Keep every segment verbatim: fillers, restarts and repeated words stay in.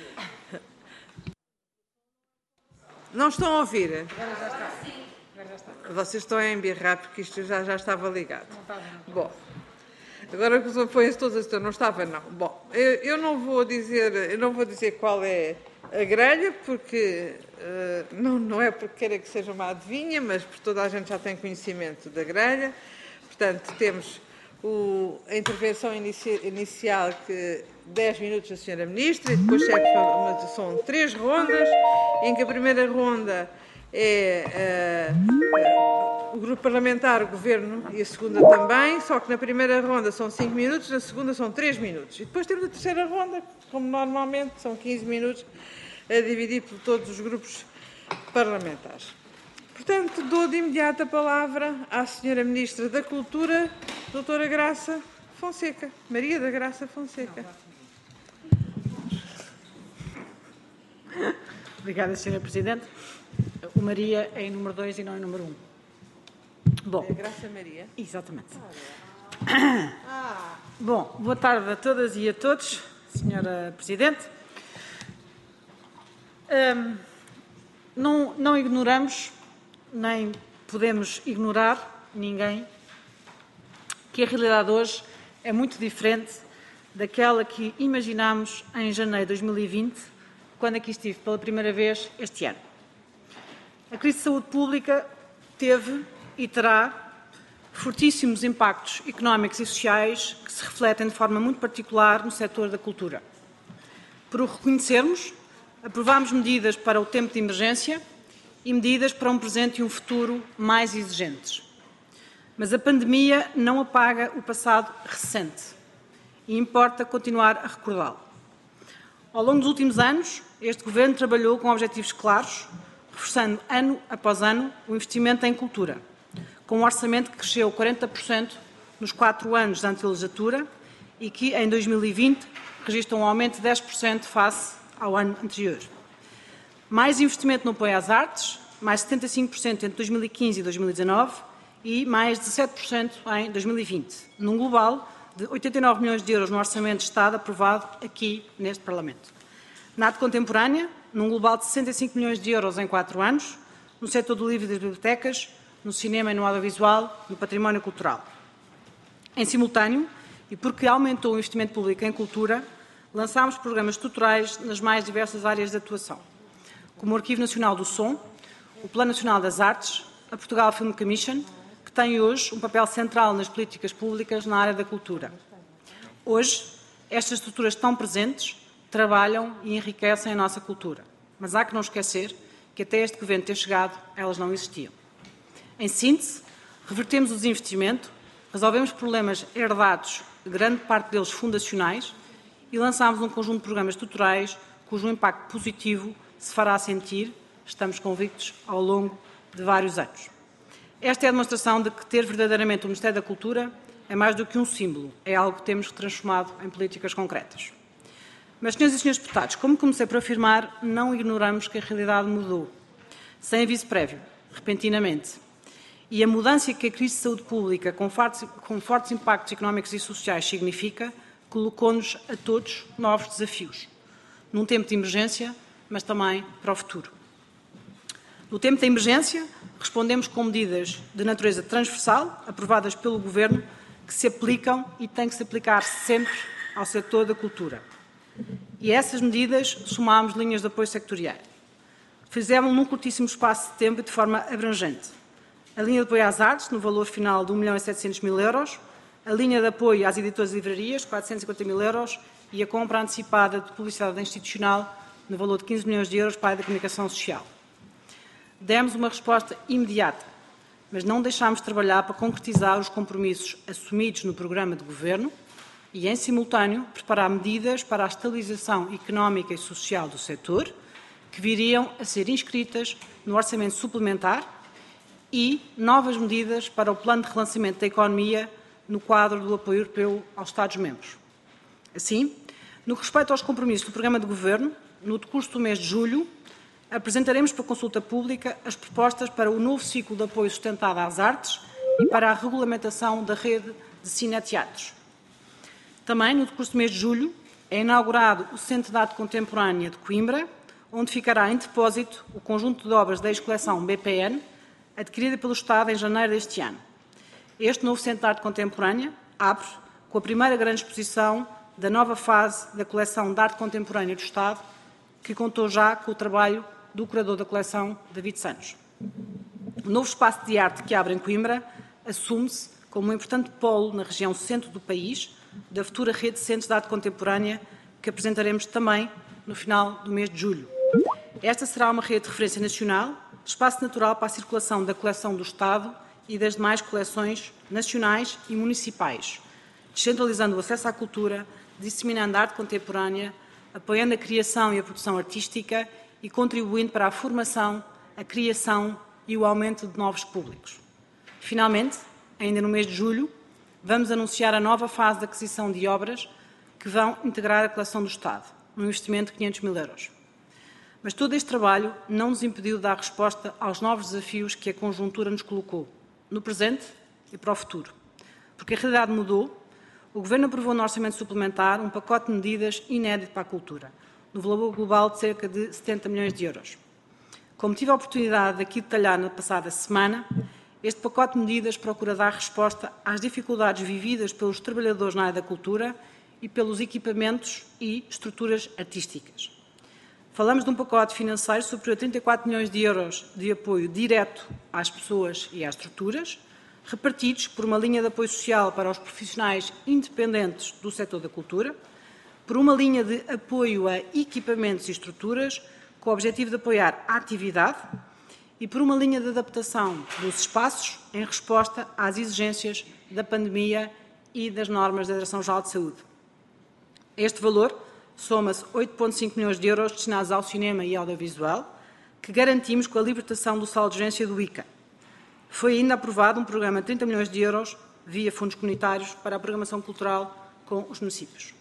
Não estão a ouvir? Agora já está. Agora já está. Vocês estão a embirrar porque isto já, já estava ligado. Não estava, não. Bom, agora que os apoios todos estão, não estava não. Bom, eu, eu não vou dizer, eu não vou dizer qual é a grelha, porque uh, não, não é porque queira que seja uma adivinha, mas porque toda a gente já tem conhecimento da grelha. Portanto, temos o, a intervenção inici, inicial, que dez minutos da senhora Ministra, e depois são três rondas, em que a primeira ronda é uh, uh, o grupo parlamentar, o Governo e a segunda também, só que na primeira ronda são cinco minutos, na segunda são três minutos. E depois temos a terceira ronda, como normalmente, são quinze minutos, a dividir por todos os grupos parlamentares. Portanto, dou de imediato a palavra à senhora Ministra da Cultura, doutora Graça Fonseca, Maria da Graça Fonseca. Obrigada, senhora Presidente. O Maria é em número dois e não em número um. Bom. É Graça Maria? Exatamente. Ah. Bom, boa tarde a todas e a todos, senhora Presidente. Um, não, não ignoramos, nem podemos ignorar ninguém, que a realidade hoje é muito diferente daquela que imaginámos em janeiro de dois mil e vinte, quando aqui estive pela primeira vez este ano. A crise de saúde pública teve e terá fortíssimos impactos económicos e sociais que se refletem de forma muito particular no setor da cultura. Por o reconhecermos, aprovámos medidas para o tempo de emergência e medidas para um presente e um futuro mais exigentes. Mas a pandemia não apaga o passado recente e importa continuar a recordá-lo. Ao longo dos últimos anos, este Governo trabalhou com objetivos claros, reforçando ano após ano o investimento em cultura, com um orçamento que cresceu quarenta por cento nos quatro anos da anterior-legislatura e que, em dois mil e vinte, registra um aumento de dez por cento face ao ano anterior. Mais investimento no apoio às artes, mais setenta e cinco por cento entre dois mil e quinze e dois mil e dezanove e mais dezassete por cento em dois mil e vinte, num global de oitenta e nove milhões de euros no Orçamento de Estado aprovado aqui neste Parlamento. Na arte contemporânea, num global de sessenta e cinco milhões de euros em quatro anos, no setor do livro e das bibliotecas, no cinema e no audiovisual, no património cultural. Em simultâneo, e porque aumentou o investimento público em cultura, lançámos programas estruturais nas mais diversas áreas de atuação, como o Arquivo Nacional do Som, o Plano Nacional das Artes, a Portugal Film Commission, que tem hoje um papel central nas políticas públicas na área da cultura. Hoje, estas estruturas estão presentes, trabalham e enriquecem a nossa cultura. Mas há que não esquecer que até este Governo ter chegado, elas não existiam. Em síntese, revertemos o desinvestimento, resolvemos problemas herdados, grande parte deles fundacionais, e lançámos um conjunto de programas estruturais cujo impacto positivo se fará sentir, estamos convictos, ao longo de vários anos. Esta é a demonstração de que ter verdadeiramente o Ministério da Cultura é mais do que um símbolo, é algo que temos transformado em políticas concretas. Mas, senhoras e senhores deputados, como comecei por afirmar, não ignoramos que a realidade mudou, sem aviso prévio, repentinamente. E a mudança que a crise de saúde pública, com fortes, com fortes impactos económicos e sociais, significa, colocou-nos a todos novos desafios, num tempo de emergência, mas também para o futuro. No tempo da emergência, respondemos com medidas de natureza transversal, aprovadas pelo Governo, que se aplicam e têm que se aplicar sempre ao setor da cultura. E a essas medidas somámos linhas de apoio sectorial. Fizemos num curtíssimo espaço de tempo e de forma abrangente. A linha de apoio às artes, no valor final de um milhão e setecentos mil euros, a linha de apoio às editoras e livrarias, quatrocentos e cinquenta mil euros, e a compra antecipada de publicidade institucional, no valor de quinze milhões de euros para a área da comunicação social. Demos uma resposta imediata, mas não deixámos de trabalhar para concretizar os compromissos assumidos no programa de Governo e, em simultâneo, preparar medidas para a estabilização económica e social do setor, que viriam a ser inscritas no orçamento suplementar, e novas medidas para o plano de relançamento da economia no quadro do apoio europeu aos Estados-membros. Assim, no que respeita aos compromissos do programa de Governo, no decurso do mês de julho, apresentaremos para consulta pública as propostas para o novo ciclo de apoio sustentado às artes e para a regulamentação da rede de cineteatros. Também, no decurso do mês de julho, é inaugurado o Centro de Arte Contemporânea de Coimbra, onde ficará em depósito o conjunto de obras da ex-coleção B P N, adquirida pelo Estado em janeiro deste ano. Este novo Centro de Arte Contemporânea abre com a primeira grande exposição da nova fase da coleção de arte contemporânea do Estado, que contou já com o trabalho do curador da coleção, David Santos. O novo espaço de arte que abre em Coimbra assume-se como um importante polo na região centro do país, da futura rede de centros de arte contemporânea, que apresentaremos também no final do mês de julho. Esta será uma rede de referência nacional, espaço natural para a circulação da coleção do Estado e das demais coleções nacionais e municipais, descentralizando o acesso à cultura, disseminando a arte contemporânea, apoiando a criação e a produção artística e contribuindo para a formação, a criação e o aumento de novos públicos. Finalmente, ainda no mês de julho, vamos anunciar a nova fase de aquisição de obras que vão integrar a coleção do Estado, num investimento de quinhentos mil euros. Mas todo este trabalho não nos impediu de dar resposta aos novos desafios que a conjuntura nos colocou, no presente e para o futuro. Porque a realidade mudou, o Governo aprovou no Orçamento Suplementar um pacote de medidas inédito para a cultura, no valor global de cerca de setenta milhões de euros. Como tive a oportunidade de aqui detalhar na passada semana, este pacote de medidas procura dar resposta às dificuldades vividas pelos trabalhadores na área da cultura e pelos equipamentos e estruturas artísticas. Falamos de um pacote financeiro superior a trinta e quatro milhões de euros de apoio direto às pessoas e às estruturas, repartidos por uma linha de apoio social para os profissionais independentes do setor da cultura, por uma linha de apoio a equipamentos e estruturas, com o objetivo de apoiar a atividade, e por uma linha de adaptação dos espaços em resposta às exigências da pandemia e das normas da Direção-Geral de Saúde. Este valor soma-se oito vírgula cinco milhões de euros destinados ao cinema e audiovisual, que garantimos com a libertação do saldo de urgência do I C A. Foi ainda aprovado um programa de trinta milhões de euros, via fundos comunitários, para a programação cultural com os municípios.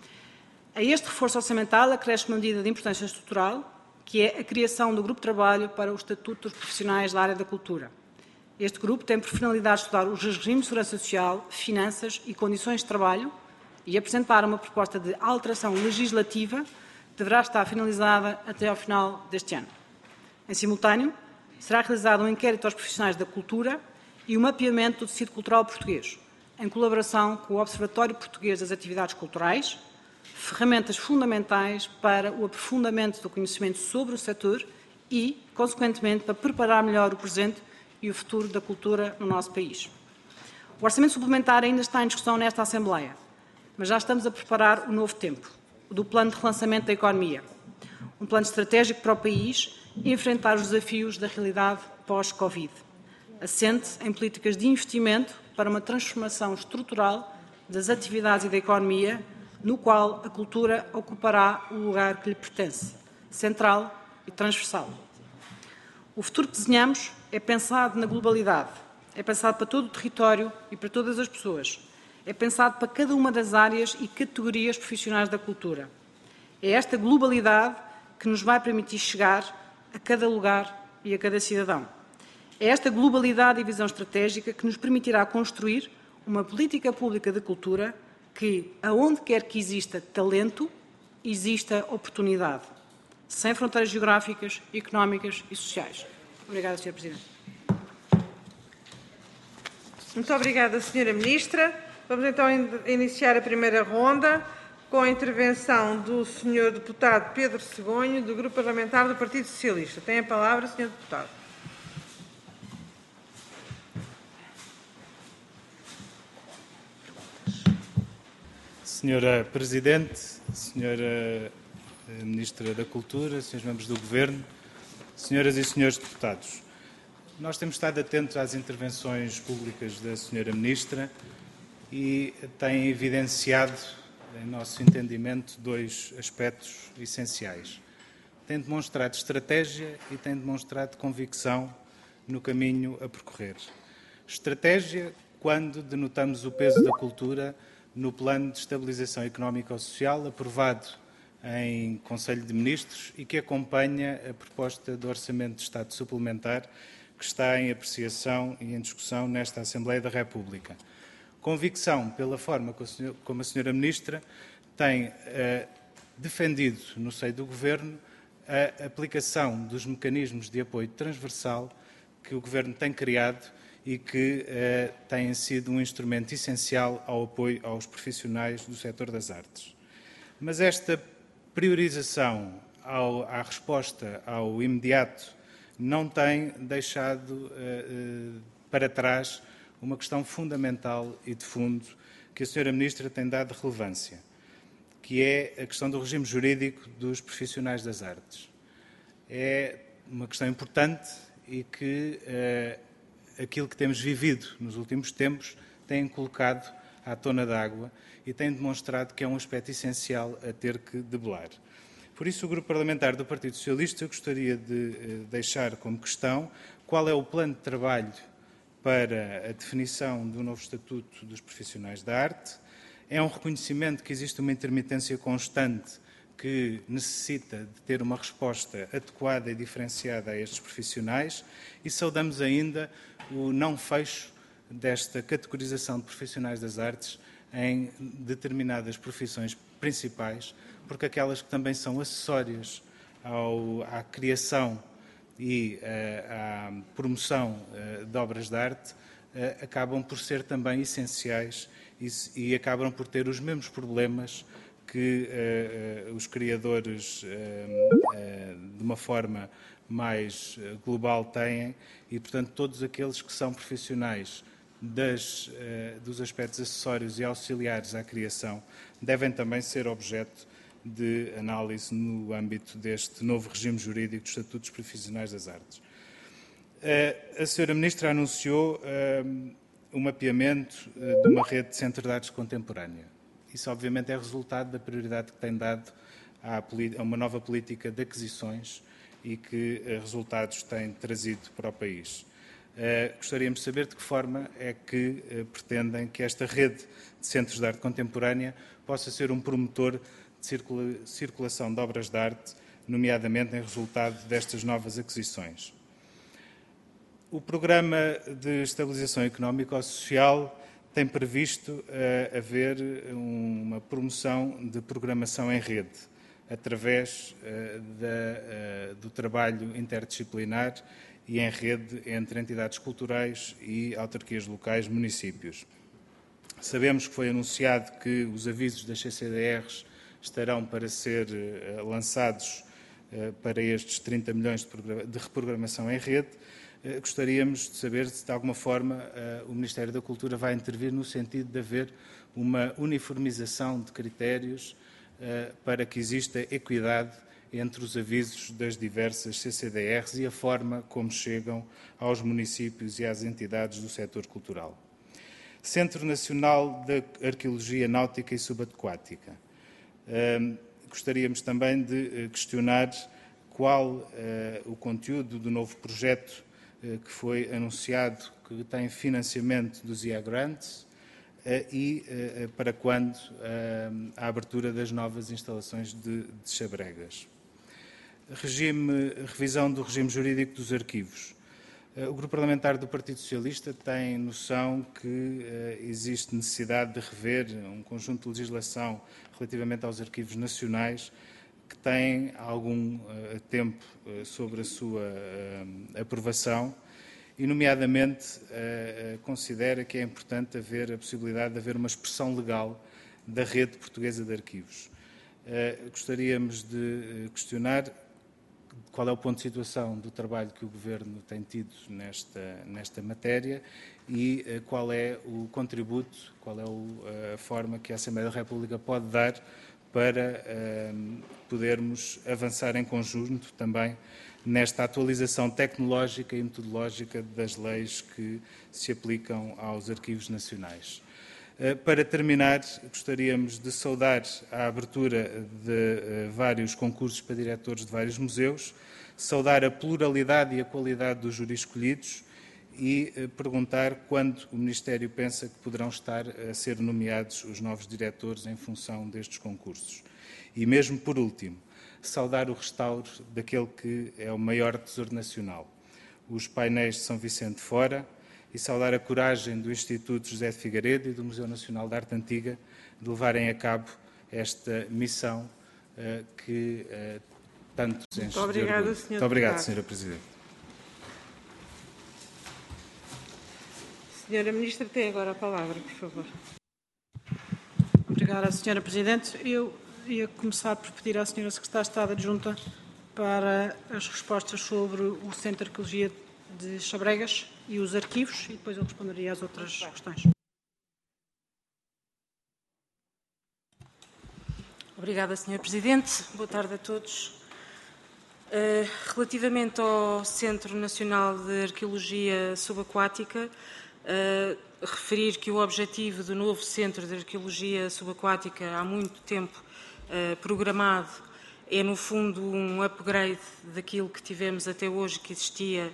A este reforço orçamental acresce uma medida de importância estrutural, que é a criação do Grupo de Trabalho para o Estatuto dos Profissionais da área da cultura. Este grupo tem por finalidade estudar os regimes de segurança social, finanças e condições de trabalho e apresentar uma proposta de alteração legislativa que deverá estar finalizada até ao final deste ano. Em simultâneo, será realizado um inquérito aos profissionais da cultura e o mapeamento do tecido cultural português, em colaboração com o Observatório Português das Atividades Culturais, ferramentas fundamentais para o aprofundamento do conhecimento sobre o setor e, consequentemente, para preparar melhor o presente e o futuro da cultura no nosso país. O Orçamento Suplementar ainda está em discussão nesta Assembleia, mas já estamos a preparar o novo tempo, o do Plano de Relançamento da Economia, um plano estratégico para o país e enfrentar os desafios da realidade pós-Covid, assente em políticas de investimento para uma transformação estrutural das atividades e da economia, no qual a cultura ocupará o lugar que lhe pertence, central e transversal. O futuro que desenhamos é pensado na globalidade, é pensado para todo o território e para todas as pessoas, é pensado para cada uma das áreas e categorias profissionais da cultura. É esta globalidade que nos vai permitir chegar a cada lugar e a cada cidadão. É esta globalidade e visão estratégica que nos permitirá construir uma política pública de cultura que, aonde quer que exista talento, exista oportunidade, sem fronteiras geográficas, económicas e sociais. Obrigada, senhora Presidente. Muito obrigada, senhora Ministra. Vamos então iniciar a primeira ronda com a intervenção do senhor deputado Pedro Segonho, do Grupo Parlamentar do Partido Socialista. Tem a palavra, senhor deputado. Senhora Presidente, Senhora Ministra da Cultura, senhores membros do Governo, senhoras e senhores deputados, nós temos estado atentos às intervenções públicas da senhora Ministra e tem evidenciado, em nosso entendimento, dois aspectos essenciais. Tem demonstrado estratégia e tem demonstrado convicção no caminho a percorrer. Estratégia quando denotamos o peso da cultura no Plano de Estabilização Económico-Social aprovado em Conselho de Ministros e que acompanha a proposta do Orçamento de Estado Suplementar que está em apreciação e em discussão nesta Assembleia da República. Convicção pela forma como a senhora Ministra tem uh, defendido no seio do Governo a aplicação dos mecanismos de apoio transversal que o Governo tem criado e que uh, têm sido um instrumento essencial ao apoio aos profissionais do setor das artes. Mas esta priorização ao, à resposta ao imediato não tem deixado uh, uh, para trás uma questão fundamental e de fundo que a senhora Ministra tem dado relevância, que é a questão do regime jurídico dos profissionais das artes. É uma questão importante e que uh, aquilo que temos vivido nos últimos tempos tem colocado à tona d'água e tem demonstrado que é um aspecto essencial a ter que debelar. Por isso, o Grupo Parlamentar do Partido Socialista gostaria de uh, deixar como questão qual é o plano de trabalho para a definição do novo Estatuto dos Profissionais da Arte. É um reconhecimento que existe uma intermitência constante que necessita de ter uma resposta adequada e diferenciada a estes profissionais e saudamos ainda o não fecho desta categorização de profissionais das artes em determinadas profissões principais, porque aquelas que também são acessórias ao, à criação e uh, à promoção uh, de obras de arte uh, acabam por ser também essenciais e, e acabam por ter os mesmos problemas que uh, uh, os criadores uh, uh, de uma forma mais global têm e, portanto, todos aqueles que são profissionais das, uh, dos aspectos acessórios e auxiliares à criação devem também ser objeto de análise no âmbito deste novo regime jurídico dos Estatutos Profissionais das Artes. A senhora Ministra anunciou o mapeamento de uma rede de centros de artes contemporânea. Isso, obviamente, é resultado da prioridade que tem dado a uma nova política de aquisições e que resultados tem trazido para o país. Gostaríamos de saber de que forma é que pretendem que esta rede de centros de arte contemporânea possa ser um promotor de circulação de obras de arte, nomeadamente em resultado destas novas aquisições. O Programa de Estabilização Económica ou Social tem previsto uh, haver uma promoção de programação em rede, através uh, da, uh, do trabalho interdisciplinar e em rede entre entidades culturais e autarquias locais, municípios. Sabemos que foi anunciado que os avisos das C C D Rs estarão para ser uh, lançados uh, para estes trinta milhões de, de reprogramação em rede. Uh, gostaríamos de saber se, de alguma forma, uh, o Ministério da Cultura vai intervir no sentido de haver uma uniformização de critérios uh, para que exista equidade entre os avisos das diversas C C D Rs e a forma como chegam aos municípios e às entidades do setor cultural. Centro Nacional de Arqueologia Náutica e Subaquática. Uh, gostaríamos também de uh, questionar qual uh, o conteúdo do novo projeto uh, que foi anunciado, que tem financiamento dos I A Grants uh, e uh, para quando uh, a abertura das novas instalações de, de Xabregas. Regime, revisão do regime jurídico dos arquivos. O Grupo Parlamentar do Partido Socialista tem noção que uh, existe necessidade de rever um conjunto de legislação relativamente aos arquivos nacionais que tem algum uh, tempo uh, sobre a sua uh, aprovação e, nomeadamente, uh, uh, considera que é importante haver a possibilidade de haver uma expressão legal da rede portuguesa de arquivos. Uh, gostaríamos de questionar qual é o ponto de situação do trabalho que o Governo tem tido nesta, nesta matéria e uh, qual é o contributo, qual é o, a forma que a Assembleia da República pode dar para uh, podermos avançar em conjunto também nesta atualização tecnológica e metodológica das leis que se aplicam aos arquivos nacionais. Uh, para terminar, gostaríamos de saudar a abertura de uh, vários concursos para diretores de vários museus, saudar a pluralidade e a qualidade dos júris escolhidos e uh, perguntar quando o Ministério pensa que poderão estar a ser nomeados os novos diretores em função destes concursos. E mesmo por último, saudar o restauro daquele que é o maior tesouro nacional, os painéis de São Vicente de Fora, e saudar a coragem do Instituto José de Figueiredo e do Museu Nacional de Arte Antiga de levarem a cabo esta missão uh, que uh, tanto se enche de obrigada, orgulho. senhor Muito obrigado, deputado. senhora Presidente. Senhora Ministra, tem agora a palavra, por favor. Obrigada, senhora Presidente. Eu ia começar por pedir à senhora Secretária de Estado Adjunta para as respostas sobre o Centro de Arqueologia de Xabregas e os arquivos, e depois eu responderia às outras questões. Obrigada, senhor Presidente. Boa tarde a todos. Uh, relativamente ao Centro Nacional de Arqueologia Subaquática, uh, referir que o objetivo do novo Centro de Arqueologia Subaquática, há muito tempo uh, programado, é, no fundo, um upgrade daquilo que tivemos até hoje, que existia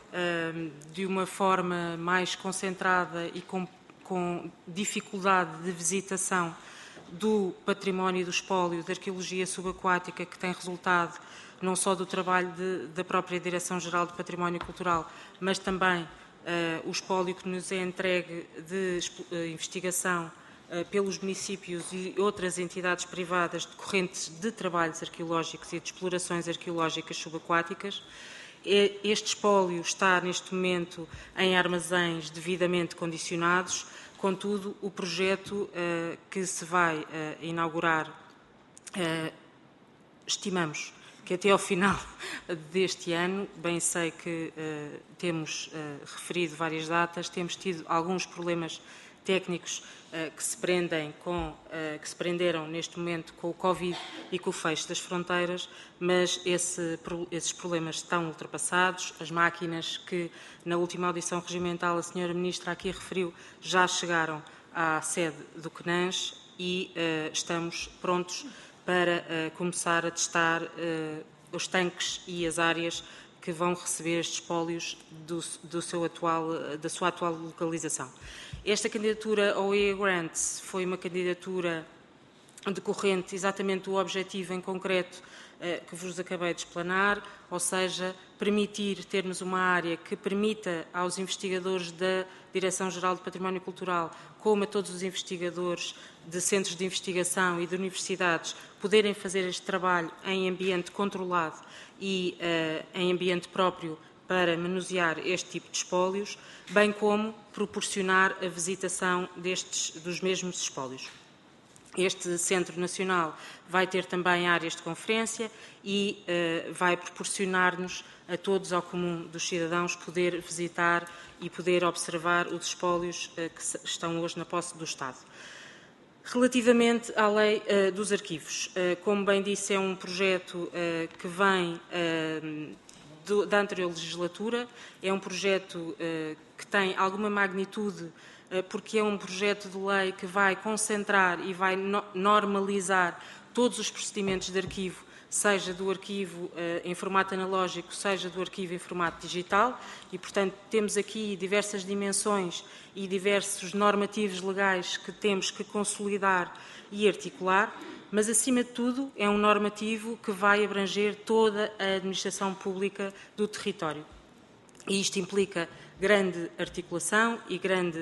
uh, de uma forma mais concentrada e com, com dificuldade de visitação do património e do espólio da arqueologia subaquática, que tem resultado não só do trabalho de, da própria Direção-Geral do Património Cultural, mas também uh, o espólio que nos é entregue de uh, investigação uh, pelos municípios e outras entidades privadas decorrentes de trabalhos arqueológicos e de explorações arqueológicas subaquáticas. Este espólio está, neste momento, em armazéns devidamente condicionados. Contudo, o projeto uh, que se vai uh, inaugurar, uh, estimamos que até ao final deste ano, bem sei que uh, temos uh, referido várias datas, temos tido alguns problemas técnicos uh, que se prendem com, uh, que se prenderam neste momento com o Covid e com o fecho das fronteiras, mas esse, esses problemas estão ultrapassados. As máquinas que na última audição regimental a senhora Ministra aqui referiu já chegaram à sede do CNANS e uh, estamos prontos para uh, começar a testar uh, os tanques e as áreas que vão receber estes espólios do, do seu atual, da sua atual localização. Esta candidatura ao E A Grants foi uma candidatura decorrente exatamente do objetivo em concreto uh, que vos acabei de explanar, ou seja, permitir termos uma área que permita aos investigadores da Direção-Geral do Património Cultural, como a todos os investigadores de centros de investigação e de universidades, poderem fazer este trabalho em ambiente controlado e uh, em ambiente próprio para manusear este tipo de espólios, bem como proporcionar a visitação destes, dos mesmos espólios. Este Centro Nacional vai ter também áreas de conferência e uh, vai proporcionar-nos a todos, ao comum dos cidadãos, poder visitar e poder observar os espólios uh, que estão hoje na posse do Estado. Relativamente à lei uh, dos arquivos, uh, como bem disse, é um projeto uh, que vem uh, do, da anterior legislatura, é um projeto uh, que tem alguma magnitude, uh, porque é um projeto de lei que vai concentrar e vai no, normalizar todos os procedimentos de arquivo, seja do arquivo uh, em formato analógico, seja do arquivo em formato digital, e, portanto, temos aqui diversas dimensões e diversos normativos legais que temos que consolidar e articular, mas, acima de tudo, é um normativo que vai abranger toda a administração pública do território. E isto implica grande articulação e grande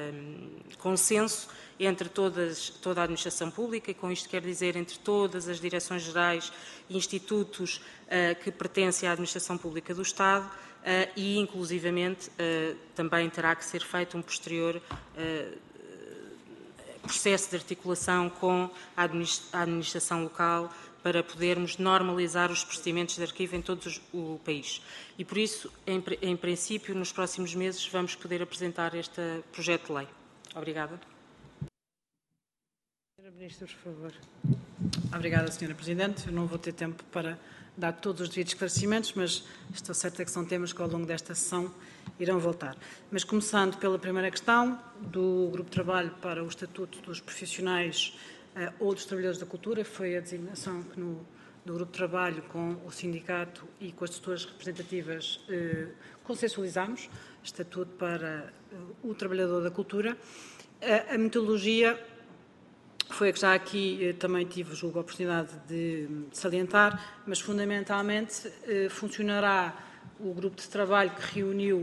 uh, consenso entre todas, toda a administração pública, e com isto quer dizer entre todas as direções-gerais e institutos uh, que pertencem à administração pública do Estado, uh, e, inclusivamente, uh, também terá que ser feito um posterior uh, processo de articulação com a administração local para podermos normalizar os procedimentos de arquivo em todo o país. E, por isso, em, em princípio, nos próximos meses, vamos poder apresentar este projeto de lei. Obrigada. Senhora Ministra, por favor. Obrigada, senhora Presidente. Eu não vou ter tempo para dar todos os devidos esclarecimentos, mas estou certa que são temas que, ao longo desta sessão, irão voltar. Mas, começando pela primeira questão, do Grupo de Trabalho para o Estatuto dos Profissionais Uh, ou dos Trabalhadores da Cultura, foi a designação que no, do Grupo de Trabalho com o Sindicato e com as gestoras representativas uh, consensualizámos, Estatuto para uh, o Trabalhador da Cultura. Uh, a metodologia foi a que já aqui uh, também tive, julgo, a oportunidade de, de salientar, mas fundamentalmente uh, funcionará o Grupo de Trabalho que reuniu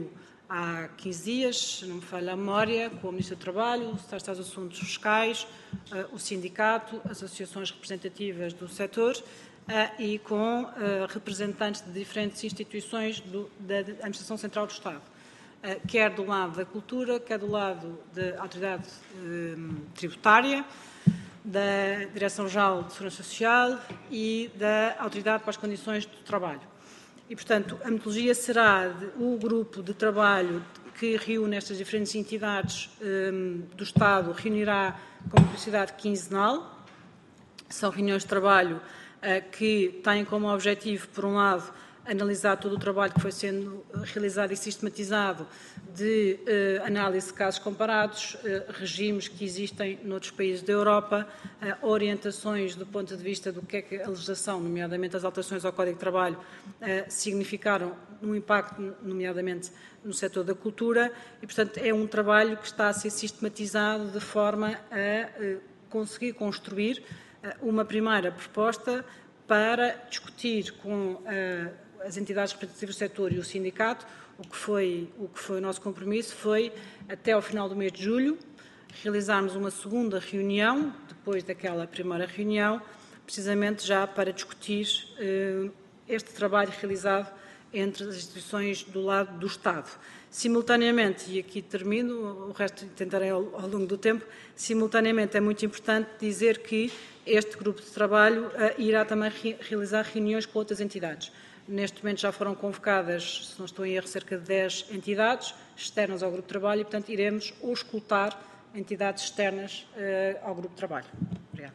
há quinze dias, se não me falha a memória, com o Ministro do Trabalho, o Secretário de Estado dos Assuntos Fiscais, uh, o sindicato, as associações representativas do setor uh, e com uh, representantes de diferentes instituições do, da Administração Central do Estado, uh, quer do lado da cultura, quer do lado da autoridade uh, tributária, da Direção-Geral de Segurança Social e da Autoridade para as Condições do Trabalho. E, portanto, a metodologia será de, o grupo de trabalho que reúne estas diferentes entidades um, do Estado, reunirá com periodicidade quinzenal. São reuniões de trabalho uh, que têm como objetivo, por um lado, analisar todo o trabalho que foi sendo realizado e sistematizado de uh, análise de casos comparados, uh, regimes que existem noutros países da Europa, uh, orientações do ponto de vista do que é que a legislação, nomeadamente as alterações ao Código de Trabalho, uh, significaram no impacto, nomeadamente no setor da cultura, e, portanto, é um trabalho que está a ser sistematizado de forma a uh, conseguir construir uh, uma primeira proposta para discutir com uh, as entidades representativas do setor e o sindicato. O que foi, o que foi o nosso compromisso foi, até ao final do mês de julho, realizarmos uma segunda reunião, depois daquela primeira reunião, precisamente já para discutir eh, este trabalho realizado entre as instituições do lado do Estado. Simultaneamente, e aqui termino, o resto tentarei ao, ao longo do tempo, simultaneamente é muito importante dizer que este grupo de trabalho eh, irá também re realizar reuniões com outras entidades. Neste momento já foram convocadas, se não estou em erro, cerca de dez entidades externas ao grupo de trabalho e, portanto, iremos auscultar entidades externas uh, ao grupo de trabalho. Obrigada.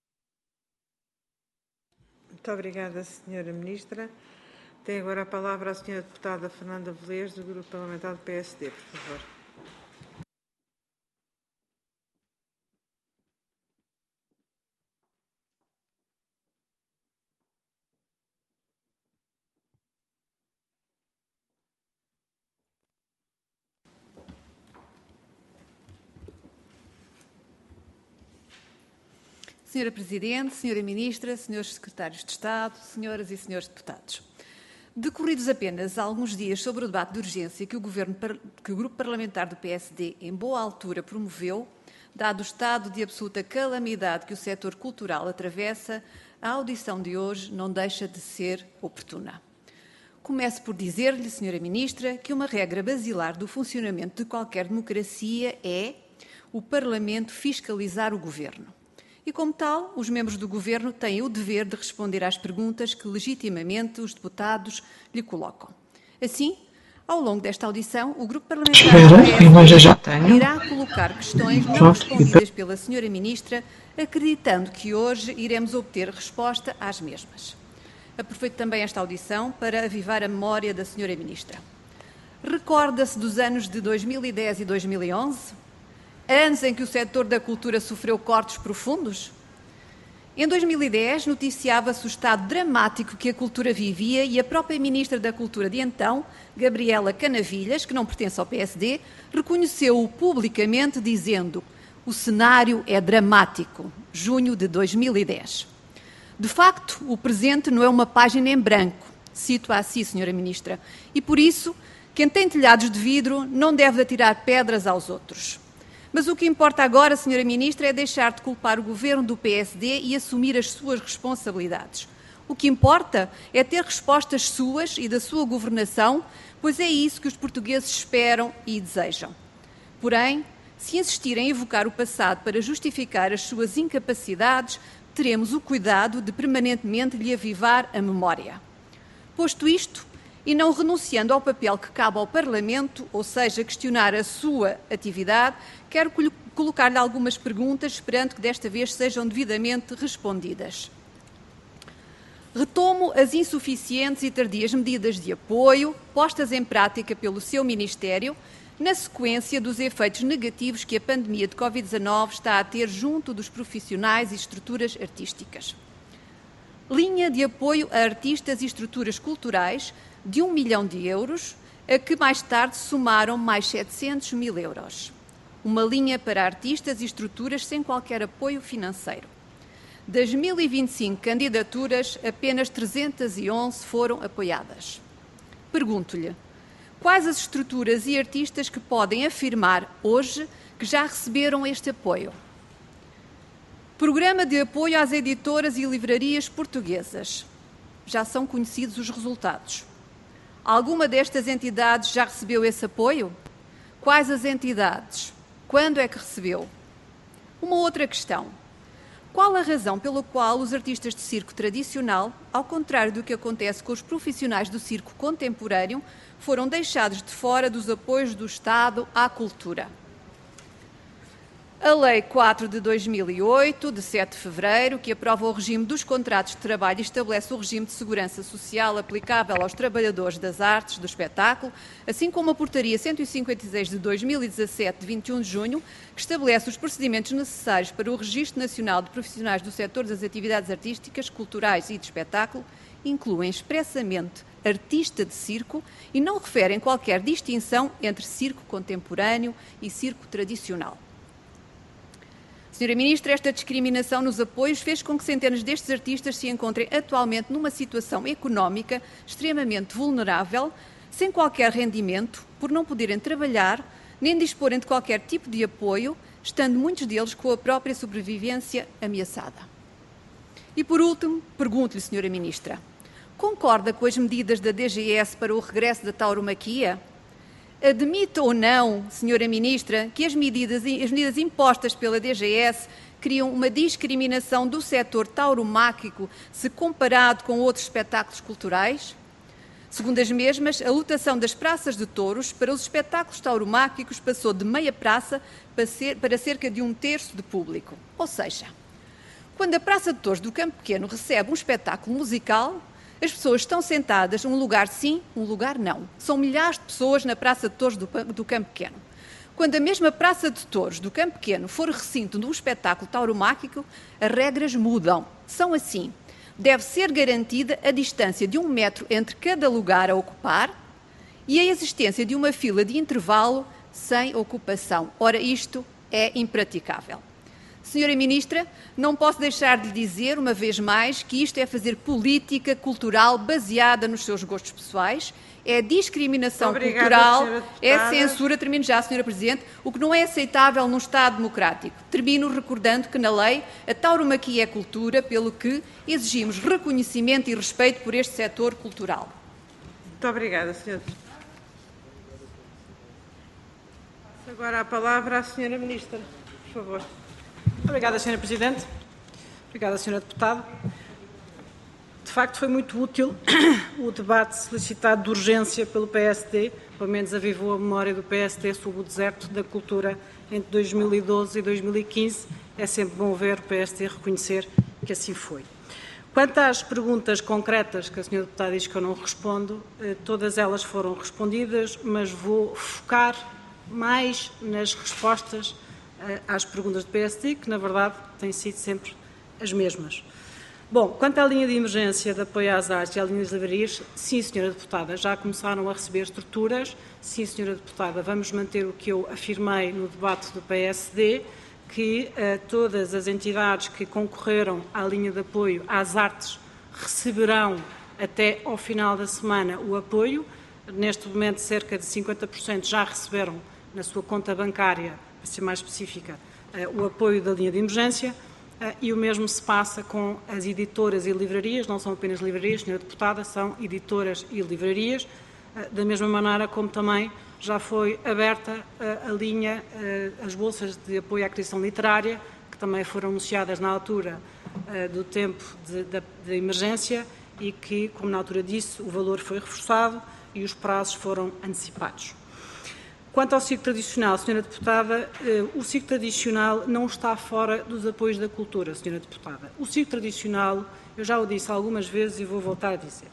Muito obrigada, senhora Ministra. Tem agora a palavra a senhora deputada Fernanda Velez, do Grupo Parlamentar do P S D, por favor. Senhora Presidente, Senhora Ministra, Senhores Secretários de Estado, Senhoras e Senhores Deputados. Decorridos apenas alguns dias sobre o debate de urgência que o, Governo, que o Grupo Parlamentar do P S D, em boa altura, promoveu, dado o estado de absoluta calamidade que o setor cultural atravessa, a audição de hoje não deixa de ser oportuna. Começo por dizer-lhe, Senhora Ministra, que uma regra basilar do funcionamento de qualquer democracia é o Parlamento fiscalizar o Governo. E, como tal, os membros do Governo têm o dever de responder às perguntas que legitimamente os deputados lhe colocam. Assim, ao longo desta audição, o Grupo Parlamentar do P S D irá colocar questões não respondidas pela senhora Ministra, acreditando que hoje iremos obter resposta às mesmas. Aproveito também esta audição para avivar a memória da senhora Ministra. Recorda-se dos anos de dois mil e dez e dois mil e onze? Anos em que o setor da cultura sofreu cortes profundos? Em dois mil e dez, noticiava-se o estado dramático que a cultura vivia e a própria Ministra da Cultura de então, Gabriela Canavilhas, que não pertence ao P S D, reconheceu-o publicamente dizendo: o cenário é dramático, junho de dois mil e dez. De facto, o presente não é uma página em branco, cito-a assim, senhora Ministra, e por isso, quem tem telhados de vidro não deve atirar pedras aos outros. Mas o que importa agora, senhora Ministra, é deixar de culpar o Governo do P S D e assumir as suas responsabilidades. O que importa é ter respostas suas e da sua governação, pois é isso que os portugueses esperam e desejam. Porém, se insistirem em evocar o passado para justificar as suas incapacidades, teremos o cuidado de permanentemente lhe avivar a memória. Posto isto, e não renunciando ao papel que cabe ao Parlamento, ou seja, questionar a sua atividade, quero colocar-lhe algumas perguntas, esperando que desta vez sejam devidamente respondidas. Retomo as insuficientes e tardias medidas de apoio postas em prática pelo seu Ministério, na sequência dos efeitos negativos que a pandemia de Covid dezanove está a ter junto dos profissionais e estruturas artísticas. Linha de apoio a artistas e estruturas culturais de um milhão de euros, a que mais tarde somaram mais setecentos mil euros. Uma linha para artistas e estruturas sem qualquer apoio financeiro. Das mil e vinte e cinco candidaturas, apenas trezentas e onze foram apoiadas. Pergunto-lhe, quais as estruturas e artistas que podem afirmar hoje que já receberam este apoio? Programa de apoio às editoras e livrarias portuguesas. Já são conhecidos os resultados. Alguma destas entidades já recebeu esse apoio? Quais as entidades? Quando é que recebeu? Uma outra questão. Qual a razão pela qual os artistas de circo tradicional, ao contrário do que acontece com os profissionais do circo contemporâneo, foram deixados de fora dos apoios do Estado à cultura? A Lei quatro de dois mil e oito, de sete de fevereiro, que aprova o regime dos contratos de trabalho e estabelece o regime de segurança social aplicável aos trabalhadores das artes, do espetáculo, assim como a Portaria cento e cinquenta e seis de dois mil e dezassete, de vinte e um de junho, que estabelece os procedimentos necessários para o Registro Nacional de Profissionais do setor das atividades artísticas, culturais e de espetáculo, incluem expressamente artista de circo e não referem qualquer distinção entre circo contemporâneo e circo tradicional. Senhora Ministra, esta discriminação nos apoios fez com que centenas destes artistas se encontrem atualmente numa situação económica extremamente vulnerável, sem qualquer rendimento, por não poderem trabalhar, nem disporem de qualquer tipo de apoio, estando muitos deles com a própria sobrevivência ameaçada. E por último, pergunto-lhe, Senhora Ministra, concorda com as medidas da D G S para o regresso da tauromaquia? Admite ou não, Senhora Ministra, que as medidas, as medidas impostas pela D G S criam uma discriminação do setor tauromáquico se comparado com outros espetáculos culturais? Segundo as mesmas, a lotação das praças de touros para os espetáculos tauromáquicos passou de meia praça para cerca de um terço de público. Ou seja, quando a Praça de Touros do Campo Pequeno recebe um espetáculo musical, as pessoas estão sentadas, um lugar sim, um lugar não. São milhares de pessoas na Praça de Touros do, do Campo Pequeno. Quando a mesma Praça de Touros do Campo Pequeno for recinto de um espetáculo tauromáquico, as regras mudam. São assim. Deve ser garantida a distância de um metro entre cada lugar a ocupar e a existência de uma fila de intervalo sem ocupação. Ora, isto é impraticável. Senhora Ministra, não posso deixar de lhe dizer, uma vez mais, que isto é fazer política cultural baseada nos seus gostos pessoais, é discriminação Obrigada, cultural, é censura, termino já, Senhora Presidente, o que não é aceitável num Estado democrático. Termino recordando que na lei a tauromaquia é cultura, pelo que exigimos reconhecimento e respeito por este setor cultural. Muito obrigada, Senhora. Agora a palavra à Senhora Ministra, por favor. Obrigada, senhora Presidente. Obrigada, senhora Deputada. De facto, foi muito útil o debate solicitado de urgência pelo P S D, pelo menos avivou a memória do P S D sobre o deserto da cultura entre dois mil e doze e dois mil e quinze. É sempre bom ver o P S D reconhecer que assim foi. Quanto às perguntas concretas que a senhora Deputada diz que eu não respondo, todas elas foram respondidas, mas vou focar mais nas respostas às perguntas do P S D, que na verdade têm sido sempre as mesmas. Bom, quanto à linha de emergência de apoio às artes e à linha das livrarias, sim, senhora Deputada, já começaram a receber estruturas, sim, senhora Deputada, vamos manter o que eu afirmei no debate do P S D, que uh, todas as entidades que concorreram à linha de apoio às artes receberão até ao final da semana o apoio. Neste momento, cerca de cinquenta por cento já receberam na sua conta bancária, para ser mais específica, o apoio da linha de emergência, e o mesmo se passa com as editoras e livrarias, não são apenas livrarias, senhora Deputada, são editoras e livrarias, da mesma maneira como também já foi aberta a linha, as bolsas de apoio à criação literária, que também foram anunciadas na altura do tempo de, de, de emergência e que, como na altura disse, o valor foi reforçado e os prazos foram antecipados. Quanto ao circo tradicional, senhora Deputada, o circo tradicional não está fora dos apoios da cultura, senhora Deputada. O circo tradicional, eu já o disse algumas vezes e vou voltar a dizer,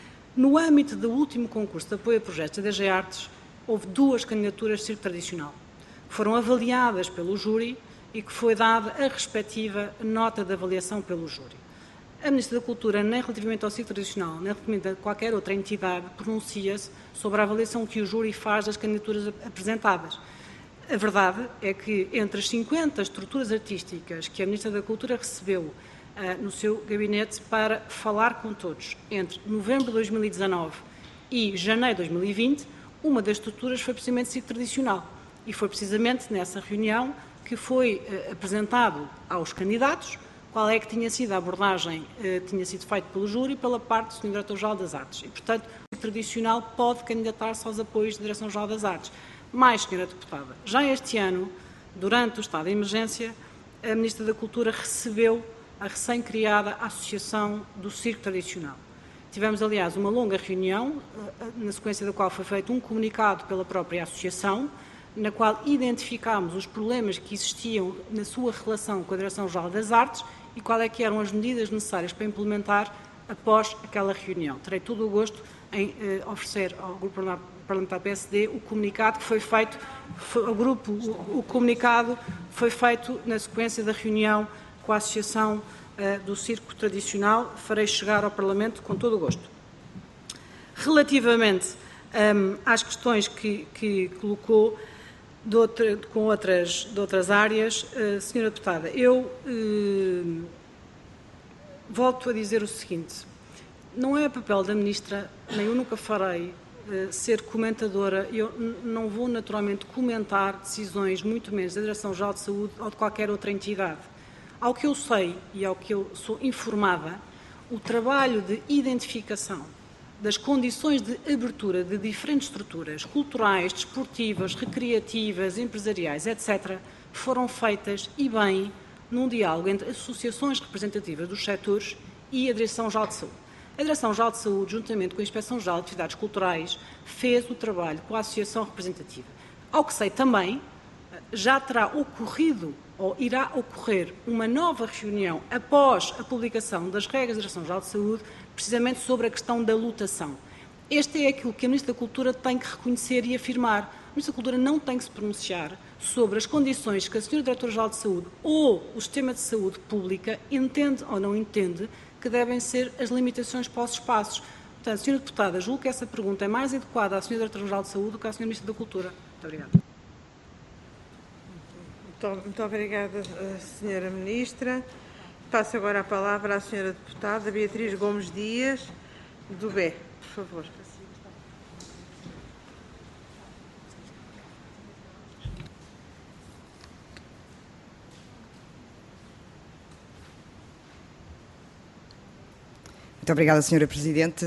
no âmbito do último concurso de apoio a projetos da D G Artes, houve duas candidaturas de circo tradicional, que foram avaliadas pelo júri e que foi dada a respectiva nota de avaliação pelo júri. A Ministra da Cultura, nem relativamente ao circo tradicional, nem relativamente a qualquer outra entidade, pronuncia-se sobre a avaliação que o júri faz das candidaturas apresentadas. A verdade é que entre as cinquenta estruturas artísticas que a Ministra da Cultura recebeu uh, no seu gabinete para falar com todos entre novembro de dois mil e dezanove e janeiro de dois mil e vinte, uma das estruturas foi precisamente o circo tradicional. E foi precisamente nessa reunião que foi eh, apresentado aos candidatos qual é que tinha sido a abordagem, eh, tinha sido feita pelo júri pela parte do senhor Diretor-Geral das Artes. E, portanto, o tradicional pode candidatar-se aos apoios da Direção-Geral das Artes. Mais, senhora Deputada, já este ano, durante o estado de emergência, a Ministra da Cultura recebeu a recém-criada Associação do Circo Tradicional. Tivemos, aliás, uma longa reunião, na sequência da qual foi feito um comunicado pela própria Associação, na qual identificámos os problemas que existiam na sua relação com a Direção-Geral das Artes e qual é que eram as medidas necessárias para implementar após aquela reunião. Terei todo o gosto em eh, oferecer ao Grupo Parlamentar P S D o comunicado que foi feito, foi, ao grupo, o, o comunicado foi feito na sequência da reunião com a Associação eh, do Circo Tradicional. Farei chegar ao Parlamento com todo o gosto. Relativamente um, às questões que, que colocou, De outra, com outras, de outras áreas, uh, senhora Deputada, eu uh, volto a dizer o seguinte, não é papel da Ministra, nem eu nunca farei, uh, ser comentadora, eu não vou naturalmente comentar decisões, muito menos da Direção-Geral de Saúde ou de qualquer outra entidade. Ao que eu sei e ao que eu sou informada, o trabalho de identificação das condições de abertura de diferentes estruturas culturais, desportivas, recreativas, empresariais, etcétera, foram feitas e bem num diálogo entre associações representativas dos setores e a Direção-Geral de Saúde. A Direção-Geral de Saúde, juntamente com a Inspeção-Geral de Atividades Culturais, fez o trabalho com a Associação Representativa. Ao que sei também, já terá ocorrido ou irá ocorrer uma nova reunião após a publicação das regras da Direção-Geral de Saúde, precisamente sobre a questão da lotação. Este é aquilo que a Ministra da Cultura tem que reconhecer e afirmar. A Ministra da Cultura não tem que se pronunciar sobre as condições que a senhora Diretora-Geral de Saúde ou o Sistema de Saúde Pública entende ou não entende que devem ser as limitações para os espaços. Portanto, senhora Deputada, julgo que essa pergunta é mais adequada à senhora Diretora-Geral de Saúde do que à senhora Ministra da Cultura. Muito obrigada. Muito, muito obrigada, senhora Ministra. Passo agora a palavra à senhora Deputada Beatriz Gomes Dias, do B E, por favor. Muito obrigada, senhora Presidente.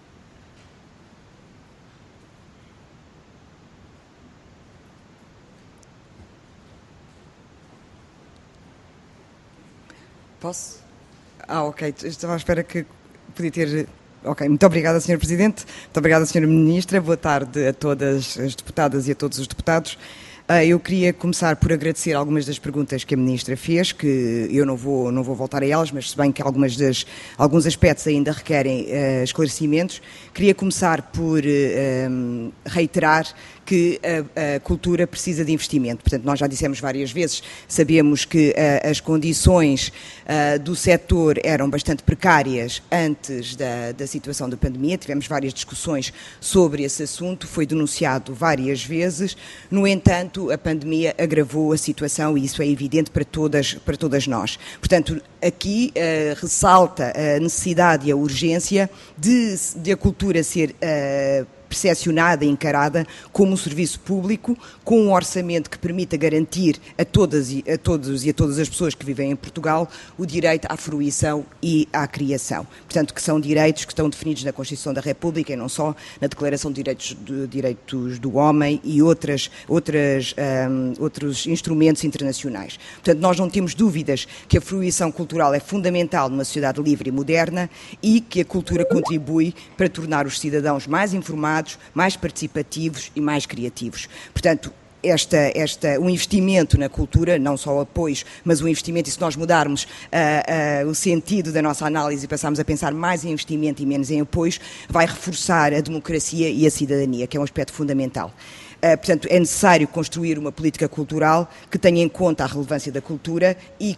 Posso? Ah, ok. Estava à espera que podia ter... Ok. Muito obrigada, senhora Presidente. Muito obrigada, senhora Ministra. Boa tarde a todas as deputadas e a todos os deputados. Eu queria começar por agradecer algumas das perguntas que a Ministra fez, que eu não vou, não vou voltar a elas, mas se bem que algumas das, alguns aspectos ainda requerem uh, esclarecimentos, queria começar por uh, reiterar que a, a cultura precisa de investimento. Portanto, nós já dissemos várias vezes, sabemos que uh, as condições uh, do setor eram bastante precárias antes da, da situação da pandemia, tivemos várias discussões sobre esse assunto, foi denunciado várias vezes, no entanto, a pandemia agravou a situação e isso é evidente para todas, para todas nós. Portanto, aqui uh, ressalta a necessidade e a urgência de, de a cultura ser uh, percepcionada e encarada como um serviço público, com um orçamento que permita garantir a, todas e, a todos e a todas as pessoas que vivem em Portugal o direito à fruição e à criação. Portanto, que são direitos que estão definidos na Constituição da República e não só na Declaração de Direitos, de Direitos do Homem e outras, outras, um, outros instrumentos internacionais. Portanto, nós não temos dúvidas que a fruição cultural é fundamental numa sociedade livre e moderna e que a cultura contribui para tornar os cidadãos mais informados, mais participativos e mais criativos. Portanto, Esta, esta, o investimento na cultura, não só apoios, mas o investimento, e se nós mudarmos uh, uh, o sentido da nossa análise e passarmos a pensar mais em investimento e menos em apoios, vai reforçar a democracia e a cidadania, que é um aspecto fundamental. Uh, portanto, é necessário construir uma política cultural que tenha em conta a relevância da cultura e que, que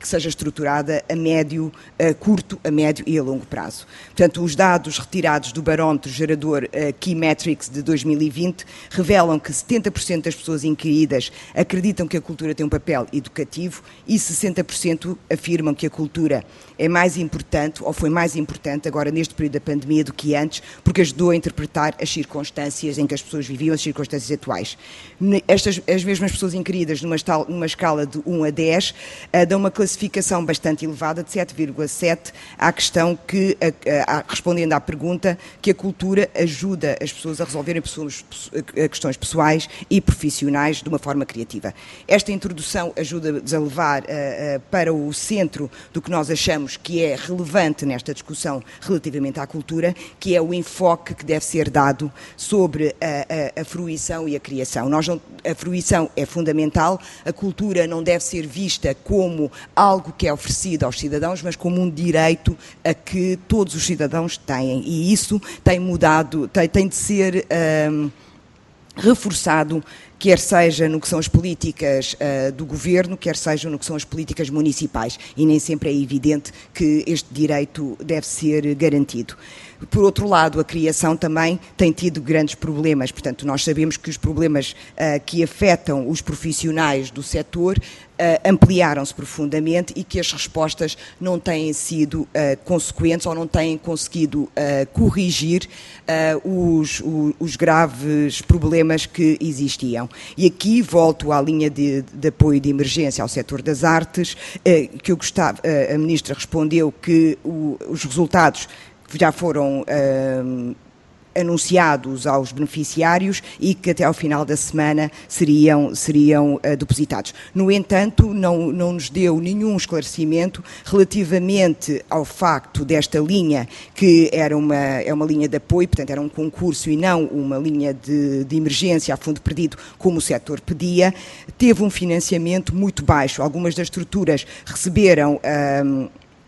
que seja estruturada a médio, a curto, a médio e a longo prazo. Portanto, os dados retirados do barómetro gerador Key Metrics de dois mil e vinte revelam que setenta por cento das pessoas inquiridas acreditam que a cultura tem um papel educativo e sessenta por cento afirmam que a cultura é mais importante, ou foi mais importante agora neste período da pandemia do que antes, porque ajudou a interpretar as circunstâncias em que as pessoas viviam, as circunstâncias atuais. Estas, as mesmas pessoas inquiridas numa, numa escala de um a dez, uh, dão uma classificação bastante elevada de sete vírgula sete à questão que, a, a, respondendo à pergunta, que a cultura ajuda as pessoas a resolverem pessoas, questões pessoais e profissionais de uma forma criativa. Esta introdução ajuda-nos a levar uh, uh, para o centro do que nós achamos que é relevante nesta discussão relativamente à cultura, que é o enfoque que deve ser dado sobre a, a, a fruição e a criação. Nós não, a fruição é fundamental, a cultura não deve ser vista como algo que é oferecido aos cidadãos, mas como um direito a que todos os cidadãos têm, e isso tem mudado, tem, tem de ser um, reforçado, quer seja no que são as políticas uh, do governo, quer seja no que são as políticas municipais, e nem sempre é evidente que este direito deve ser garantido. Por outro lado, a criação também tem tido grandes problemas, portanto, nós sabemos que os problemas uh, que afetam os profissionais do setor uh, ampliaram-se profundamente e que as respostas não têm sido uh, consequentes ou não têm conseguido uh, corrigir uh, os, os, os graves problemas que existiam. E aqui volto à linha de, de apoio de emergência ao setor das artes, uh, que eu gostava, uh, a Ministra respondeu que o, os resultados já foram uh, anunciados aos beneficiários e que até ao final da semana seriam, seriam uh, depositados. No entanto, não, não nos deu nenhum esclarecimento relativamente ao facto desta linha, que era uma, é uma linha de apoio, portanto era um concurso e não uma linha de, de emergência a fundo perdido, como o setor pedia, teve um financiamento muito baixo. Algumas das estruturas receberam Uh,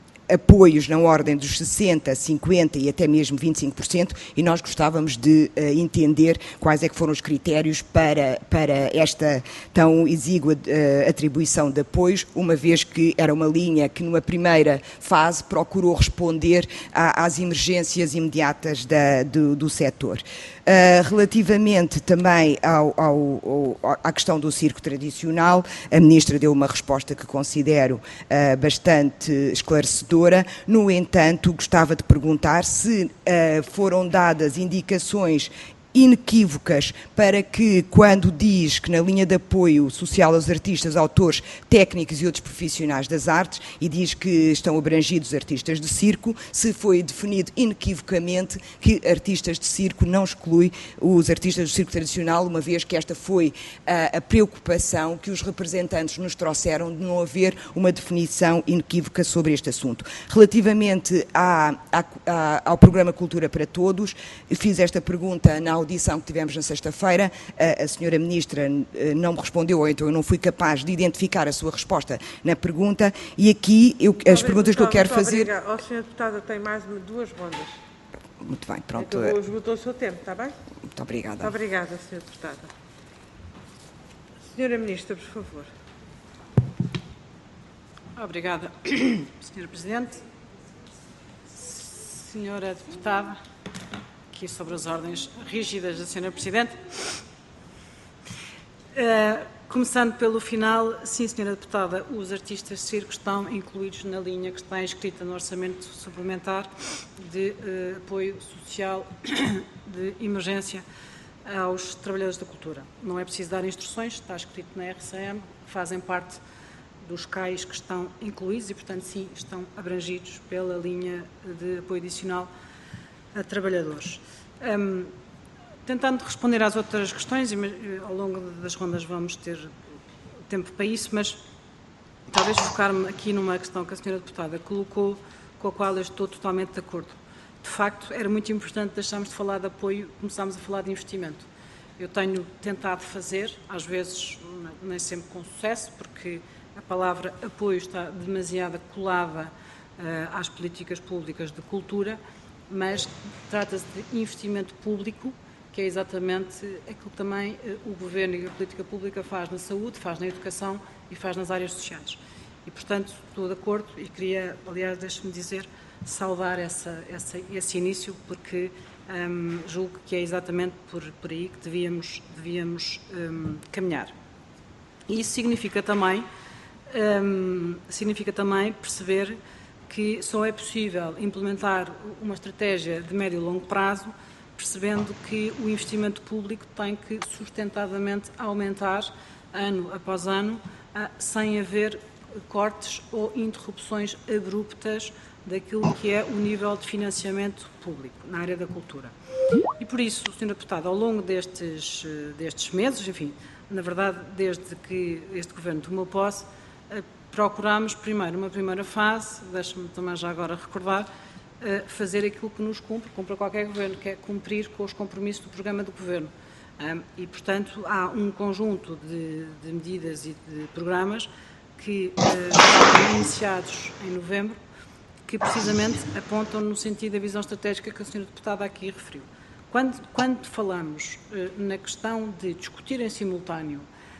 apoios na ordem dos sessenta, cinquenta e até mesmo vinte e cinco por cento, e nós gostávamos de uh, entender quais é que foram os critérios para, para esta tão exígua uh, atribuição de apoios, uma vez que era uma linha que numa primeira fase procurou responder a, às emergências imediatas da, do, do setor. Uh, relativamente também ao, ao, ao, à questão do circo tradicional, a Ministra deu uma resposta que considero uh, bastante esclarecedora. No entanto, gostava de perguntar se uh, foram dadas indicações inequívocas para que, quando diz que na linha de apoio social aos artistas, autores, técnicos e outros profissionais das artes, e diz que estão abrangidos artistas de circo, se foi definido inequivocamente que artistas de circo não exclui os artistas do circo tradicional, uma vez que esta foi a, a preocupação que os representantes nos trouxeram de não haver uma definição inequívoca sobre este assunto. Relativamente à, à, à, ao programa Cultura para Todos, fiz esta pergunta na audição que tivemos na sexta-feira, a, a senhora Ministra não me respondeu, ou então eu não fui capaz de identificar a sua resposta na pergunta, e aqui eu, as muito perguntas muito que eu quero muito fazer... Obrigada. A senhora Deputada tem mais duas rondas. Muito bem, pronto. Então, esgotou o seu tempo, está bem? Muito obrigada. Muito obrigada, senhora Deputada. Senhora Ministra, por favor. Obrigada, senhora Presidente. Senhora Deputada, aqui sobre as ordens rígidas da senhora Presidente. Uh, começando pelo final, sim, senhora Deputada, os artistas de circo estão incluídos na linha que está inscrita no Orçamento Suplementar de uh, apoio social de emergência aos trabalhadores da cultura. Não é preciso dar instruções, está escrito na R C M, fazem parte dos C A Is que estão incluídos e, portanto, sim, estão abrangidos pela linha de apoio adicional a trabalhadores. Um, tentando responder às outras questões, e ao longo das rondas vamos ter tempo para isso, mas talvez focar-me aqui numa questão que a senhora Deputada colocou, com a qual eu estou totalmente de acordo. De facto, era muito importante deixarmos de falar de apoio, começarmos a falar de investimento. Eu tenho tentado fazer, às vezes nem sempre com sucesso, porque a palavra apoio está demasiado colada uh, às políticas públicas de cultura, mas trata-se de investimento público, que é exatamente aquilo que também uh, o Governo e a política pública faz na saúde, faz na educação e faz nas áreas sociais. E, portanto, estou de acordo e queria, aliás, deixe-me dizer, saudar essa, essa, esse início, porque hum, julgo que é exatamente por, por aí que devíamos, devíamos hum, caminhar. E isso significa também, hum, significa também perceber que só é possível implementar uma estratégia de médio e longo prazo, percebendo que o investimento público tem que sustentadamente aumentar ano após ano, sem haver cortes ou interrupções abruptas daquilo que é o nível de financiamento público na área da cultura. E por isso, senhora Deputada, ao longo destes, destes meses, enfim, na verdade, desde que este Governo tomou posse, procurámos primeiro, uma primeira fase, deixe-me também já agora recordar, fazer aquilo que nos cumpre, cumpre qualquer Governo, que é cumprir com os compromissos do programa do Governo. E, portanto, há um conjunto de, de medidas e de programas que foram iniciados em novembro, que precisamente apontam no sentido da visão estratégica que a senhora Deputada aqui referiu. Quando, quando falamos na questão de discutir em simultâneo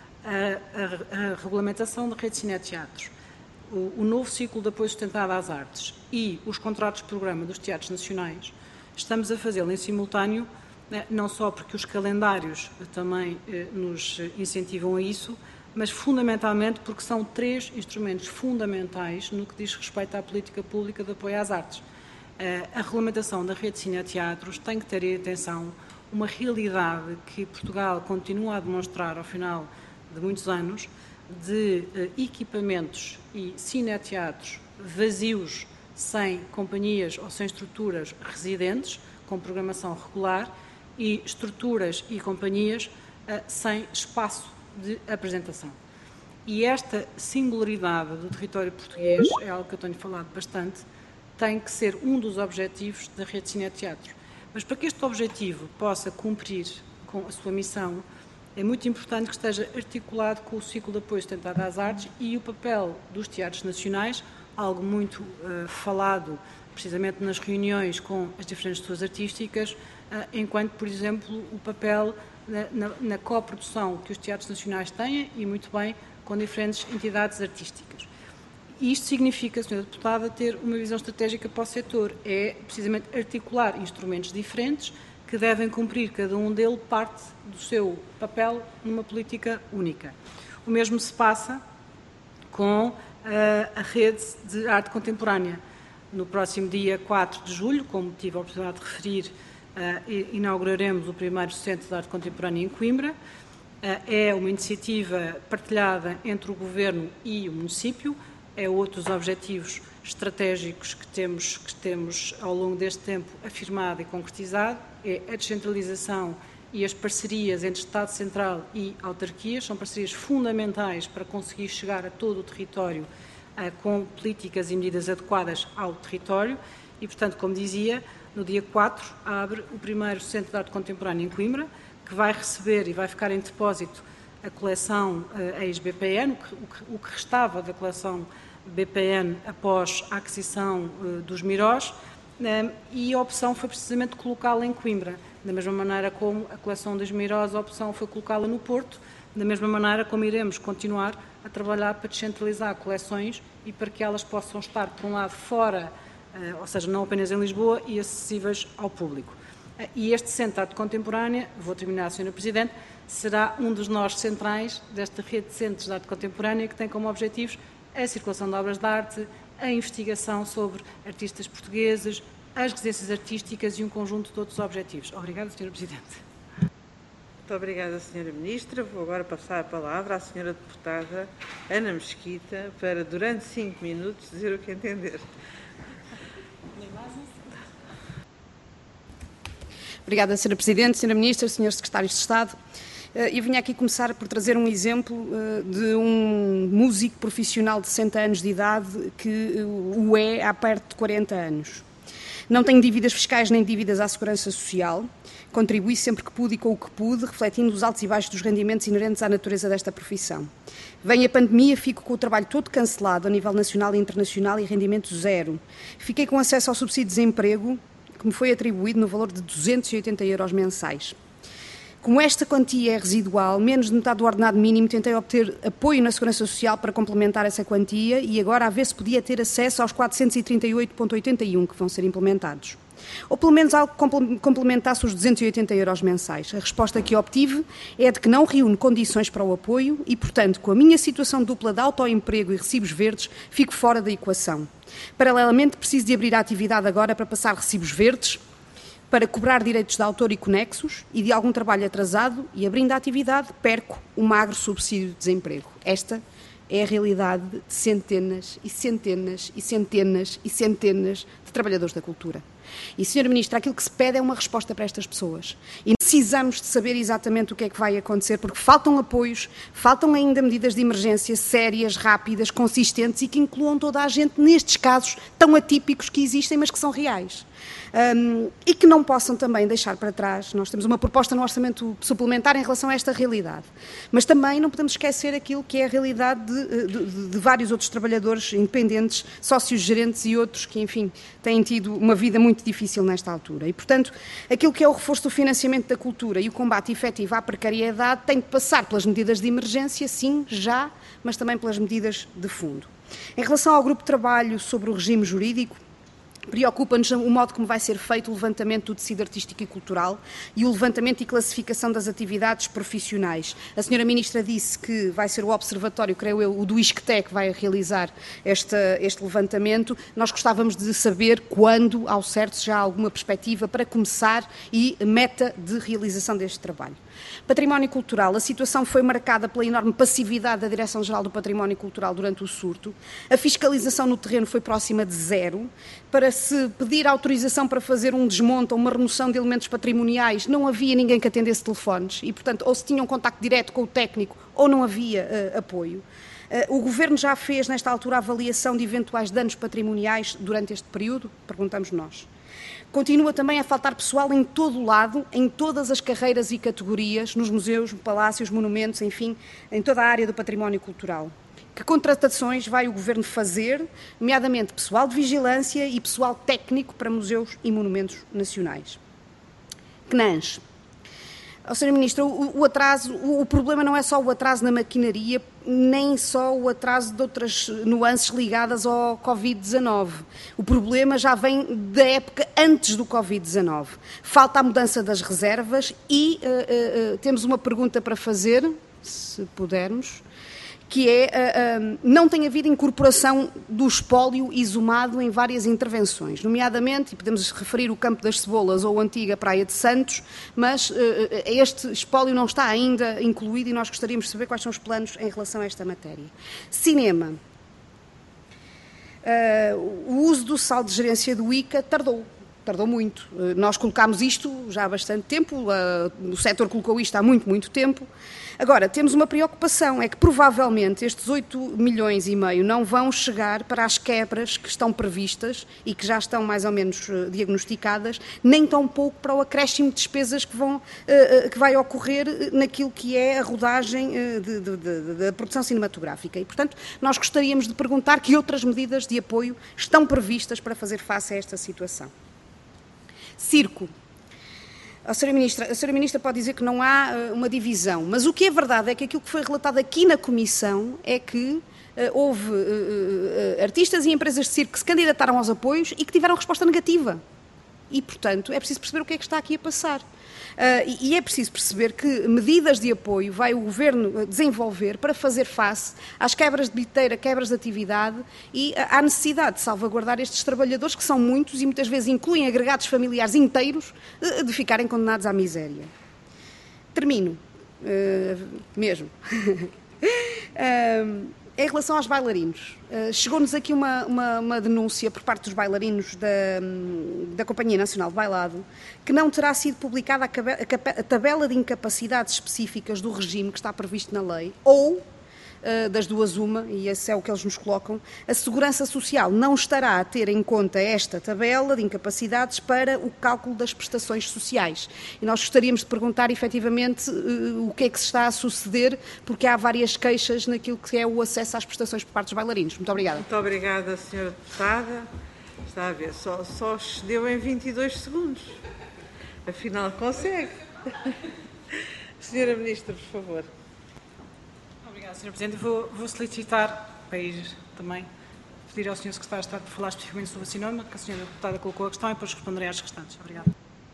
a, a, a regulamentação da rede de cineteatros, o, o novo ciclo de apoio sustentado às artes e os contratos de programa dos teatros nacionais, estamos a fazê-lo em simultâneo, não só porque os calendários também nos incentivam a isso, mas fundamentalmente porque são três instrumentos fundamentais no que diz respeito à política pública de apoio às artes. A regulamentação da rede de cineteatros tem que ter em atenção uma realidade que Portugal continua a demonstrar ao final de muitos anos, de equipamentos e cineteatros vazios, sem companhias ou sem estruturas residentes, com programação regular, e estruturas e companhias uh, sem espaço de apresentação. E esta singularidade do território português, é algo que eu tenho falado bastante, tem que ser um dos objetivos da rede de cineteatros. Mas para que este objetivo possa cumprir com a sua missão, é muito importante que esteja articulado com o ciclo de apoio sustentado às artes e o papel dos teatros nacionais, algo muito uh, falado precisamente nas reuniões com as diferentes pessoas artísticas, uh, enquanto, por exemplo, o papel na, na, na coprodução que os teatros nacionais têm, e muito bem, com diferentes entidades artísticas. E isto significa, senhora Deputada, ter uma visão estratégica para o setor. É precisamente articular instrumentos diferentes que devem cumprir, cada um deles, parte do seu papel numa política única. O mesmo se passa com uh, a rede de arte contemporânea. No próximo dia quatro de julho, como tive a oportunidade de referir, uh, inauguraremos o primeiro Centro de Arte Contemporânea em Coimbra. Uh, é uma iniciativa partilhada entre o Governo e o município. É outro dos objetivos estratégicos que temos, que temos ao longo deste tempo afirmado e concretizado, é a descentralização e as parcerias entre Estado Central e autarquias, são parcerias fundamentais para conseguir chegar a todo o território uh, com políticas e medidas adequadas ao território e, portanto, como dizia, no dia quatro abre o primeiro Centro de Arte Contemporânea em Coimbra, que vai receber e vai ficar em depósito a coleção uh, ex-B P N, o que, o, que, o que restava da coleção B P N após a aquisição uh, dos Mirós, um, e a opção foi precisamente colocá-la em Coimbra, da mesma maneira como a coleção dos Mirós, a opção foi colocá-la no Porto, da mesma maneira como iremos continuar a trabalhar para descentralizar coleções e para que elas possam estar, por um lado, fora, uh, ou seja, não apenas em Lisboa, e acessíveis ao público. Uh, e este Centro de Arte Contemporânea, vou terminar, senhora Presidente, será um dos nós centrais desta rede de centros de arte contemporânea que tem como objetivos a circulação de obras de arte, a investigação sobre artistas portugueses, as residências artísticas e um conjunto de outros objetivos. Obrigada, senhora Presidente. Muito obrigada, senhora Ministra. Vou agora passar a palavra à senhora Deputada Ana Mesquita para, durante cinco minutos, dizer o que entender. Obrigada, senhora Presidente, senhora Ministra, senhores Secretários de Estado. Eu vinha aqui começar por trazer um exemplo de um músico profissional de sessenta anos de idade que o é há perto de quarenta anos. Não tem dívidas fiscais nem dívidas à Segurança Social, contribui sempre que pude e com o que pude, refletindo os altos e baixos dos rendimentos inerentes à natureza desta profissão. Vem a pandemia, fico com o trabalho todo cancelado a nível nacional e internacional e rendimento zero. Fiquei com acesso ao subsídio de desemprego, que me foi atribuído no valor de duzentos e oitenta euros mensais. Como esta quantia é residual, menos de metade do ordenado mínimo, tentei obter apoio na Segurança Social para complementar essa quantia e agora a ver se podia ter acesso aos quatrocentos e trinta e oito vírgula oitenta e um que vão ser implementados. Ou pelo menos algo que complementasse os duzentos e oitenta euros mensais. A resposta que obtive é de que não reúne condições para o apoio e, portanto, com a minha situação dupla de autoemprego e recibos verdes, fico fora da equação. Paralelamente, preciso de abrir a atividade agora para passar recibos verdes, para cobrar direitos de autor e conexos e de algum trabalho atrasado e, abrindo a atividade, perco o magro subsídio de desemprego. Esta é a realidade de centenas e centenas e centenas e centenas de trabalhadores da cultura. E, senhora Ministra, aquilo que se pede é uma resposta para estas pessoas. E precisamos de saber exatamente o que é que vai acontecer, porque faltam apoios, faltam ainda medidas de emergência sérias, rápidas, consistentes e que incluam toda a gente nestes casos tão atípicos que existem, mas que são reais. Um, e que não possam também deixar para trás. Nós temos uma proposta no orçamento suplementar em relação a esta realidade. Mas também não podemos esquecer aquilo que é a realidade de, de, de vários outros trabalhadores independentes, sócios gerentes e outros que, enfim, têm tido uma vida muito difícil nesta altura. E, portanto, aquilo que é o reforço do financiamento da cultura e o combate efetivo à precariedade tem de passar pelas medidas de emergência, sim, já, mas também pelas medidas de fundo. Em relação ao grupo de trabalho sobre o regime jurídico, preocupa-nos o modo como vai ser feito o levantamento do tecido artístico e cultural e o levantamento e classificação das atividades profissionais. A senhora Ministra disse que vai ser o observatório, creio eu, o do ISCTE que vai realizar esta, este levantamento. Nós gostávamos de saber quando, ao certo, se já há alguma perspectiva para começar e meta de realização deste trabalho. Património cultural. A situação foi marcada pela enorme passividade da Direção-Geral do Património Cultural durante o surto. A fiscalização no terreno foi próxima de zero. Para se pedir autorização para fazer um desmonte ou uma remoção de elementos patrimoniais, não havia ninguém que atendesse telefones e, portanto, ou se tinha um contacto direto com o técnico ou não havia uh, apoio. Uh, o Governo já fez, nesta altura, a avaliação de eventuais danos patrimoniais durante este período? Perguntamos nós. Continua também a faltar pessoal em todo o lado, em todas as carreiras e categorias, nos museus, palácios, monumentos, enfim, em toda a área do património cultural. Que contratações vai o Governo fazer, nomeadamente pessoal de vigilância e pessoal técnico para museus e monumentos nacionais? C N A N S. Oh, senhora Ministra, o, o atraso, o, o problema não é só o atraso na maquinaria, nem só o atraso de outras nuances ligadas ao Covid dezanove. O problema já vem da época antes do Covid dezanove. Falta a mudança das reservas e uh, uh, uh, temos uma pergunta para fazer, se pudermos, que é, uh, uh, não tem havido incorporação do espólio exumado em várias intervenções, nomeadamente, e podemos referir o Campo das Cebolas ou a antiga Praia de Santos, mas uh, este espólio não está ainda incluído e nós gostaríamos de saber quais são os planos em relação a esta matéria. Cinema. Uh, o uso do saldo de gerência do I C A tardou. Tardou muito. Nós colocámos isto já há bastante tempo, o setor colocou isto há muito, muito tempo. Agora, temos uma preocupação, é que provavelmente estes oito milhões e meio não vão chegar para as quebras que estão previstas e que já estão mais ou menos diagnosticadas, nem tão pouco para o acréscimo de despesas que, vão, que vai ocorrer naquilo que é a rodagem da produção cinematográfica. E, portanto, nós gostaríamos de perguntar que outras medidas de apoio estão previstas para fazer face a esta situação. Circo. A senhora Ministra, a senhora Ministra pode dizer que não há uh, uma divisão, mas o que é verdade é que aquilo que foi relatado aqui na Comissão é que uh, houve uh, uh, artistas e empresas de circo que se candidataram aos apoios e que tiveram resposta negativa. E, portanto, é preciso perceber o que é que está aqui a passar. Uh, e, e é preciso perceber que medidas de apoio vai o Governo desenvolver para fazer face às quebras de bilheteira, quebras de atividade e à necessidade de salvaguardar estes trabalhadores, que são muitos e muitas vezes incluem agregados familiares inteiros, uh, de ficarem condenados à miséria. Termino. Uh, mesmo. uh, Em relação aos bailarinos, chegou-nos aqui uma, uma, uma denúncia por parte dos bailarinos da, da Companhia Nacional de Bailado que não terá sido publicada a, a, a tabela de incapacidades específicas do regime que está previsto na lei, ou, das duas uma, e esse é o que eles nos colocam, a Segurança Social não estará a ter em conta esta tabela de incapacidades para o cálculo das prestações sociais. E nós gostaríamos de perguntar, efetivamente, o que é que se está a suceder, porque há várias queixas naquilo que é o acesso às prestações por parte dos bailarinos. Muito obrigada. Muito obrigada, senhora Deputada. Está a ver, só, só excedeu em vinte e dois segundos. Afinal, consegue. Senhora Ministra, por favor. Obrigada, senhora Presidente. Vou, vou solicitar, para ir também, pedir ao senhor Secretário de Estado para falar especificamente sobre o cinema, que a senhora Deputada colocou a questão, e depois responderei às restantes. Obrigada.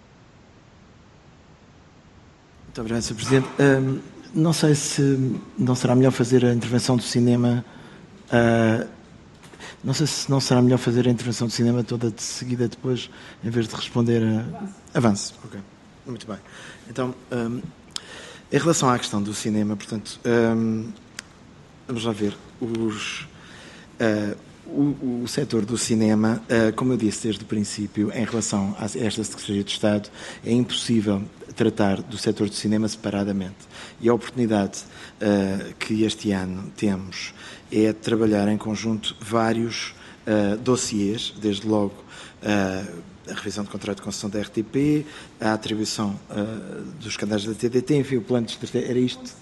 Muito obrigado, senhor Presidente. Um, não sei se não será melhor fazer a intervenção do cinema... Uh, não sei se não será melhor fazer a intervenção do cinema toda de seguida depois, em vez de responder a... Avance. Ok. Muito bem. Então, um, em relação à questão do cinema, portanto, um, vamos lá ver. Os, uh, o, o setor do cinema, uh, como eu disse desde o princípio, em relação a esta Secretaria de Estado, é impossível tratar do setor do cinema separadamente. E a oportunidade uh, que este ano temos é trabalhar em conjunto vários uh, dossiês, desde logo uh, a revisão do contrato de concessão da R T P, a atribuição uh, dos canais da T D T, enfim, o plano de estratégia, era isto?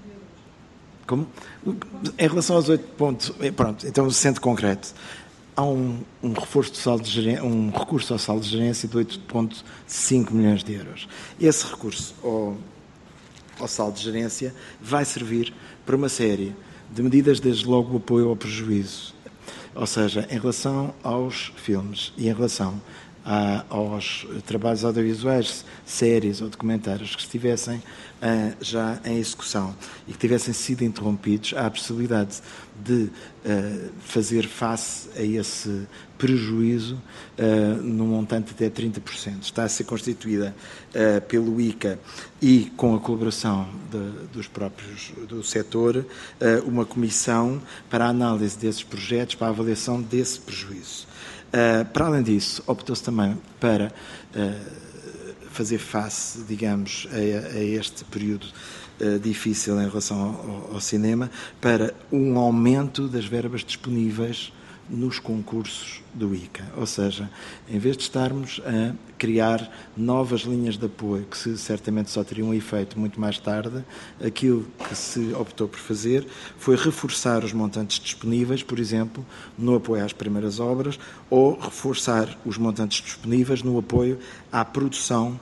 Como? Em relação aos oito pontos, pronto, então, sendo concreto, há um, um, reforço de saldo de gerência, um recurso ao saldo de gerência de oito vírgula cinco milhões de euros. Esse recurso ao, ao saldo de gerência vai servir para uma série de medidas, desde logo o apoio ao prejuízo, ou seja, em relação aos filmes e em relação a, aos trabalhos audiovisuais, séries ou documentários que estivessem uh, já em execução e que tivessem sido interrompidos, há a possibilidade de uh, fazer face a esse prejuízo uh, num montante de até trinta por cento. Está a ser constituída uh, pelo I C A e com a colaboração de, dos próprios do setor, uh, uma comissão para a análise desses projetos, para a avaliação desse prejuízo. Uh, para além disso, optou-se também para uh, fazer face, digamos, a, a este período uh, difícil em relação ao, ao cinema, para um aumento das verbas disponíveis nos concursos do I C A. Ou seja, em vez de estarmos a criar novas linhas de apoio, que se, certamente só teriam um efeito muito mais tarde, aquilo que se optou por fazer foi reforçar os montantes disponíveis, por exemplo, no apoio às primeiras obras, ou reforçar os montantes disponíveis no apoio à produção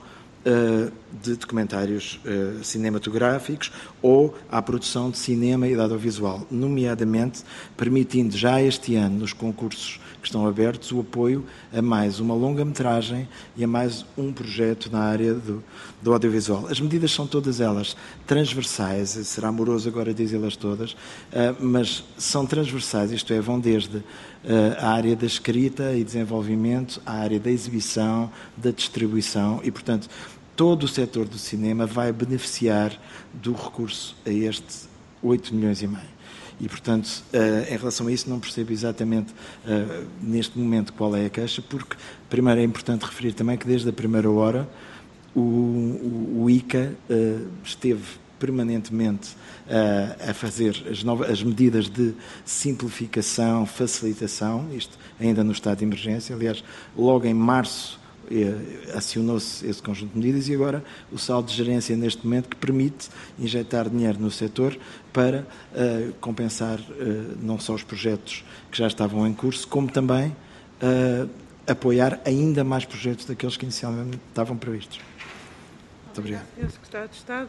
de documentários uh, cinematográficos ou à produção de cinema e de audiovisual, nomeadamente permitindo já este ano, nos concursos que estão abertos, o apoio a mais uma longa-metragem e a mais um projeto na área do, do audiovisual. As medidas são todas elas transversais, será amoroso agora dizê-las todas, uh, mas são transversais, isto é, vão desde uh, a área da escrita e desenvolvimento, à área da exibição, da distribuição e, portanto, todo o setor do cinema vai beneficiar do recurso a estes oito milhões e meio. E, portanto, em relação a isso, não percebo exatamente neste momento qual é a queixa, porque, primeiro, é importante referir também que, desde a primeira hora, o, o, o I C A esteve permanentemente a fazer as, novas, as medidas de simplificação, facilitação, isto ainda no estado de emergência. Aliás, logo em março, acionou-se esse conjunto de medidas e agora o saldo de gerência neste momento que permite injetar dinheiro no setor para uh, compensar uh, não só os projetos que já estavam em curso, como também uh, apoiar ainda mais projetos daqueles que inicialmente estavam previstos. Muito obrigado. senhor Secretário de Estado.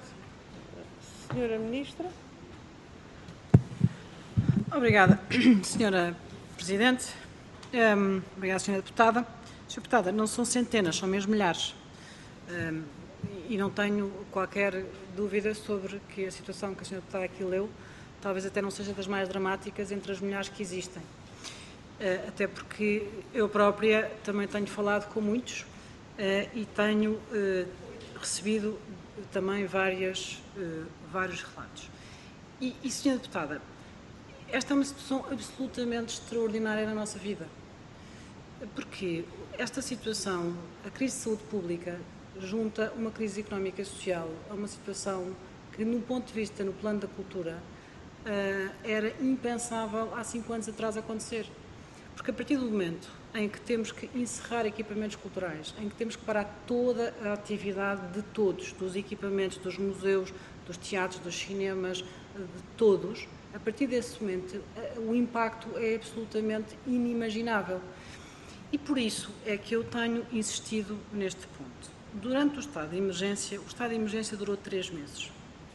senhora Ministra. Obrigada, senhora Presidente. Um, obrigada, senhora Deputada. senhora Deputada, não são centenas, são mesmo milhares. Um, e não tenho qualquer dúvida sobre que a situação que a senhora Deputada aqui leu talvez até não seja das mais dramáticas entre as milhares que existem. Uh, até porque eu própria também tenho falado com muitos uh, e tenho uh, recebido também várias, uh, vários relatos. E, e, senhora Deputada, esta é uma situação absolutamente extraordinária na nossa vida. Porque esta situação, a crise de saúde pública, junta uma crise económica e social a uma situação que, no ponto de vista, no plano da cultura, era impensável há cinco anos atrás acontecer. Porque a partir do momento em que temos que encerrar equipamentos culturais, em que temos que parar toda a atividade de todos, dos equipamentos, dos museus, dos teatros, dos cinemas, de todos, a partir desse momento o impacto é absolutamente inimaginável. E por isso é que eu tenho insistido neste ponto. durante o estado de emergência, o estado de emergência durou três meses.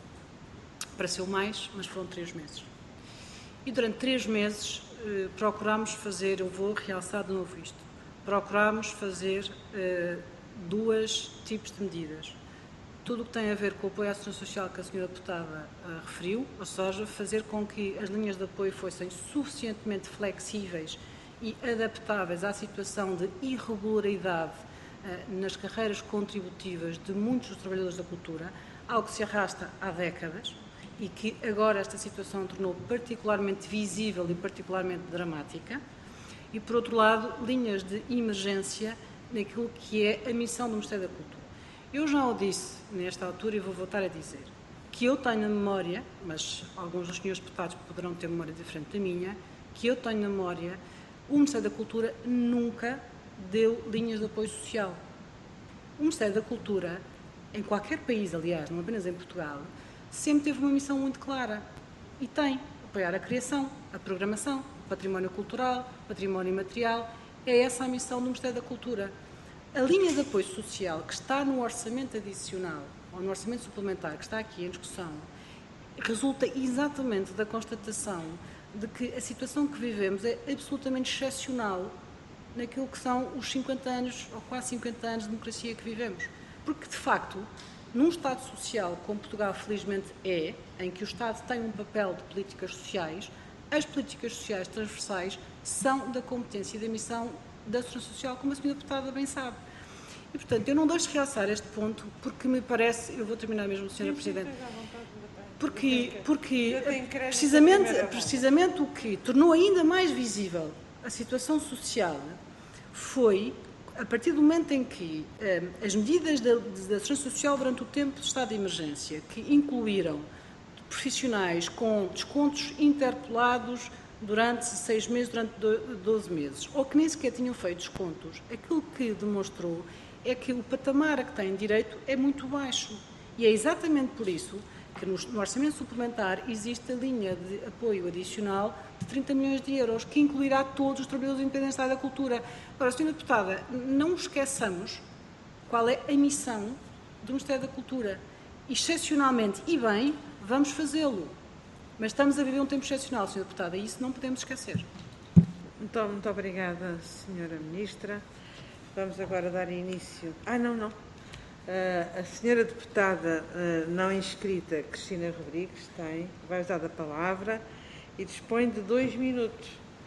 Pareceu mais, mas foram três meses. E durante três meses eh, procurámos fazer, eu vou realçar de novo isto, procurámos fazer eh, duas tipos de medidas. Tudo o que tem a ver com o apoio à ação social que a senhora deputada uh, referiu, ou seja, fazer com que as linhas de apoio fossem suficientemente flexíveis e adaptáveis à situação de irregularidade uh, nas carreiras contributivas de muitos dos trabalhadores da cultura, algo que se arrasta há décadas e que agora esta situação tornou particularmente visível e particularmente dramática. E, por outro lado, linhas de emergência naquilo que é a missão do Ministério da Cultura. Eu já o disse nesta altura e vou voltar a dizer que eu tenho na memória, mas alguns dos senhores deputados poderão ter memória diferente da minha, que eu tenho na memória, o Ministério da Cultura nunca deu linhas de apoio social. O Ministério da Cultura, em qualquer país, aliás, não apenas em Portugal, sempre teve uma missão muito clara e tem, apoiar a criação, a programação, o património cultural, o património imaterial, é essa a missão do Ministério da Cultura. A linha de apoio social que está no orçamento adicional, ou no orçamento suplementar que está aqui em discussão, resulta exatamente da constatação de que a situação que vivemos é absolutamente excepcional naquilo que são os cinquenta anos, ou quase cinquenta anos de democracia que vivemos. Porque, de facto, num Estado social, como Portugal felizmente é, em que o Estado tem um papel de políticas sociais, as políticas sociais transversais são da competência e da missão da Segurança Social, como a senhora deputada bem sabe. E, portanto, eu não deixo de realçar este ponto, porque me parece, eu vou terminar mesmo, senhora Presidente, porque, porque precisamente, precisamente o que tornou ainda mais visível a situação social foi, a partir do momento em que eh, as medidas da, da Segurança Social durante o tempo de estado de emergência, que incluíram profissionais com descontos interpolados durante seis meses, durante doze meses, ou que nem sequer tinham feito descontos, aquilo que demonstrou é que o patamar a que têm direito é muito baixo. E é exatamente por isso que no, no Orçamento Suplementar existe a linha de apoio adicional de trinta milhões de euros, que incluirá todos os trabalhadores independentes da área da cultura. Agora, senhora deputada, não esqueçamos qual é a missão do Ministério da Cultura. Excepcionalmente, e bem, vamos fazê-lo. Mas estamos a viver um tempo excepcional, senhora deputada, e isso não podemos esquecer. Então, muito obrigada, senhora Ministra. Vamos agora dar início... Ah, não, não. Uh, a senhora deputada uh, não inscrita, Cristina Rodrigues, tem, vai usar a palavra e dispõe de dois minutos.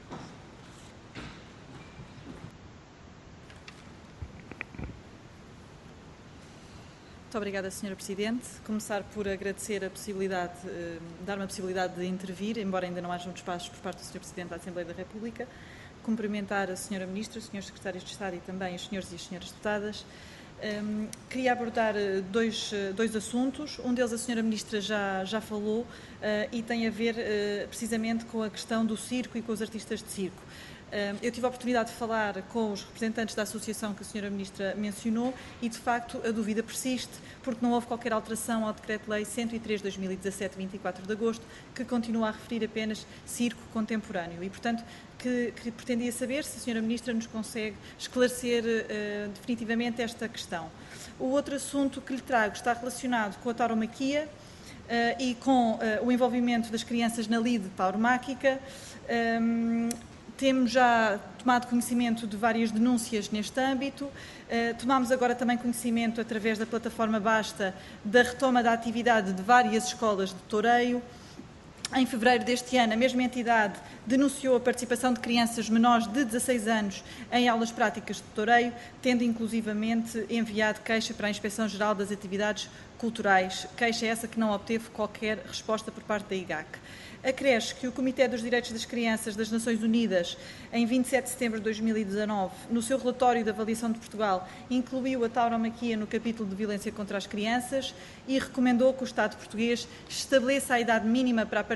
Muito obrigada, senhora Presidente. Começar por agradecer a possibilidade, uh, dar-me a possibilidade de intervir, embora ainda não haja muitos passos por parte do senhor Presidente da Assembleia da República. Cumprimentar a senhora Ministra, os senhores Secretários de Estado e também os senhores e as senhoras deputadas. Um, queria abordar dois, dois assuntos. Um deles a senhora Ministra já, já falou uh, e tem a ver uh, precisamente com a questão do circo e com os artistas de circo. Uh, eu tive a oportunidade de falar com os representantes da associação que a senhora Ministra mencionou e, de facto, a dúvida persiste, porque não houve qualquer alteração ao Decreto-Lei cento e três de dois mil e dezassete, de vinte e quatro de agosto, que continua a referir apenas circo contemporâneo. E, portanto, que, que pretendia saber se a senhora Ministra nos consegue esclarecer uh, definitivamente esta questão. O outro assunto que lhe trago está relacionado com a tauromaquia uh, e com uh, o envolvimento das crianças na lide tauromáquica. Um, Temos já tomado conhecimento de várias denúncias neste âmbito. Uh, tomámos agora também conhecimento, através da plataforma Basta, da retoma da atividade de várias escolas de toureio. Em fevereiro deste ano, a mesma entidade denunciou a participação de crianças menores de dezasseis anos em aulas práticas de toureio, tendo inclusivamente enviado queixa para a Inspeção-Geral das Atividades Culturais, queixa essa que não obteve qualquer resposta por parte da I G A C. Acresce que o Comitê dos Direitos das Crianças das Nações Unidas, em vinte e sete de setembro de dois mil e dezanove, no seu relatório de avaliação de Portugal, incluiu a tauromaquia no capítulo de violência contra as crianças e recomendou que o Estado português estabeleça a idade mínima para a participação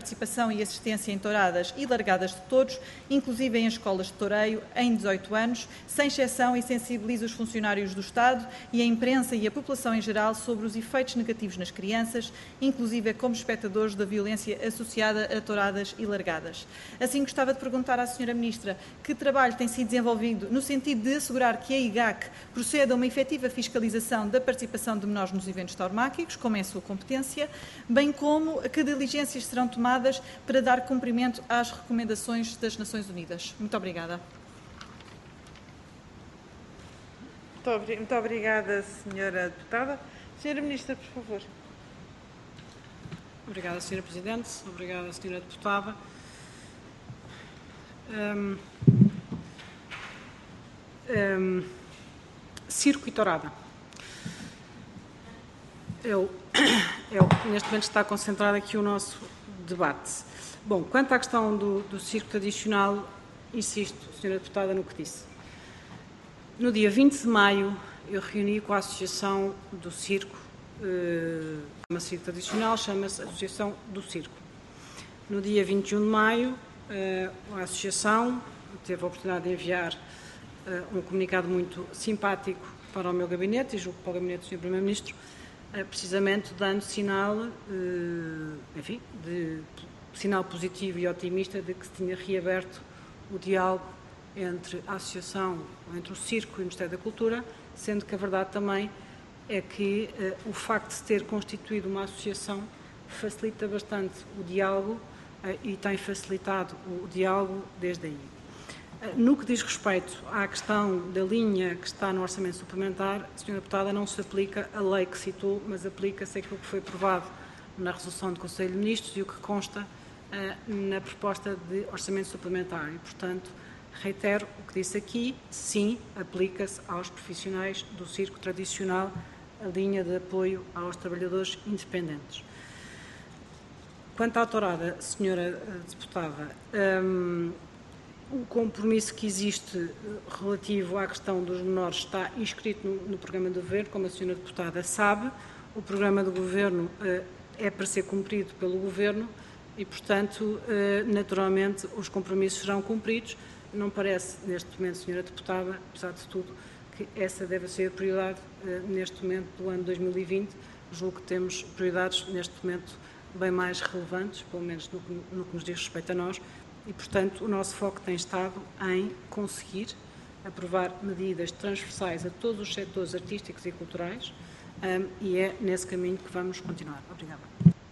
participação e assistência em touradas e largadas de touros, inclusive em escolas de toureio, em dezoito anos, sem exceção, e sensibiliza os funcionários do Estado e a imprensa e a população em geral sobre os efeitos negativos nas crianças, inclusive como espectadores da violência associada a touradas e largadas. Assim, gostava de perguntar à senhora Ministra que trabalho tem sido desenvolvido no sentido de assegurar que a I G A C proceda a uma efetiva fiscalização da participação de menores nos eventos tauromáquicos, como é a sua competência, bem como que diligências serão tomadas para dar cumprimento às recomendações das Nações Unidas. Muito obrigada. Muito obrigada, senhora deputada. Senhora Ministra, por favor. Obrigada, senhora Presidente. Obrigada, senhora deputada. Um, um, circo e tourada. É o, é o que neste momento está concentrado aqui o nosso debate. Bom, quanto à questão do, do circo tradicional, insisto, senhora deputada, no que disse. No dia vinte de maio, eu reuni com a Associação do Circo, eh, uma circo tradicional, chama-se Associação do Circo. No dia vinte e um de maio, eh, a Associação teve a oportunidade de enviar eh, um comunicado muito simpático para o meu gabinete, e julgo para o gabinete do senhor Primeiro-Ministro, eh, precisamente dando sinal, eh, enfim, de sinal positivo e otimista de que se tinha reaberto o diálogo entre a Associação, entre o Circo e o Ministério da Cultura, sendo que a verdade também é que eh, o facto de se ter constituído uma associação facilita bastante o diálogo eh, e tem facilitado o diálogo desde aí. Eh, no que diz respeito à questão da linha que está no Orçamento Suplementar, senhora Deputada, não se aplica a lei que citou, mas aplica-se aquilo que foi aprovado na resolução do Conselho de Ministros e o que consta eh, na proposta de Orçamento Suplementar. E, portanto, reitero o que disse aqui, sim, aplica-se aos profissionais do circo tradicional a linha de apoio aos trabalhadores independentes. Quanto à tourada, senhora deputada, um, o compromisso que existe relativo à questão dos menores está inscrito no, no programa do Governo, como a senhora deputada sabe. O programa do Governo uh, é para ser cumprido pelo Governo e, portanto, uh, naturalmente, os compromissos serão cumpridos. Não parece, neste momento, senhora deputada, apesar de tudo, que essa deve ser a prioridade eh, neste momento do ano dois mil e vinte. Julgo que temos prioridades, neste momento, bem mais relevantes, pelo menos no que, no que nos diz respeito a nós, e, portanto, o nosso foco tem estado em conseguir aprovar medidas transversais a todos os setores artísticos e culturais, um, e é nesse caminho que vamos continuar. Obrigada.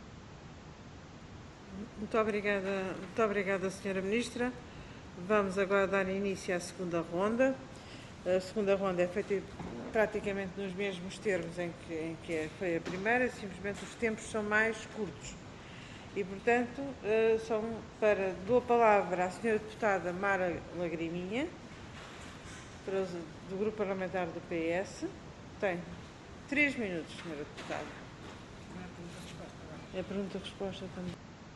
Muito obrigada, muito obrigada, senhora Ministra. Vamos agora dar início à segunda ronda. A segunda ronda é feita praticamente nos mesmos termos em que, em que foi a primeira, simplesmente os tempos são mais curtos. E, portanto, são para, dou a palavra à senhora deputada Mara Lagriminha, do Grupo Parlamentar do P S. Tem três minutos, senhora deputada. É a pergunta-resposta também.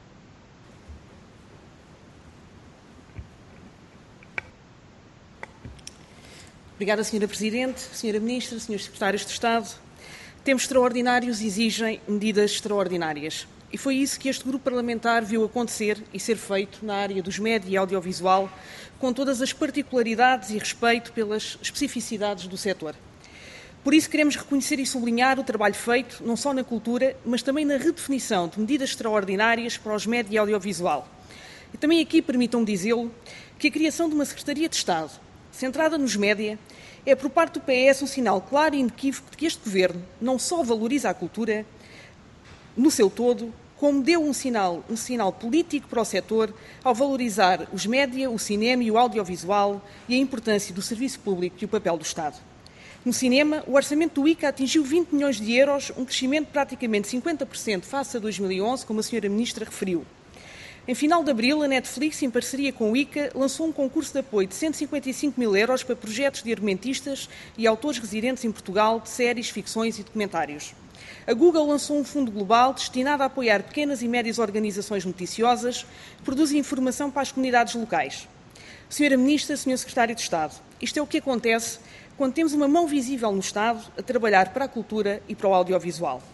Obrigada, senhora Presidente, senhora Ministra, senhores Secretários de Estado. Tempos extraordinários exigem medidas extraordinárias. E foi isso que este grupo parlamentar viu acontecer e ser feito na área dos média e audiovisual, com todas as particularidades e respeito pelas especificidades do setor. Por isso queremos reconhecer e sublinhar o trabalho feito, não só na cultura, mas também na redefinição de medidas extraordinárias para os média e audiovisual. E também aqui permitam-me dizê-lo que a criação de uma Secretaria de Estado centrada nos média, é por parte do P S um sinal claro e inequívoco de que este Governo não só valoriza a cultura no seu todo, como deu um sinal, um sinal político para o setor ao valorizar os média, o cinema e o audiovisual e a importância do serviço público e o papel do Estado. No cinema, o orçamento do I C A atingiu vinte milhões de euros, um crescimento de praticamente cinquenta por cento face a dois mil e onze, como a senhora Ministra referiu. Em final de abril, a Netflix, em parceria com o I C A, lançou um concurso de apoio de cento e cinquenta e cinco mil euros para projetos de argumentistas e autores residentes em Portugal de séries, ficções e documentários. A Google lançou um fundo global destinado a apoiar pequenas e médias organizações noticiosas que produzem informação para as comunidades locais. senhora Ministra, senhor Secretário de Estado, isto é o que acontece quando temos uma mão visível no Estado a trabalhar para a cultura e para o audiovisual.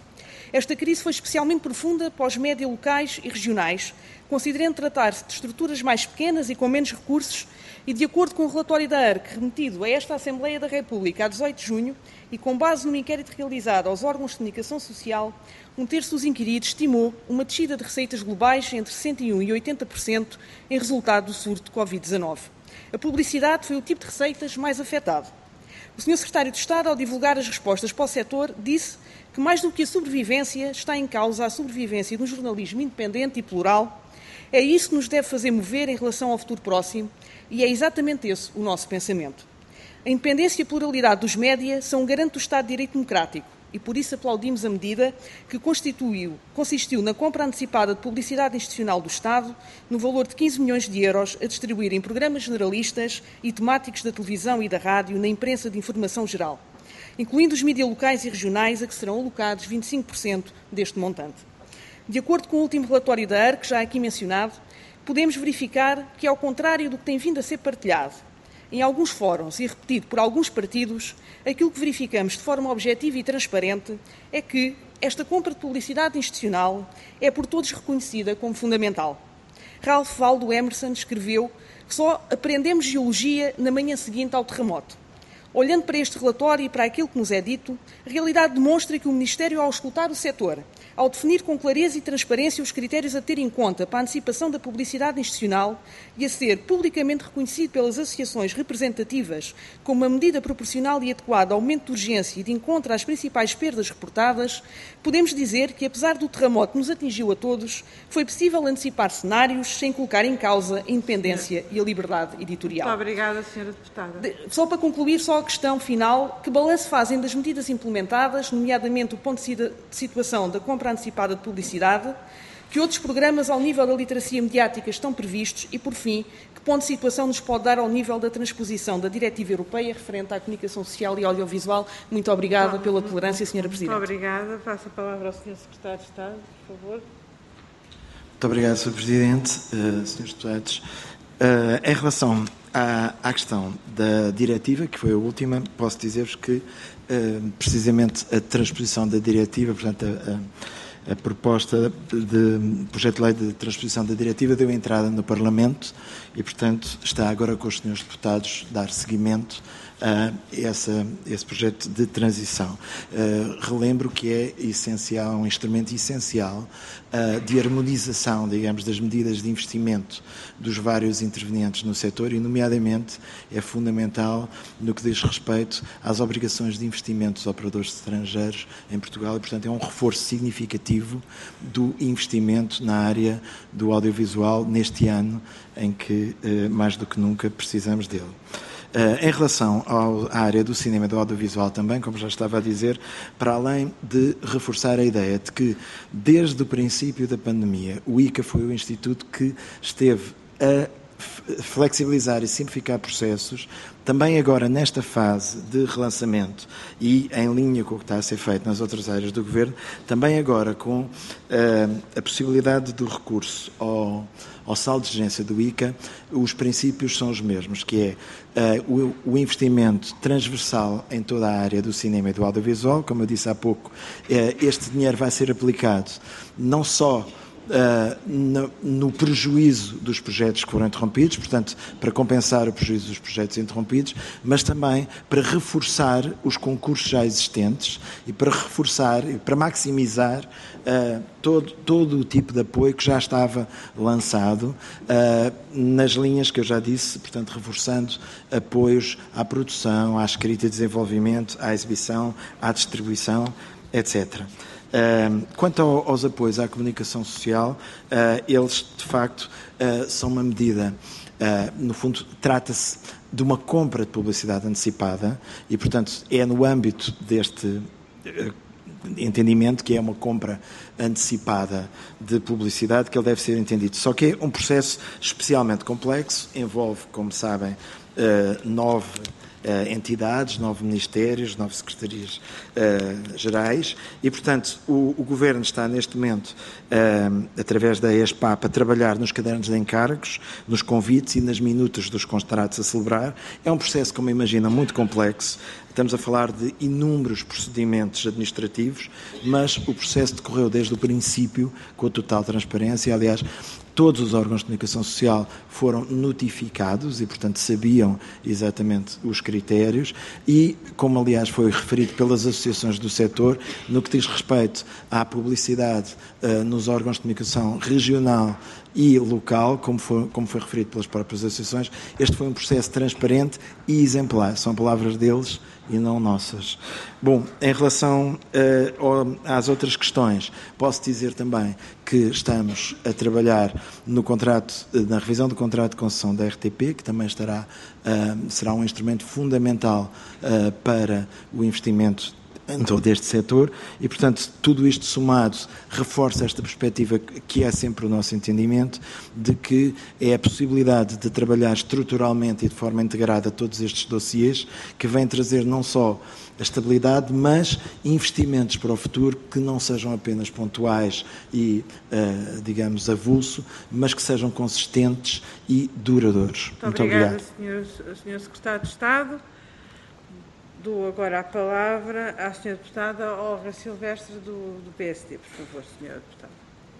Esta crise foi especialmente profunda para os média locais e regionais, considerando tratar-se de estruturas mais pequenas e com menos recursos, e de acordo com o relatório da A R C remetido a esta Assembleia da República a dezoito de junho, e com base num inquérito realizado aos órgãos de comunicação social, um terço dos inquiridos estimou uma descida de receitas globais entre sessenta e um por cento e oitenta por cento em resultado do surto de Covid dezanove. A publicidade foi o tipo de receitas mais afetado. O senhor Secretário de Estado, ao divulgar as respostas para o setor, disse que mais do que a sobrevivência está em causa a sobrevivência de um jornalismo independente e plural. É isso que nos deve fazer mover em relação ao futuro próximo e é exatamente esse o nosso pensamento. A independência e a pluralidade dos média são um garante do Estado de Direito Democrático e por isso aplaudimos a medida que constituiu, consistiu na compra antecipada de publicidade institucional do Estado no valor de quinze milhões de euros a distribuir em programas generalistas e temáticos da televisão e da rádio na imprensa de informação geral, incluindo os mídias locais e regionais a que serão alocados vinte e cinco por cento deste montante. De acordo com o último relatório da A R C, já aqui mencionado, podemos verificar que, ao contrário do que tem vindo a ser partilhado em alguns fóruns e repetido por alguns partidos, aquilo que verificamos de forma objetiva e transparente é que esta compra de publicidade institucional é por todos reconhecida como fundamental. Ralph Waldo Emerson escreveu que só aprendemos geologia na manhã seguinte ao terremoto. Olhando para este relatório e para aquilo que nos é dito, a realidade demonstra que o Ministério, ao escutar o setor, ao definir com clareza e transparência os critérios a ter em conta para a antecipação da publicidade institucional e a ser publicamente reconhecido pelas associações representativas como uma medida proporcional e adequada ao momento de urgência e de encontro às principais perdas reportadas, podemos dizer que, apesar do terremoto que nos atingiu a todos, foi possível antecipar cenários sem colocar em causa a independência e a liberdade editorial. Muito obrigada, senhora Deputada. De, só para concluir, só a questão final, que balanço fazem das medidas implementadas, nomeadamente o ponto de situação da compra antecipada de publicidade, que outros programas ao nível da literacia mediática estão previstos e, por fim, que ponto de situação nos pode dar ao nível da transposição da Diretiva Europeia referente à comunicação social e audiovisual. Muito obrigada pela tolerância, senhora Presidente. Muito obrigada. Passo a palavra ao senhor Secretário de Estado, por favor. Muito obrigado, senhor Presidente, uh, senhores deputados. Uh, em relação à, à questão da diretiva, que foi a última, posso dizer-vos que, uh, precisamente, a transposição da diretiva, portanto, a, a A proposta de projeto de lei de transposição da diretiva deu entrada no Parlamento e, portanto, está agora com os senhores deputados dar seguimento a essa, esse projeto de transição. Uh, relembro que é essencial, um instrumento essencial uh, de harmonização, digamos, das medidas de investimento dos vários intervenientes no setor e, nomeadamente, é fundamental no que diz respeito às obrigações de investimento dos operadores estrangeiros em Portugal e, portanto, é um reforço significativo do investimento na área do audiovisual neste ano em que, uh, mais do que nunca, precisamos dele. Uh, em relação ao, à área do cinema e do audiovisual também, como já estava a dizer, para além de reforçar a ideia de que, desde o princípio da pandemia, o I C A foi o instituto que esteve a flexibilizar e simplificar processos, também agora nesta fase de relançamento e em linha com o que está a ser feito nas outras áreas do Governo, também agora com uh, a possibilidade do recurso ao, ao saldo de urgência do I C A, os princípios são os mesmos, que é uh, o, o investimento transversal em toda a área do cinema e do audiovisual. Como eu disse há pouco, uh, este dinheiro vai ser aplicado não só Uh, no, no prejuízo dos projetos que foram interrompidos, portanto, para compensar o prejuízo dos projetos interrompidos, mas também para reforçar os concursos já existentes e para reforçar e para maximizar uh, todo, todo o tipo de apoio que já estava lançado uh, nas linhas que eu já disse, portanto, reforçando apoios à produção, à escrita e desenvolvimento, à exibição, à distribuição, etcétera. Uh, quanto ao, aos apoios à comunicação social, uh, eles, de facto, uh, são uma medida, uh, no fundo, trata-se de uma compra de publicidade antecipada e, portanto, é no âmbito deste uh, entendimento que é uma compra antecipada de publicidade que ele deve ser entendido. Só que é um processo especialmente complexo, envolve, como sabem, uh, nove uh, entidades, nove ministérios, nove secretarias-gerais uh, e, portanto, o, o Governo está neste momento, uh, através da ESPAP, a trabalhar nos cadernos de encargos, nos convites e nas minutas dos contratos a celebrar. É um processo, como imaginam, muito complexo. Estamos a falar de inúmeros procedimentos administrativos, mas o processo decorreu desde o princípio com a total transparência. Aliás, todos os órgãos de comunicação social foram notificados e, portanto, sabiam exatamente os critérios e, como aliás foi referido pelas associações do setor, no que diz respeito à publicidade uh, nos órgãos de comunicação regional e local, como foi, como foi referido pelas próprias associações, este foi um processo transparente e exemplar. São palavras deles e não nossas. Bom, em relação uh, às outras questões, posso dizer também que estamos a trabalhar no contrato, na revisão do contrato de concessão da R T P, que também estará, uh, será um instrumento fundamental uh, para o investimento em todo este setor e, portanto, tudo isto somado reforça esta perspectiva que é sempre o nosso entendimento de que é a possibilidade de trabalhar estruturalmente e de forma integrada todos estes dossiês que vem trazer não só a estabilidade, mas investimentos para o futuro que não sejam apenas pontuais e, uh, digamos, avulso, mas que sejam consistentes e duradouros. Muito, Muito obrigado. Obrigada, senhor Secretário de Estado. Dou agora a palavra à senhora Deputada Olga Silvestre, do, do P S D. Por favor, senhora Deputada.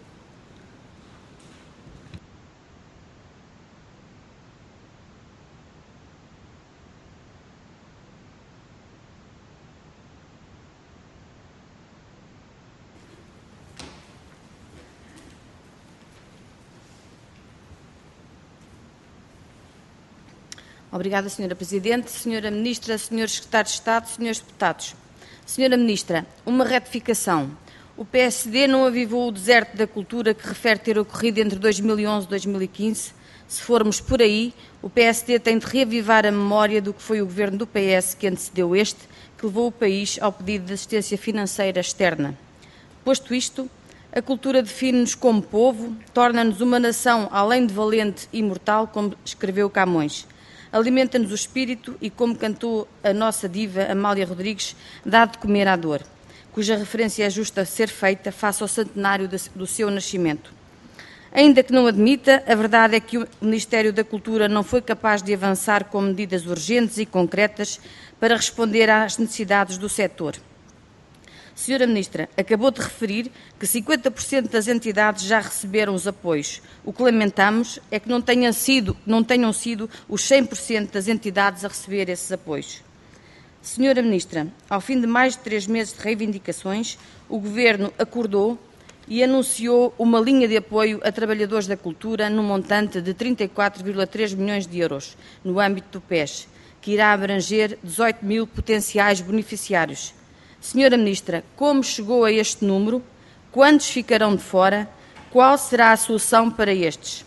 Obrigada, senhora Presidente, senhora Ministra, senhores Secretários de Estado, senhores Deputados. Senhora Ministra, uma retificação. O P S D não avivou o deserto da cultura que refere ter ocorrido entre dois mil e onze e dois mil e quinze. Se formos por aí, o P S D tem de reavivar a memória do que foi o governo do P S que antecedeu este, que levou o país ao pedido de assistência financeira externa. Posto isto, a cultura define-nos como povo, torna-nos uma nação além de valente e imortal, como escreveu Camões. Alimenta-nos o espírito e, como cantou a nossa diva Amália Rodrigues, dá de comer à dor, cuja referência é justa a ser feita face ao centenário do seu nascimento. Ainda que não admita, a verdade é que o Ministério da Cultura não foi capaz de avançar com medidas urgentes e concretas para responder às necessidades do setor. Senhora Ministra, acabou de referir que cinquenta por cento das entidades já receberam os apoios. O que lamentamos é que não tenham sido, não tenham sido os cem por cento das entidades a receber esses apoios. Senhora Ministra, ao fim de mais de três meses de reivindicações, o Governo acordou e anunciou uma linha de apoio a trabalhadores da cultura no montante de trinta e quatro vírgula três milhões de euros, no âmbito do P E S, que irá abranger dezoito mil potenciais beneficiários. Senhora Ministra, como chegou a este número? Quantos ficarão de fora? Qual será a solução para estes?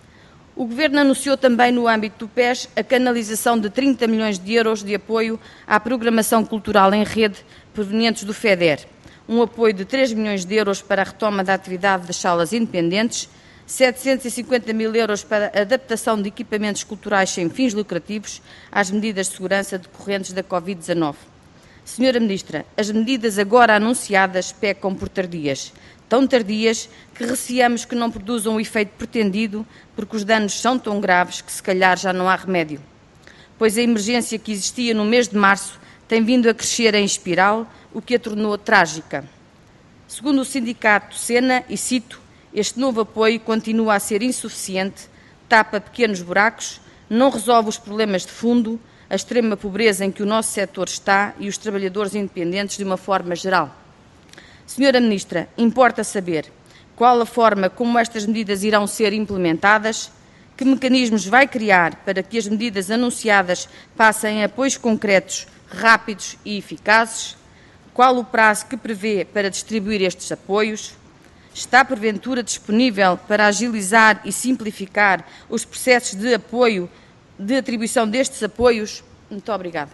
O Governo anunciou também no âmbito do P E S a canalização de trinta milhões de euros de apoio à programação cultural em rede provenientes do FEDER, um apoio de três milhões de euros para a retoma da atividade das salas independentes, setecentos e cinquenta mil euros para a adaptação de equipamentos culturais sem fins lucrativos às medidas de segurança decorrentes da Covid dezanove. Senhora Ministra, as medidas agora anunciadas pecam por tardias, tão tardias que receamos que não produzam o efeito pretendido, porque os danos são tão graves que se calhar já não há remédio. Pois a emergência que existia no mês de março tem vindo a crescer em espiral, o que a tornou trágica. Segundo o sindicato SENA, e cito, este novo apoio continua a ser insuficiente, tapa pequenos buracos, não resolve os problemas de fundo, a extrema pobreza em que o nosso setor está e os trabalhadores independentes de uma forma geral. Senhora Ministra, importa saber qual a forma como estas medidas irão ser implementadas, que mecanismos vai criar para que as medidas anunciadas passem a apoios concretos, rápidos e eficazes, qual o prazo que prevê para distribuir estes apoios, está porventura disponível para agilizar e simplificar os processos de apoio de atribuição destes apoios? Muito obrigada.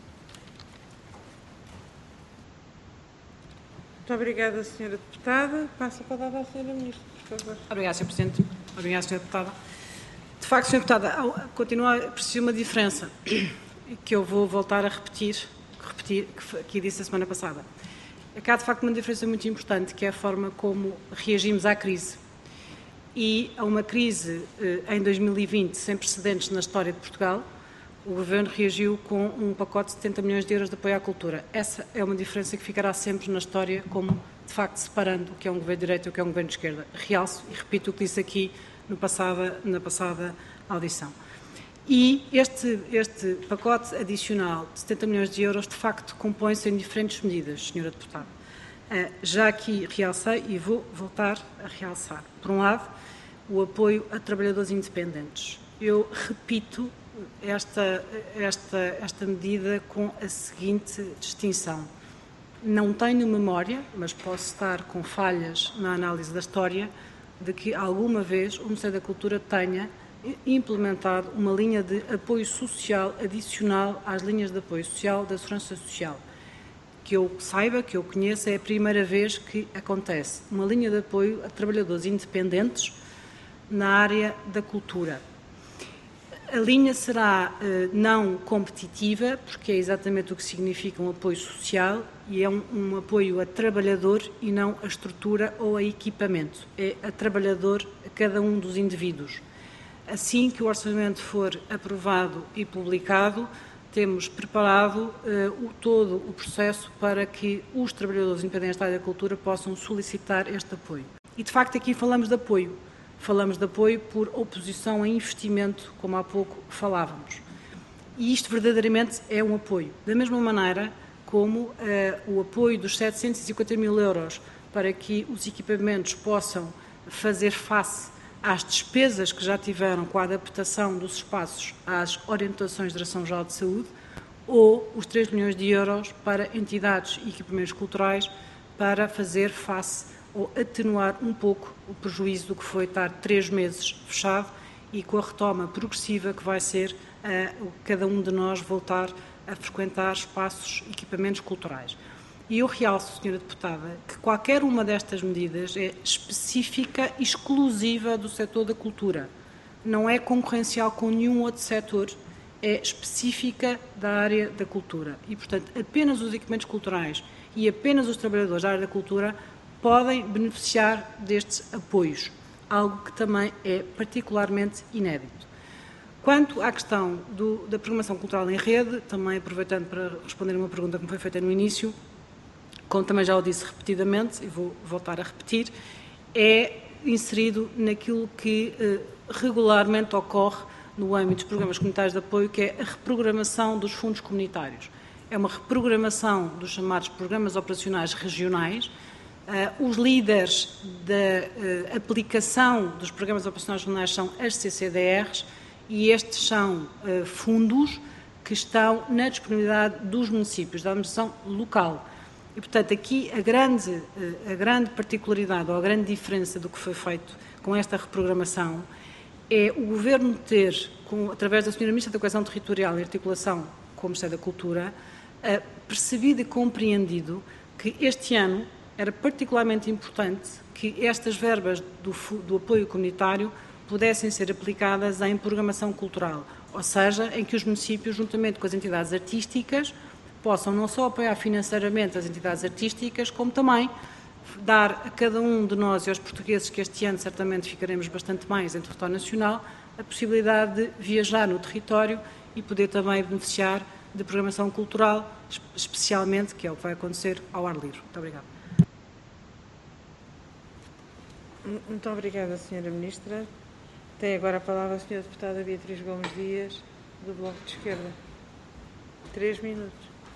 Muito obrigada, senhora Deputada. Passo a palavra à senhora Ministra, por favor. Obrigada, senhora Presidente. Obrigada, senhora Deputada. De facto, senhora Deputada, continua a persistir uma diferença que eu vou voltar a repetir, repetir que disse a semana passada. É que há, de facto, uma diferença muito importante, que é a forma como reagimos à crise. E a uma crise em dois mil e vinte sem precedentes na história de Portugal, o Governo reagiu com um pacote de setenta milhões de euros de apoio à cultura. Essa é uma diferença que ficará sempre na história como, de facto, separando o que é um Governo de direita e o que é um Governo de esquerda. Realço e repito o que disse aqui no passada, na passada audição. E este, este pacote adicional de setenta milhões de euros, de facto, compõe-se em diferentes medidas, senhora Deputada. Já aqui realcei e vou voltar a realçar. Por um lado, o apoio a trabalhadores independentes. Eu repito esta, esta, esta medida com a seguinte distinção. Não tenho memória, mas posso estar com falhas na análise da história, de que alguma vez o Ministério da Cultura tenha implementado uma linha de apoio social adicional às linhas de apoio social da Segurança Social. Que eu saiba, que eu conheça, é a primeira vez que acontece uma linha de apoio a trabalhadores independentes na área da cultura. A linha será eh, não competitiva, porque é exatamente o que significa um apoio social, e é um, um apoio a trabalhador e não a estrutura ou a equipamento. É a trabalhador, a cada um dos indivíduos. Assim que o orçamento for aprovado e publicado, temos preparado eh, o, todo o processo para que os trabalhadores independentes da área da cultura possam solicitar este apoio. E, de facto, aqui falamos de apoio. Falamos de apoio por oposição a investimento, como há pouco falávamos. E isto verdadeiramente é um apoio. Da mesma maneira como eh, o apoio dos setecentos e cinquenta mil euros para que os equipamentos possam fazer face às despesas que já tiveram com a adaptação dos espaços às orientações da Direção-Geral de Saúde, ou os três milhões de euros para entidades e equipamentos culturais para fazer face ou atenuar um pouco o prejuízo do que foi estar três meses fechado e com a retoma progressiva que vai ser uh, cada um de nós voltar a frequentar espaços e equipamentos culturais. E eu realço, senhora Deputada, que qualquer uma destas medidas é específica e exclusiva do setor da cultura. Não é concorrencial com nenhum outro setor, é específica da área da cultura. E, portanto, apenas os equipamentos culturais e apenas os trabalhadores da área da cultura podem beneficiar destes apoios, algo que também é particularmente inédito. Quanto à questão do, da programação cultural em rede, também aproveitando para responder a uma pergunta que me foi feita no início, como também já o disse repetidamente, e vou voltar a repetir, é inserido naquilo que eh, regularmente ocorre no âmbito dos programas comunitários de apoio, que é a reprogramação dos fundos comunitários. É uma reprogramação dos chamados programas operacionais regionais. Uh, os líderes da uh, aplicação dos programas operacionais regionais são as C C D Rs e estes são uh, fundos que estão na disponibilidade dos municípios, da administração local. E, portanto, aqui a grande, uh, a grande particularidade ou a grande diferença do que foi feito com esta reprogramação é o Governo ter, com, através da senhora Ministra da Coesão Territorial e Articulação com o Ministério da Cultura, uh, percebido e compreendido que este ano era particularmente importante que estas verbas do, do apoio comunitário pudessem ser aplicadas em programação cultural, ou seja, em que os municípios, juntamente com as entidades artísticas, possam não só apoiar financeiramente as entidades artísticas, como também dar a cada um de nós e aos portugueses, que este ano certamente ficaremos bastante mais em território nacional, a possibilidade de viajar no território e poder também beneficiar de programação cultural, especialmente, que é o que vai acontecer ao ar livre. Muito obrigada. Muito obrigada, senhora Ministra. Tem agora a palavra a senhora Deputada Beatriz Gomes Dias, do Bloco de Esquerda. Três minutos.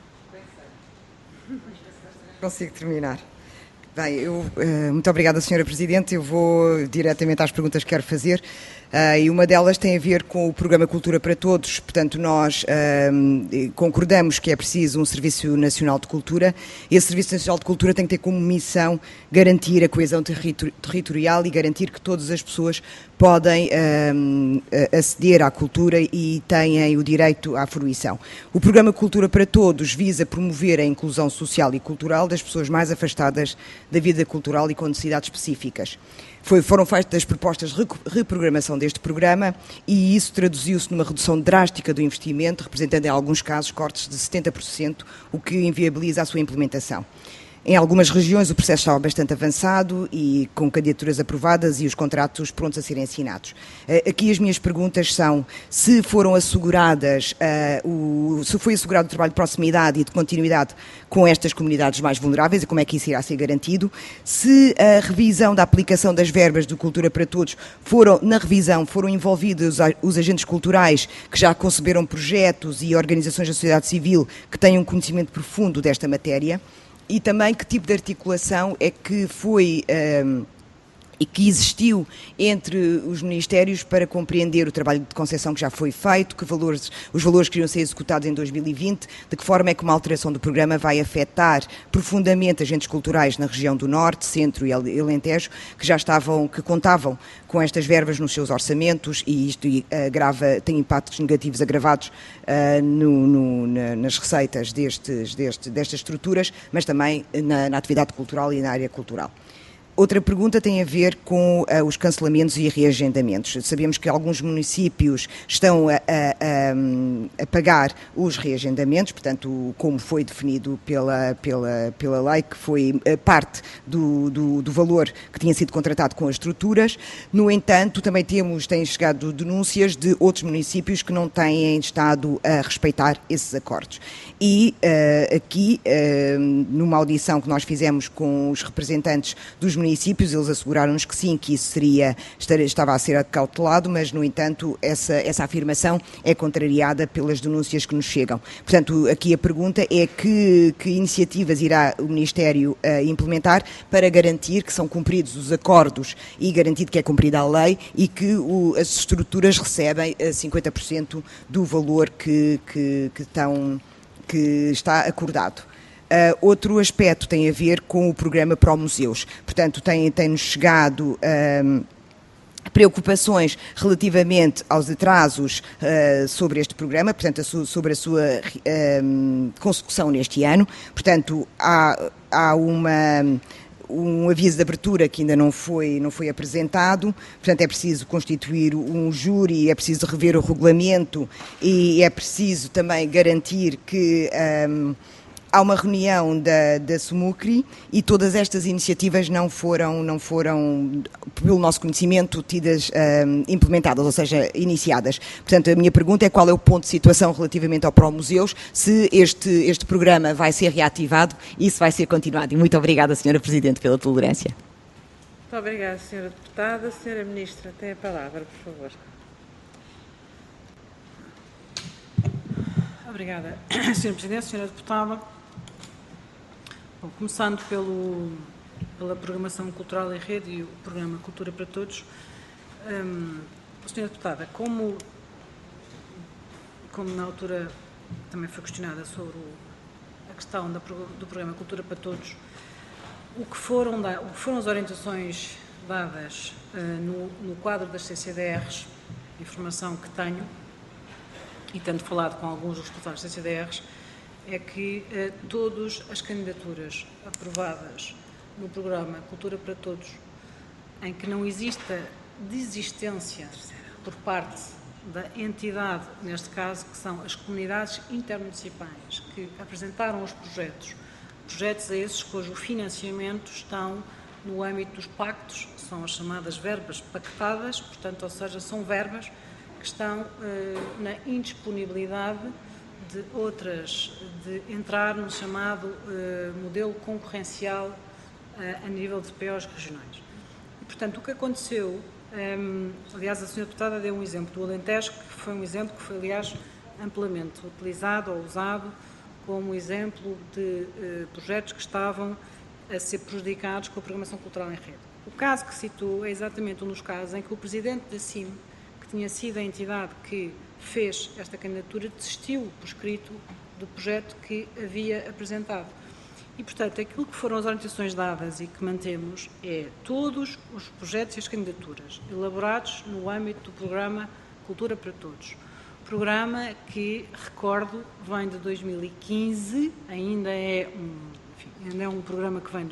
Consigo terminar. Bem, eu, muito obrigada, senhora Presidente. Eu vou diretamente às perguntas que quero fazer. Uh, e uma delas tem a ver com o Programa Cultura para Todos. Portanto, nós uh, concordamos que é preciso um Serviço Nacional de Cultura. Esse Serviço Nacional de Cultura tem que ter como missão garantir a coesão territori- territorial e garantir que todas as pessoas podem uh, aceder à cultura e têm o direito à fruição. O Programa Cultura para Todos visa promover a inclusão social e cultural das pessoas mais afastadas da vida cultural e com necessidades específicas. Foi, foram feitas propostas de reprogramação deste programa e isso traduziu-se numa redução drástica do investimento, representando em alguns casos cortes de setenta por cento, o que inviabiliza a sua implementação. Em algumas regiões o processo estava bastante avançado e com candidaturas aprovadas e os contratos prontos a serem assinados. Aqui as minhas perguntas são se foram asseguradas, uh, o, se foi assegurado o trabalho de proximidade e de continuidade com estas comunidades mais vulneráveis e como é que isso irá ser garantido, se a revisão da aplicação das verbas do Cultura para Todos foram, na revisão, foram envolvidos os agentes culturais que já conceberam projetos e organizações da sociedade civil que têm um conhecimento profundo desta matéria. E também que tipo de articulação é que foi um, e que existiu entre os ministérios para compreender o trabalho de concessão que já foi feito, que valores, os valores que iriam ser executados em dois mil e vinte, de que forma é que uma alteração do programa vai afetar profundamente agentes culturais na região do Norte, Centro e Alentejo, que já estavam, que contavam com estas verbas nos seus orçamentos e isto agrava, tem impactos negativos agravados uh, no, no, na, nas receitas destes, deste, destas estruturas, mas também na, na atividade cultural e na área cultural. Outra pergunta tem a ver com uh, os cancelamentos e reagendamentos. Sabemos que alguns municípios estão a, a, a pagar os reagendamentos, portanto, como foi definido pela, pela, pela lei, que foi parte do, do, do valor que tinha sido contratado com as estruturas. No entanto, também temos, têm chegado denúncias de outros municípios que não têm estado a respeitar esses acordos. E uh, aqui, uh, numa audição que nós fizemos com os representantes dos municípios, eles asseguraram-nos que sim, que isso seria, estava a ser acautelado, mas, no entanto, essa, essa afirmação é contrariada pelas denúncias que nos chegam. Portanto, aqui a pergunta é que, que iniciativas irá o Ministério uh, implementar para garantir que são cumpridos os acordos e garantido que é cumprida a lei e que o, as estruturas recebem uh, cinquenta por cento do valor que, que, que estão... que está acordado. Uh, outro aspecto tem a ver com o programa Promuseus. Portanto, tem, tem-nos chegado uh, preocupações relativamente aos atrasos uh, sobre este programa, portanto, a su, sobre a sua uh, consecução neste ano. Portanto, há, há uma... um aviso de abertura que ainda não foi, não foi apresentado, portanto é preciso constituir um júri, é preciso rever o regulamento e é preciso também garantir que um, há uma reunião da, da SUMUCRI e todas estas iniciativas não foram, não foram pelo nosso conhecimento, tidas, um, implementadas, ou seja, iniciadas. Portanto, a minha pergunta é qual é o ponto de situação relativamente ao Promuseus, se este, este programa vai ser reativado e se vai ser continuado. E muito obrigada, senhora Presidente, pela tolerância. Muito obrigada, senhora Deputada. Senhora Ministra, tem a palavra, por favor. Obrigada, senhora Presidente, senhora Deputada. Bom, começando pelo, pela Programação Cultural em Rede e o Programa Cultura para Todos, um, senhora Deputada, como, como na altura também foi questionada sobre o, a questão da, do Programa Cultura para Todos, o que foram, da, o que foram as orientações dadas uh, no, no quadro das C C D Rs, informação que tenho, e tendo falado com alguns dos responsáveis das C C D Rs, é que eh, todas as candidaturas aprovadas no programa Cultura para Todos, em que não exista desistência por parte da entidade, neste caso, que são as comunidades intermunicipais que apresentaram os projetos, projetos a esses cujo financiamento estão no âmbito dos pactos, são as chamadas verbas pactadas, portanto, ou seja, são verbas que estão eh, na indisponibilidade de outras, de entrar no chamado uh, modelo concorrencial uh, a nível de P Os regionais. E, portanto, o que aconteceu, um, aliás, a senhora Deputada deu um exemplo do Alentejo, que foi um exemplo que foi, aliás, amplamente utilizado ou usado como exemplo de uh, projetos que estavam a ser prejudicados com a programação cultural em rede. O caso que citou é exatamente um dos casos em que o Presidente da C I M, que tinha sido a entidade que fez esta candidatura, desistiu por escrito do projeto que havia apresentado. E, portanto, aquilo que foram as orientações dadas e que mantemos é todos os projetos e as candidaturas elaborados no âmbito do programa Cultura para Todos. Programa que, recordo, vem de dois mil e quinze, ainda é um, enfim, ainda é um programa que vem do, do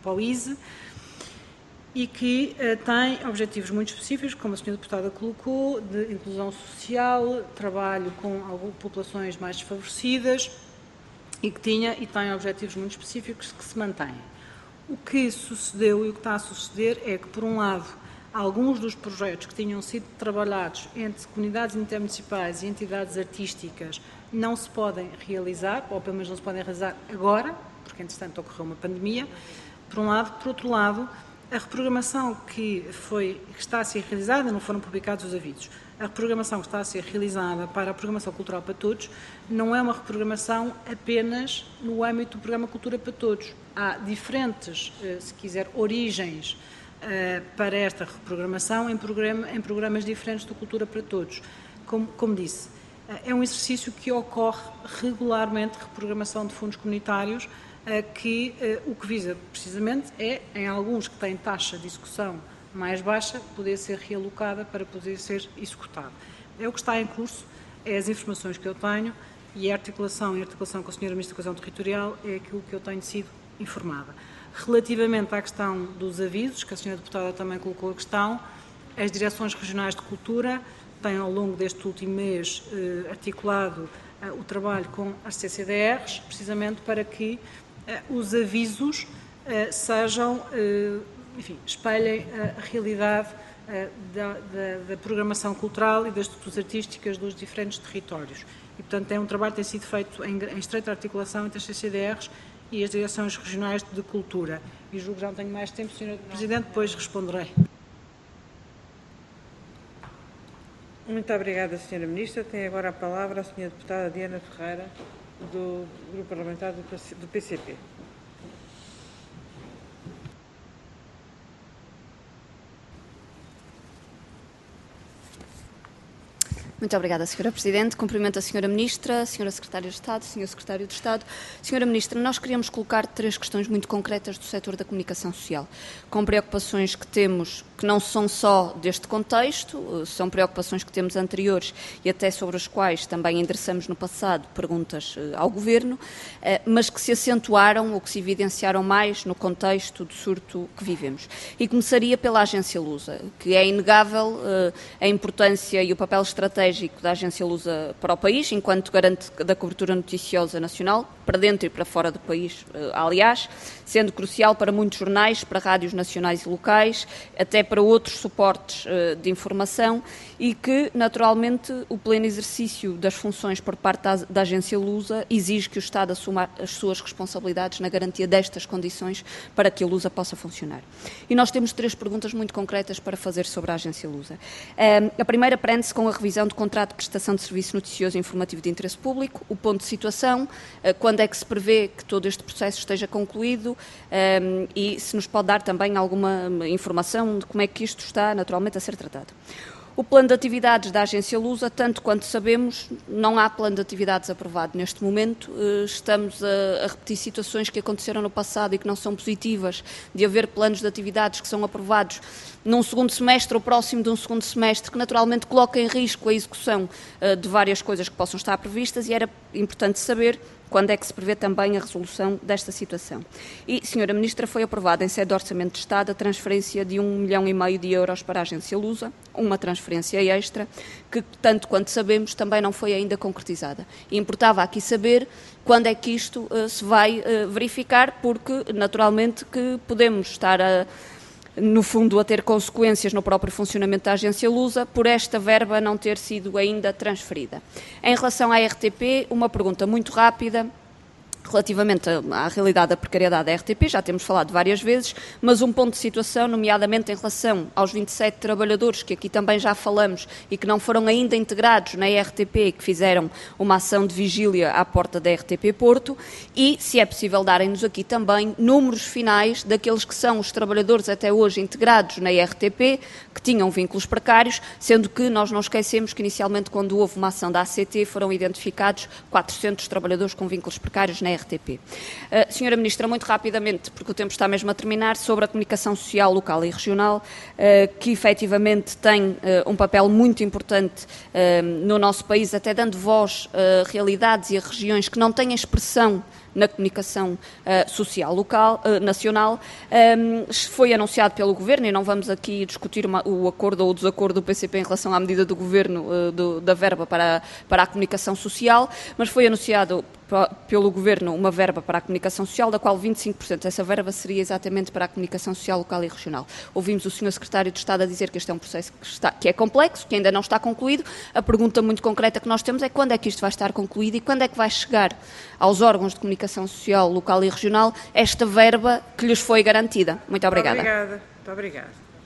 para o I S E, e que uh, tem objetivos muito específicos, como a senhora deputada colocou, de inclusão social, trabalho com algumas populações mais desfavorecidas, e que tinha e tem objetivos muito específicos que se mantêm. O que sucedeu e o que está a suceder é que, por um lado, alguns dos projetos que tinham sido trabalhados entre comunidades intermunicipais e entidades artísticas não se podem realizar, ou pelo menos não se podem realizar agora, porque, entretanto, ocorreu uma pandemia, por um lado. Por outro lado, a reprogramação que, foi, que está a ser realizada, não foram publicados os avisos, a reprogramação que está a ser realizada para a Programação Cultural para Todos não é uma reprogramação apenas no âmbito do Programa Cultura para Todos. Há diferentes, se quiser, origens para esta reprogramação em, programa, em programas diferentes do Cultura para Todos. Como, como disse, é um exercício que ocorre regularmente, reprogramação de fundos comunitários, que o que visa precisamente é, em alguns que têm taxa de execução mais baixa, poder ser realocada para poder ser executada. É o que está em curso, é as informações que eu tenho, e a articulação e a articulação com a senhora Ministra da Coesão Territorial é aquilo que eu tenho sido informada. Relativamente à questão dos avisos, que a senhora Deputada também colocou a questão, as Direções Regionais de Cultura têm, ao longo deste último mês, eh, articulado eh, o trabalho com as C C D Rs, precisamente para que eh, os avisos eh, sejam, eh, enfim, espelhem a realidade eh, da, da, da programação cultural e das estruturas artísticas dos diferentes territórios. E, portanto, é um trabalho que tem sido feito em, em estreita articulação entre as C C D Rs e as Direções Regionais de Cultura. E julgo que já não tenho mais tempo, senhora Presidente, depois responderei. Muito obrigada, senhora Ministra. Tem agora a palavra a senhora Deputada Diana Ferreira, do Grupo Parlamentar do P C P. Muito obrigada, senhora Presidente. Cumprimento a senhora Ministra, senhora Secretária de Estado, senhor Secretário de Estado. Senhora Ministra, nós queríamos colocar três questões muito concretas do setor da comunicação social, com preocupações que temos, que não são só deste contexto, são preocupações que temos anteriores e até sobre as quais também endereçamos no passado perguntas ao Governo, mas que se acentuaram ou que se evidenciaram mais no contexto do surto que vivemos. E começaria pela Agência Lusa, que é inegável a importância e o papel estratégico da Agência Lusa para o país, enquanto garante da cobertura noticiosa nacional, para dentro e para fora do país, aliás, sendo crucial para muitos jornais, para rádios nacionais e locais, até para outros suportes de informação, e que, naturalmente, o pleno exercício das funções por parte da, da Agência Lusa exige que o Estado assuma as suas responsabilidades na garantia destas condições para que a Lusa possa funcionar. E nós temos três perguntas muito concretas para fazer sobre a Agência Lusa. A primeira prende-se com a revisão do contrato de prestação de serviço noticioso e informativo de interesse público, o ponto de situação, quando é que se prevê que todo este processo esteja concluído, e se nos pode dar também alguma informação de como é que isto está naturalmente a ser tratado. O plano de atividades da Agência Lusa, tanto quanto sabemos, não há plano de atividades aprovado neste momento. Estamos a, a repetir situações que aconteceram no passado e que não são positivas, de haver planos de atividades que são aprovados num segundo semestre ou próximo de um segundo semestre, que naturalmente coloca em risco a execução uh, de várias coisas que possam estar previstas, e era importante saber quando é que se prevê também a resolução desta situação. E, senhora Ministra, foi aprovada em sede de Orçamento de Estado a transferência de um milhão e meio de euros para a Agência Lusa, uma transferência extra, que, tanto quanto sabemos, também não foi ainda concretizada. E importava aqui saber quando é que isto uh, se vai uh, verificar, porque, naturalmente, que podemos estar a no fundo, a ter consequências no próprio funcionamento da Agência Lusa, por esta verba não ter sido ainda transferida. Em relação à R T P, uma pergunta muito rápida. Relativamente à realidade da precariedade da R T P, já temos falado várias vezes, mas um ponto de situação, nomeadamente em relação aos vinte e sete trabalhadores, que aqui também já falamos e que não foram ainda integrados na R T P, que fizeram uma ação de vigília à porta da R T P Porto, e se é possível darem-nos aqui também números finais daqueles que são os trabalhadores até hoje integrados na R T P, que tinham vínculos precários, sendo que nós não esquecemos que inicialmente, quando houve uma ação da A C T, foram identificados quatrocentos trabalhadores com vínculos precários na R T P. Uh, senhora Ministra, muito rapidamente, porque o tempo está mesmo a terminar, sobre a comunicação social local e regional, uh, que efetivamente tem uh, um papel muito importante uh, no nosso país, até dando voz a realidades e a regiões que não têm expressão na comunicação uh, social local, uh, nacional. Um, foi anunciado pelo Governo, e não vamos aqui discutir uma, o acordo ou o desacordo do P C P em relação à medida do Governo uh, do, da verba para, para a comunicação social, mas foi anunciado pelo Governo uma verba para a comunicação social, da qual vinte e cinco por cento dessa verba seria exatamente para a comunicação social local e regional. Ouvimos o senhor Secretário de Estado a dizer que este é um processo que, está, que é complexo, que ainda não está concluído. A pergunta muito concreta que nós temos é quando é que isto vai estar concluído e quando é que vai chegar aos órgãos de comunicação social local e regional esta verba que lhes foi garantida. Muito obrigada. Muito obrigada. Muito obrigada.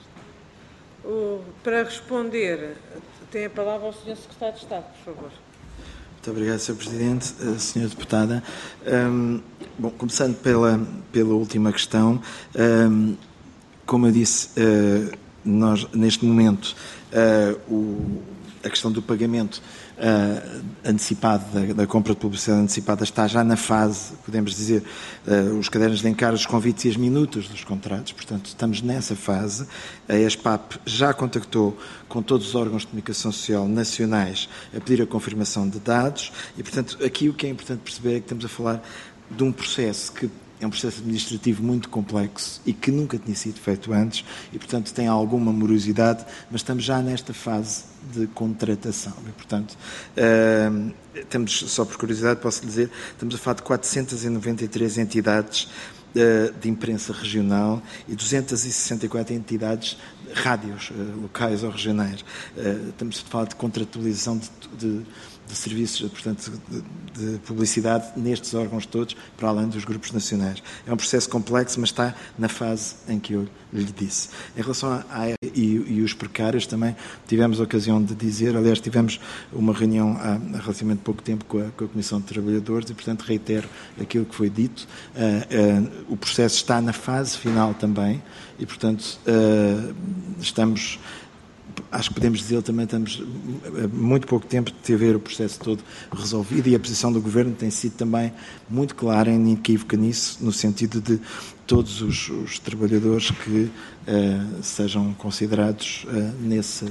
O, para responder, tem a palavra o senhor Secretário de Estado, por favor. Muito obrigado, senhor Presidente. Uh, senhora Deputada, um, bom, começando pela, pela última questão, um, como eu disse, uh, nós, neste momento, uh, o, a questão do pagamento uh, antecipado, da, da compra de publicidade antecipada, está já na fase, podemos dizer, uh, os cadernos de encargos, os convites e as minutas dos contratos, portanto, estamos nessa fase. A ESPAP já contactou com todos os órgãos de comunicação social nacionais a pedir a confirmação de dados e, portanto, aqui o que é importante perceber é que estamos a falar de um processo que é um processo administrativo muito complexo e que nunca tinha sido feito antes e, portanto, tem alguma morosidade, mas estamos já nesta fase de contratação. E, portanto, uh, temos, só por curiosidade, posso dizer, estamos a falar de quatrocentas e noventa e três entidades uh, de imprensa regional e duzentas e sessenta e quatro entidades rádios uh, locais ou regionais. Uh, estamos a falar de contratualização de, de de serviços, portanto, de, de publicidade nestes órgãos todos, para além dos grupos nacionais. É um processo complexo, mas está na fase em que eu lhe disse. Em relação a, a e, e os precários, também tivemos a ocasião de dizer, aliás, tivemos uma reunião há, há relativamente pouco tempo com a, com a Comissão de Trabalhadores e, portanto, reitero aquilo que foi dito. Uh, uh, o processo está na fase final também e, portanto, uh, estamos... Acho que podemos dizer também estamos há muito pouco tempo de ver o processo todo resolvido e a posição do Governo tem sido também muito clara e inequívoca nisso, no sentido de todos os, os trabalhadores que uh, sejam considerados uh, nesse, uh,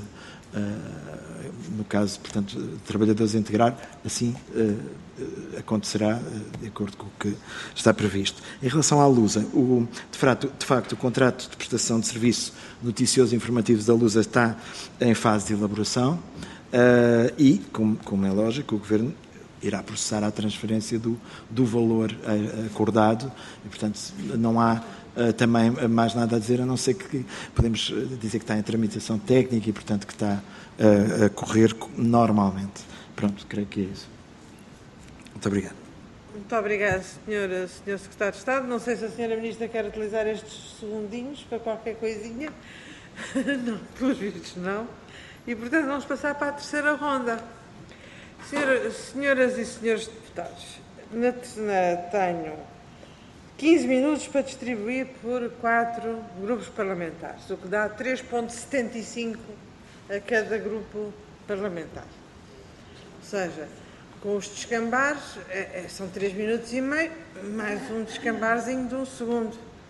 no caso, portanto, trabalhadores a integrar, assim uh, acontecerá uh, de acordo com o que está previsto. Em relação à Lusa, o, de, facto, de facto, o contrato de prestação de serviço noticioso e informativos da Lusa está em fase de elaboração uh, e, como, como é lógico, o Governo irá processar a transferência do, do valor uh, acordado e, portanto, não há uh, também mais nada a dizer, a não ser que podemos dizer que está em tramitação técnica e, portanto, que está uh, a correr normalmente. Pronto, creio que é isso. Muito obrigado. Muito obrigada, senhora, senhor Secretário de Estado. Não sei se a senhora Ministra quer utilizar estes segundinhos para qualquer coisinha. Não, pelos vistos não. E, portanto, vamos passar para a terceira ronda. Senhora, senhoras e senhores deputados, na, na, tenho quinze minutos para distribuir por quatro grupos parlamentares, o que dá três vírgula setenta e cinco a cada grupo parlamentar. Ou seja, com os descambares, é, é, são três minutos e meio, mais um descambarzinho de um segundo.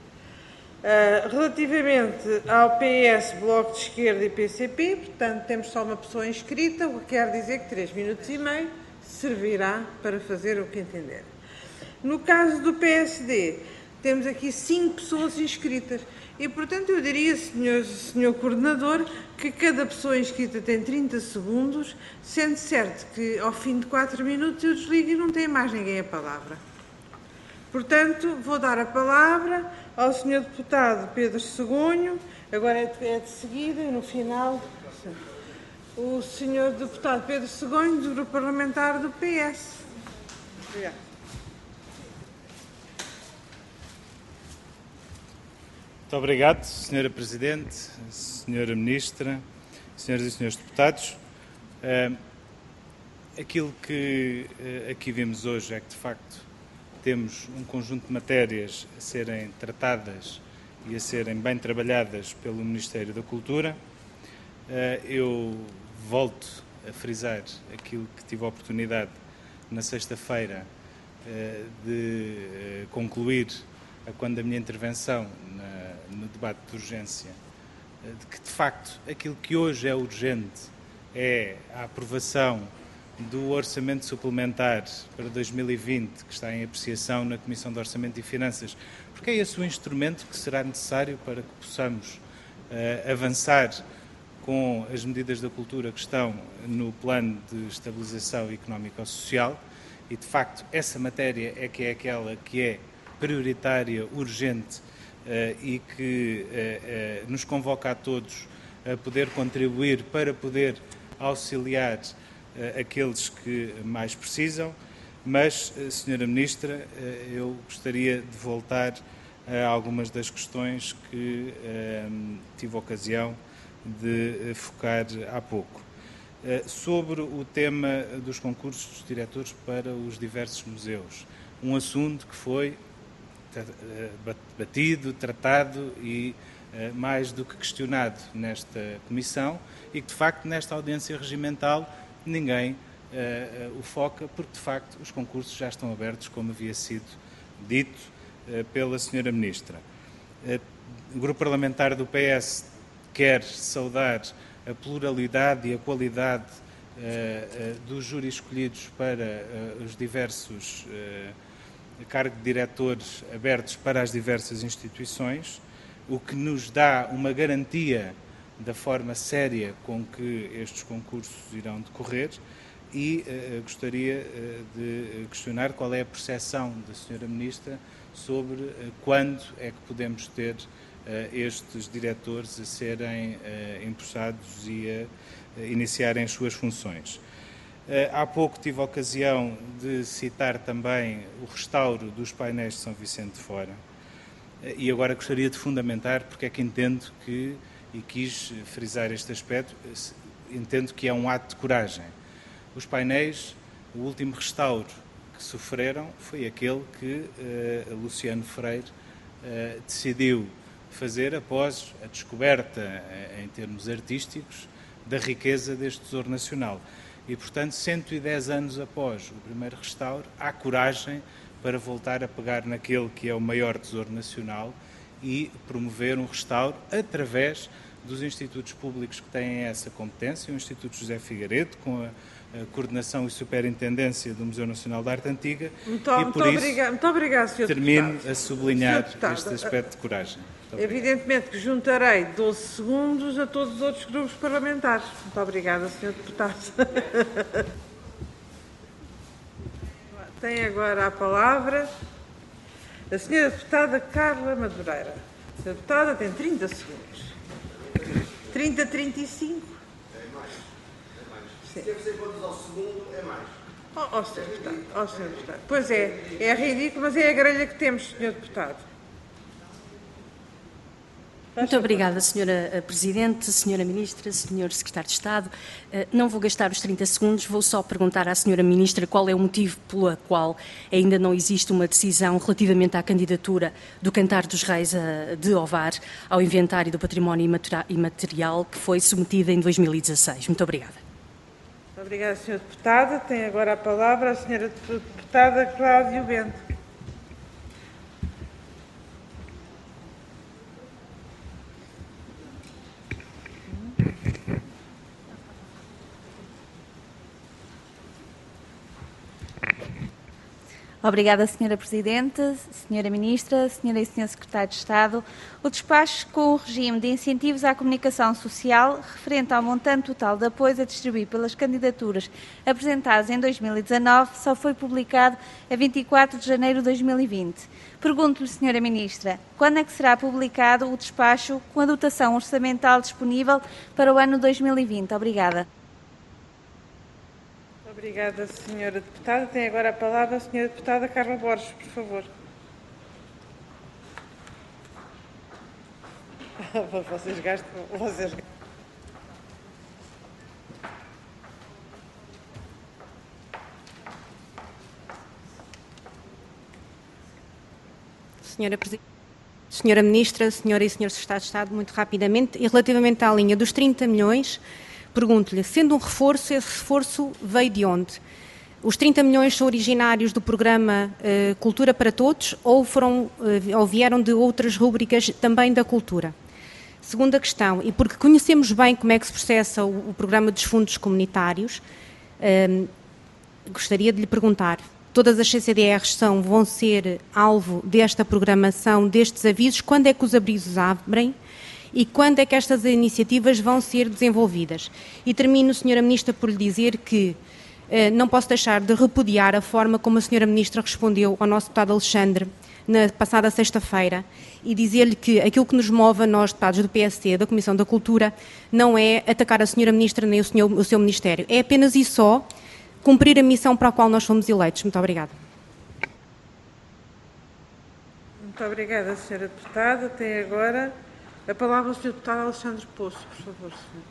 Uh, relativamente ao P S, Bloco de Esquerda e P C P, portanto, temos só uma pessoa inscrita, o que quer dizer que três minutos e meio servirá para fazer o que entender. No caso do P S D, temos aqui cinco pessoas inscritas e, portanto, eu diria, senhor, senhor Coordenador, que cada pessoa inscrita tem trinta segundos, sendo certo que, ao fim de quatro minutos, eu desligo e não tem mais ninguém a palavra. Portanto, vou dar a palavra ao senhor Deputado Pedro Segonho, agora é de, é de seguida e no final, o senhor Deputado Pedro Segonho, do Grupo Parlamentar do P S. Obrigado. Muito obrigado, senhora Presidente, senhora Ministra, senhoras e senhores deputados. Uh, aquilo que uh, aqui vimos hoje é que, de facto, temos um conjunto de matérias a serem tratadas e a serem bem trabalhadas pelo Ministério da Cultura. Uh, eu volto a frisar aquilo que tive a oportunidade na sexta-feira uh, de uh, concluir a quando a minha intervenção na, no debate de urgência, de que, de facto, aquilo que hoje é urgente é a aprovação do Orçamento Suplementar para dois mil e vinte, que está em apreciação na Comissão de Orçamento e Finanças, porque é esse o instrumento que será necessário para que possamos uh, avançar com as medidas da cultura que estão no plano de estabilização económico-social e, de facto, essa matéria é que é aquela que é prioritária, urgente uh, e que uh, uh, nos convoca a todos a poder contribuir para poder auxiliar uh, aqueles que mais precisam. Mas, uh, senhora Ministra, uh, eu gostaria de voltar a algumas das questões que uh, tive ocasião de uh, focar há pouco. Uh, sobre o tema dos concursos dos diretores para os diversos museus, um assunto que foi batido, tratado e uh, mais do que questionado nesta comissão e que, de facto, nesta audiência regimental ninguém uh, uh, o foca, porque, de facto, os concursos já estão abertos, como havia sido dito uh, pela senhora Ministra. Uh, o Grupo Parlamentar do P S quer saudar a pluralidade e a qualidade uh, uh, dos júris escolhidos para uh, os diversos uh, cargo de diretores abertos para as diversas instituições, o que nos dá uma garantia da forma séria com que estes concursos irão decorrer e uh, gostaria uh, de questionar qual é a percepção da senhora Ministra sobre uh, quando é que podemos ter uh, estes diretores a serem uh, empossados e a uh, iniciarem as suas funções. Há pouco tive a ocasião de citar também o restauro dos painéis de São Vicente de Fora e agora gostaria de fundamentar porque é que entendo que, e quis frisar este aspecto, entendo que é um ato de coragem. Os painéis, o último restauro que sofreram foi aquele que uh, Luciano Freire uh, decidiu fazer após a descoberta, uh, em termos artísticos, da riqueza deste Tesouro Nacional. E, portanto, cento e dez anos após o primeiro restauro, há coragem para voltar a pegar naquele que é o maior tesouro nacional e promover um restauro através dos institutos públicos que têm essa competência, o Instituto José Figueiredo, com a, a coordenação e superintendência do Museu Nacional da Arte Antiga, muito, e muito por isso obrigado, muito obrigado, senhor termino deputado. a sublinhar deputado, este aspecto de coragem. Evidentemente que juntarei doze segundos a todos os outros grupos parlamentares. Muito obrigada, senhor Deputado. Tem agora a palavra a senhora Deputada Carla Madureira. A senhora Deputada tem trinta segundos. trinta, trinta e cinco. É mais. É mais. Se deve ser quantos ao segundo, é mais. Ó, oh, oh, senhor Deputado. Oh, senhor Deputado. Pois é, é ridículo, mas é a grelha que temos, senhor Deputado. Muito obrigada, senhora Presidente, senhora Ministra, senhor Secretário de Estado. Não vou gastar os trinta segundos, vou só perguntar à senhora Ministra qual é o motivo pelo qual ainda não existe uma decisão relativamente à candidatura do Cantar dos Reis de Ovar ao inventário do património imaterial que foi submetida em dois mil e dezasseis. Muito obrigada. Muito obrigada, senhora Deputada. Tem agora a palavra a senhora Deputada Cláudio Bento. Obrigada, senhora Presidente, senhora Ministra, senhora e senhor Secretário de Estado. O despacho com o regime de incentivos à comunicação social referente ao montante total de apoios a distribuir pelas candidaturas apresentadas em dois mil e dezanove só foi publicado a vinte e quatro de janeiro de dois mil e vinte. Pergunto-lhe, senhora Ministra, quando é que será publicado o despacho com a dotação orçamental disponível para o ano dois mil e vinte? Obrigada. Obrigada, senhora Deputada. Tem agora a palavra a senhora Deputada Carla Borges, por favor. Vocês gastam... Vocês... Senhora Presidente, senhora Ministra, senhora e senhor Secretário de Estado, muito rapidamente, e relativamente à linha dos trinta milhões, pergunto-lhe, sendo um reforço, esse reforço veio de onde? Os trinta milhões são originários do programa uh, Cultura para Todos ou, foram, uh, ou vieram de outras rúbricas também da cultura? Segunda questão, e porque conhecemos bem como é que se processa o, o programa dos fundos comunitários, uh, gostaria de lhe perguntar, todas as C C D Rs são, vão ser alvo desta programação, destes avisos, quando é que os abrigos abrem e quando é que estas iniciativas vão ser desenvolvidas? E termino, senhora Ministra, por lhe dizer que eh, não posso deixar de repudiar a forma como a senhora Ministra respondeu ao nosso deputado Alexandre na passada sexta-feira e dizer-lhe que aquilo que nos move a nós, deputados do P S D, da Comissão da Cultura, não é atacar a senhora Ministra nem o, senhor, o seu Ministério. É apenas e só cumprir a missão para a qual nós fomos eleitos. Muito obrigada. Muito obrigada, senhora Deputada. Tem agora a palavra o senhor Deputado Alexandre Poço, por favor, senhor.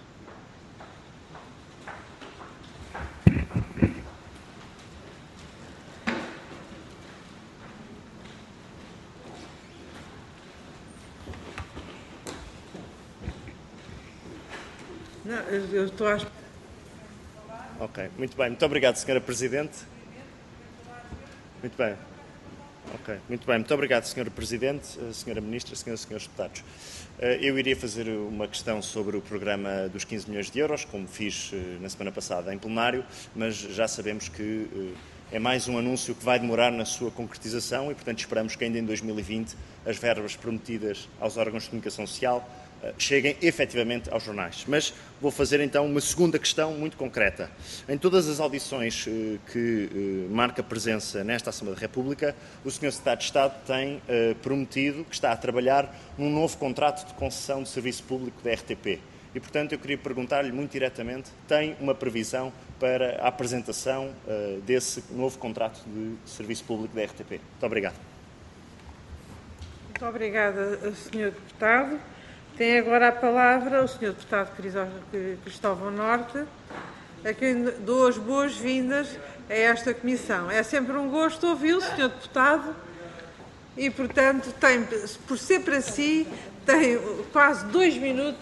Não, eu estou a... Ok, muito bem. Muito obrigado, senhora Presidente. Muito bem. Ok, muito bem. Muito obrigado, senhora Presidente, senhora Ministra, senhoras e senhores deputados. Eu iria fazer uma questão sobre o programa dos quinze milhões de euros, como fiz na semana passada em plenário, mas já sabemos que é mais um anúncio que vai demorar na sua concretização e, portanto, esperamos que ainda em dois mil e vinte as verbas prometidas aos órgãos de comunicação social cheguem efetivamente aos jornais. Mas vou fazer então uma segunda questão muito concreta. Em todas as audições eh, que eh, marca presença nesta Assembleia da República, o senhor Secretário de Estado tem eh, prometido que está a trabalhar num novo contrato de concessão de serviço público da R T P. E, portanto, eu queria perguntar-lhe muito diretamente, tem uma previsão para a apresentação eh, desse novo contrato de serviço público da R T P? Muito obrigado. Muito obrigada, senhor Deputado. Tem agora a palavra o senhor Deputado Cristóvão Norte, a quem dou as boas-vindas a esta comissão. É sempre um gosto ouvi-lo, senhor Deputado, e, portanto, tem, por ser para si, tem quase dois minutos.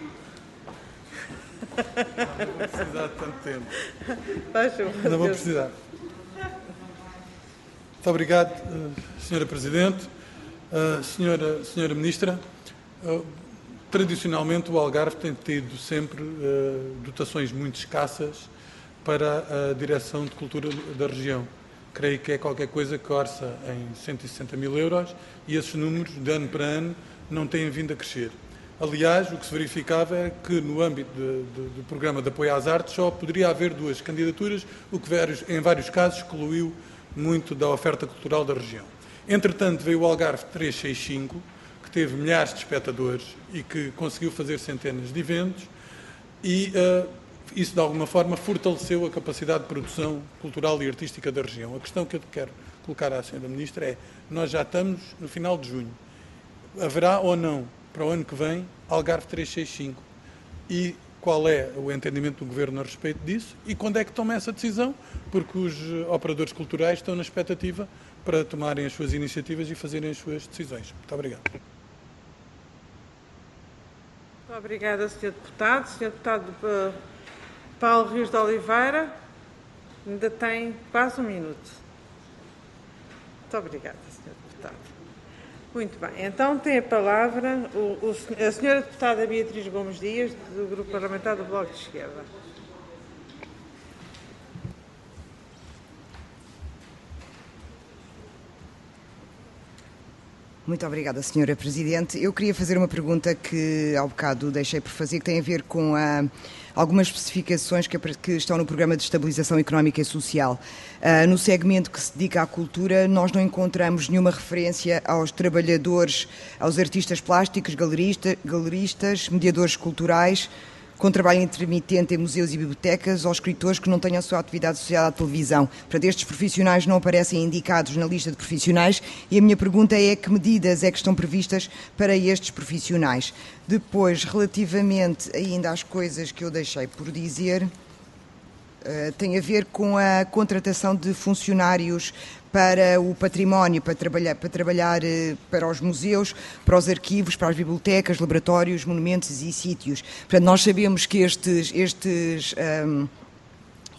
Não vou precisar de tanto tempo. Favor, Não vou precisar. Muito obrigado, senhora Presidente. Senhora, senhora Ministra, tradicionalmente, o Algarve tem tido sempre uh, dotações muito escassas para a direção de cultura da região. Creio que é qualquer coisa que orça em cento e sessenta mil euros e esses números, de ano para ano, não têm vindo a crescer. Aliás, o que se verificava é que, no âmbito de, de, do programa de apoio às artes, só poderia haver duas candidaturas, o que, em vários casos, excluiu muito da oferta cultural da região. Entretanto, veio o Algarve trezentos e sessenta e cinco, teve milhares de espectadores e que conseguiu fazer centenas de eventos e uh, isso, de alguma forma, fortaleceu a capacidade de produção cultural e artística da região. A questão que eu quero colocar à senhora Ministra é, nós já estamos no final de junho. Haverá ou não, para o ano que vem, Algarve trezentos e sessenta e cinco? E qual é o entendimento do Governo a respeito disso? E quando é que toma essa decisão? Porque os operadores culturais estão na expectativa para tomarem as suas iniciativas e fazerem as suas decisões. Muito obrigado. Muito obrigada, senhor Deputado. senhor Deputado Paulo Rios de Oliveira, ainda tem quase um minuto. Muito obrigada, senhor Deputado. Muito bem. Então tem a palavra o, o, a senhora Deputada Beatriz Gomes Dias, do Grupo Parlamentar do Bloco de Esquerda. Muito obrigada, senhora Presidente. Eu queria fazer uma pergunta que, ao bocado, deixei por fazer, que tem a ver com a, algumas especificações que, que estão no Programa de Estabilização Económica e Social. Uh, no segmento que se dedica à cultura, nós não encontramos nenhuma referência aos trabalhadores, aos artistas plásticos, galerista, galeristas, mediadores culturais, com trabalho intermitente em museus e bibliotecas, ou escritores que não tenham a sua atividade associada à televisão. Portanto, estes profissionais não aparecem indicados na lista de profissionais e a minha pergunta é que medidas é que estão previstas para estes profissionais. Depois, relativamente ainda às coisas que eu deixei por dizer, uh, tem a ver com a contratação de funcionários para o património, para trabalhar, para trabalhar para os museus, para os arquivos, para as bibliotecas, laboratórios, monumentos e sítios. Portanto, nós sabemos que estes, estes, um,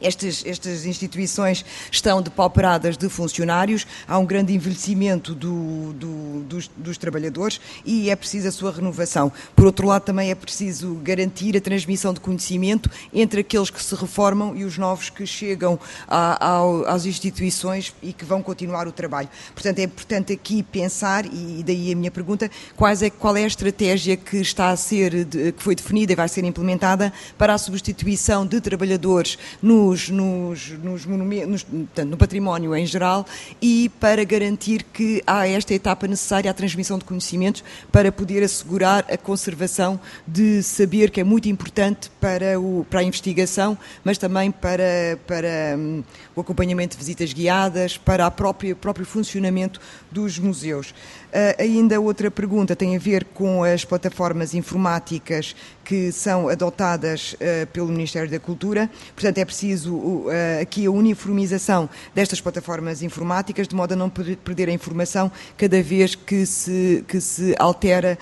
Estas, estas instituições estão depauperadas de funcionários, há um grande envelhecimento do, do, dos, dos trabalhadores e é preciso a sua renovação. Por outro lado, também é preciso garantir a transmissão de conhecimento entre aqueles que se reformam e os novos que chegam a, a, às instituições e que vão continuar o trabalho. Portanto, é importante aqui pensar, e daí a minha pergunta, quais é, qual é a estratégia que está a ser, que foi definida e vai ser implementada para a substituição de trabalhadores no Nos, nos, nos monumentos, portanto, no património em geral, e para garantir que há esta etapa necessária à transmissão de conhecimentos para poder assegurar a conservação de saber, que é muito importante para, o, para a investigação, mas também para, para um, o acompanhamento de visitas guiadas, para o próprio, próprio funcionamento dos museus. Uh, ainda outra pergunta tem a ver com as plataformas informáticas que são adotadas uh, pelo Ministério da Cultura. Portanto, é preciso uh, aqui a uniformização destas plataformas informáticas, de modo a não perder a informação cada vez que se, que se altera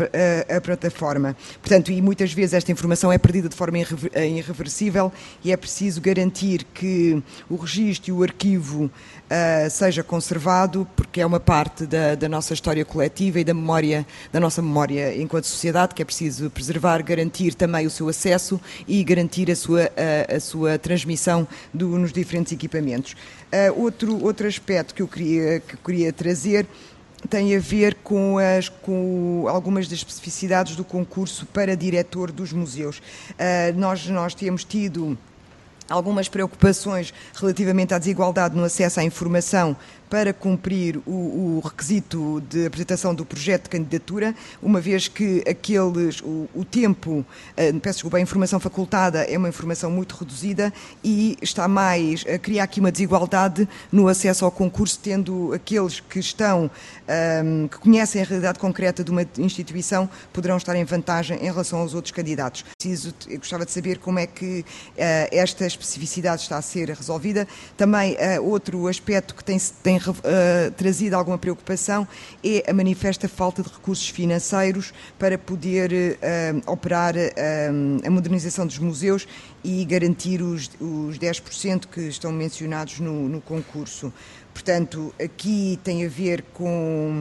a, a, a plataforma. Portanto, e muitas vezes esta informação é perdida de forma irreversível e é preciso garantir que o registro e o arquivo Uh, seja conservado, porque é uma parte da, da nossa história coletiva e da memória, da nossa memória enquanto sociedade, que é preciso preservar, garantir também o seu acesso e garantir a sua, a, a sua transmissão do, nos diferentes equipamentos. Uh, outro, outro aspecto que eu queria, que eu queria trazer tem a ver com, as, com algumas das especificidades do concurso para diretor dos museus. Uh, nós, nós temos tido algumas preocupações relativamente à desigualdade no acesso à informação para cumprir o, o requisito de apresentação do projeto de candidatura, uma vez que aqueles, o, o tempo, uh, peço desculpa, a informação facultada é uma informação muito reduzida e está mais a criar aqui uma desigualdade no acesso ao concurso, tendo aqueles que estão, um, que conhecem a realidade concreta de uma instituição, poderão estar em vantagem em relação aos outros candidatos. Preciso, eu gostava de saber como é que uh, esta especificidade está a ser resolvida. Também uh, outro aspecto que tem, tem Uh, trazido alguma preocupação é a manifesta falta de recursos financeiros para poder uh, operar uh, a modernização dos museus e garantir os, os dez por cento que estão mencionados no, no concurso. Portanto, aqui tem a ver com...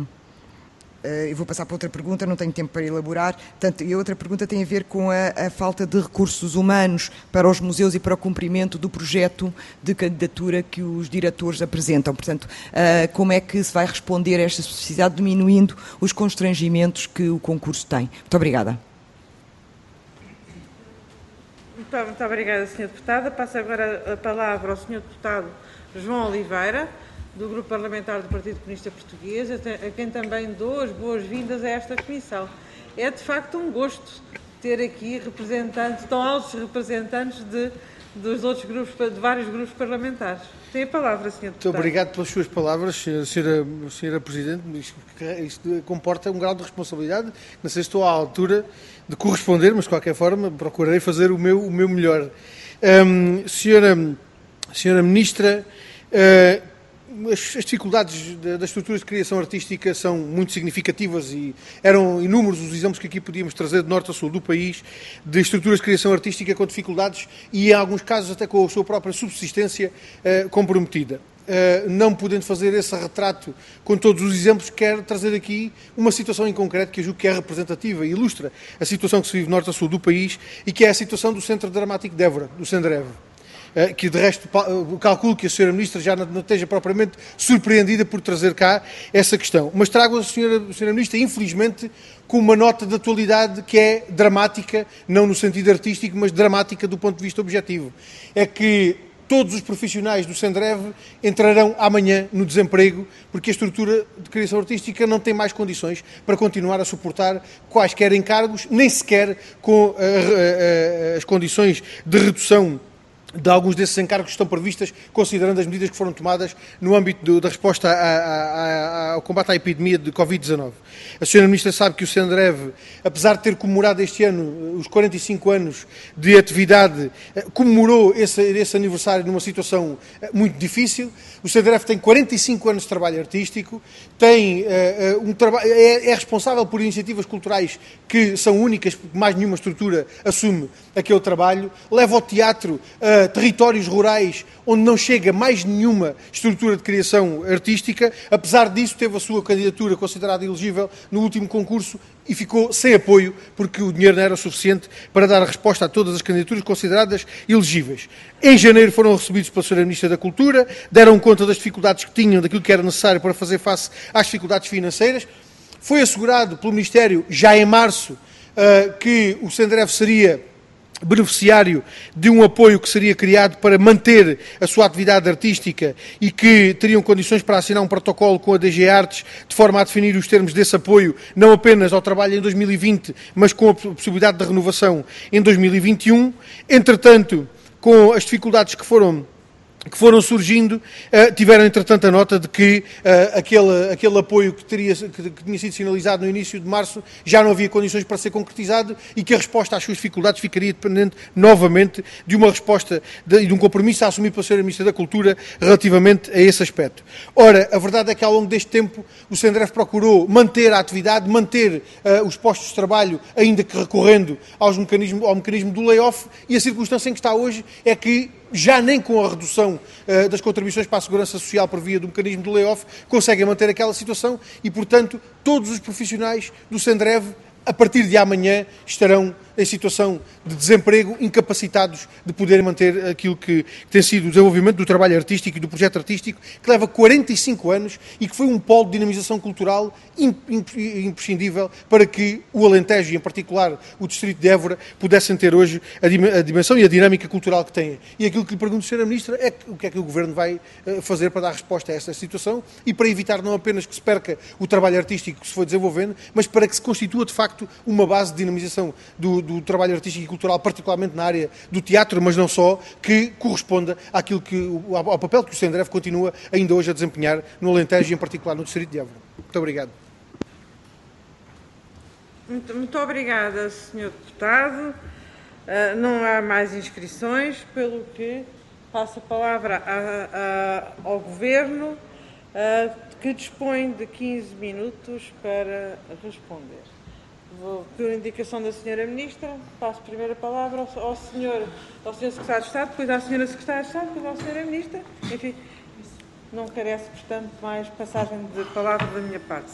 Eu vou passar para outra pergunta, não tenho tempo para elaborar. Portanto, e a outra pergunta tem a ver com a, a falta de recursos humanos para os museus e para o cumprimento do projeto de candidatura que os diretores apresentam. Portanto, uh, como é que se vai responder a esta especificidade, diminuindo os constrangimentos que o concurso tem? Muito obrigada. Muito, muito obrigada, senhora Deputada. Passo agora a palavra ao senhor Deputado João Oliveira, do Grupo Parlamentar do Partido Comunista Português, a quem também dou as boas-vindas a esta comissão. É, de facto, um gosto ter aqui representantes, tão altos representantes de, dos outros grupos, de vários grupos parlamentares. Tem a palavra, senhor Deputado. Muito obrigado pelas suas palavras, senhora, senhora Presidente. Isto, isto comporta um grau de responsabilidade. Não sei se estou à altura de corresponder, mas, de qualquer forma, procurarei fazer o meu, o meu melhor. Um, senhora, senhora Ministra, uh, As, as dificuldades das estruturas de criação artística são muito significativas e eram inúmeros os exemplos que aqui podíamos trazer de norte a sul do país, de estruturas de criação artística com dificuldades e, em alguns casos, até com a sua própria subsistência eh, comprometida. Uh, não podendo fazer esse retrato com todos os exemplos, quero trazer aqui uma situação em concreto que eu julgo que é representativa e ilustra a situação que se vive norte a sul do país e que é a situação do Centro Dramático de Évora, do Sendreve. Que de resto calculo que a senhora Ministra já não esteja propriamente surpreendida por trazer cá essa questão. Mas trago a senhora, a senhora Ministra, infelizmente, com uma nota de atualidade que é dramática, não no sentido artístico, mas dramática do ponto de vista objetivo. É que todos os profissionais do Sendreve entrarão amanhã no desemprego, porque a estrutura de criação artística não tem mais condições para continuar a suportar quaisquer encargos, nem sequer com a, a, a, as condições de redução de alguns desses encargos que estão previstas, considerando as medidas que foram tomadas no âmbito do, da resposta a, a, a, ao combate à epidemia de covid dezanove. A senhora Ministra sabe que o Sendreve, apesar de ter comemorado este ano os quarenta e cinco anos de atividade, comemorou esse, esse aniversário numa situação muito difícil. O Sendreve tem quarenta e cinco anos de trabalho artístico, tem, uh, um traba- é, é responsável por iniciativas culturais que são únicas, porque mais nenhuma estrutura assume aquele trabalho, leva ao teatro a uh, territórios rurais onde não chega mais nenhuma estrutura de criação artística. Apesar disso, teve a sua candidatura considerada elegível no último concurso e ficou sem apoio, porque o dinheiro não era suficiente para dar a resposta a todas as candidaturas consideradas elegíveis. Em janeiro foram recebidos pela senhora Ministra da Cultura, deram conta das dificuldades que tinham, daquilo que era necessário para fazer face às dificuldades financeiras. Foi assegurado pelo Ministério, já em março, que o Sendrev seria beneficiário de um apoio que seria criado para manter a sua atividade artística e que teriam condições para assinar um protocolo com a D G Artes de forma a definir os termos desse apoio, não apenas ao trabalho em dois mil e vinte, mas com a possibilidade de renovação em dois mil e vinte e um. Entretanto, com as dificuldades que foram que foram surgindo, uh, tiveram entretanto a nota de que uh, aquele, aquele apoio que, teria, que, que tinha sido sinalizado no início de março já não havia condições para ser concretizado e que a resposta às suas dificuldades ficaria dependente novamente de uma resposta e de, de um compromisso a assumir pela senhora Ministra da Cultura relativamente a esse aspecto. Ora, a verdade é que ao longo deste tempo o Sendrev procurou manter a atividade, manter uh, os postos de trabalho, ainda que recorrendo aos mecanismo, ao mecanismo do layoff, e a circunstância em que está hoje é que já nem com a redução uh, das contribuições para a Segurança Social por via do mecanismo do layoff conseguem manter aquela situação e, portanto, todos os profissionais do Sendrev, a partir de amanhã, estarão em situação de desemprego, incapacitados de poder manter aquilo que tem sido o desenvolvimento do trabalho artístico e do projeto artístico, que leva quarenta e cinco anos e que foi um polo de dinamização cultural imprescindível para que o Alentejo, e em particular o distrito de Évora, pudessem ter hoje a dimensão e a dinâmica cultural que têm. E aquilo que lhe pergunto, senhora Ministra, é o que é que o Governo vai fazer para dar resposta a esta situação e para evitar não apenas que se perca o trabalho artístico que se foi desenvolvendo, mas para que se constitua, de facto, uma base de dinamização do do trabalho artístico e cultural, particularmente na área do teatro, mas não só, que corresponda àquilo que, ao papel que o Sendrev continua ainda hoje a desempenhar no Alentejo e em particular no distrito de Évora. Muito obrigado. Muito, muito obrigada, senhor Deputado. Uh, não há mais inscrições, pelo que passo a palavra a, a, ao Governo, uh, que dispõe de quinze minutos para responder. Vou, por indicação da senhora Ministra, passo primeiro a palavra ao, ao, senhor, ao senhor Secretário de Estado, depois à senhora Secretária de Estado, depois à senhora Ministra. Enfim, não carece, portanto, mais passagem de palavra da minha parte.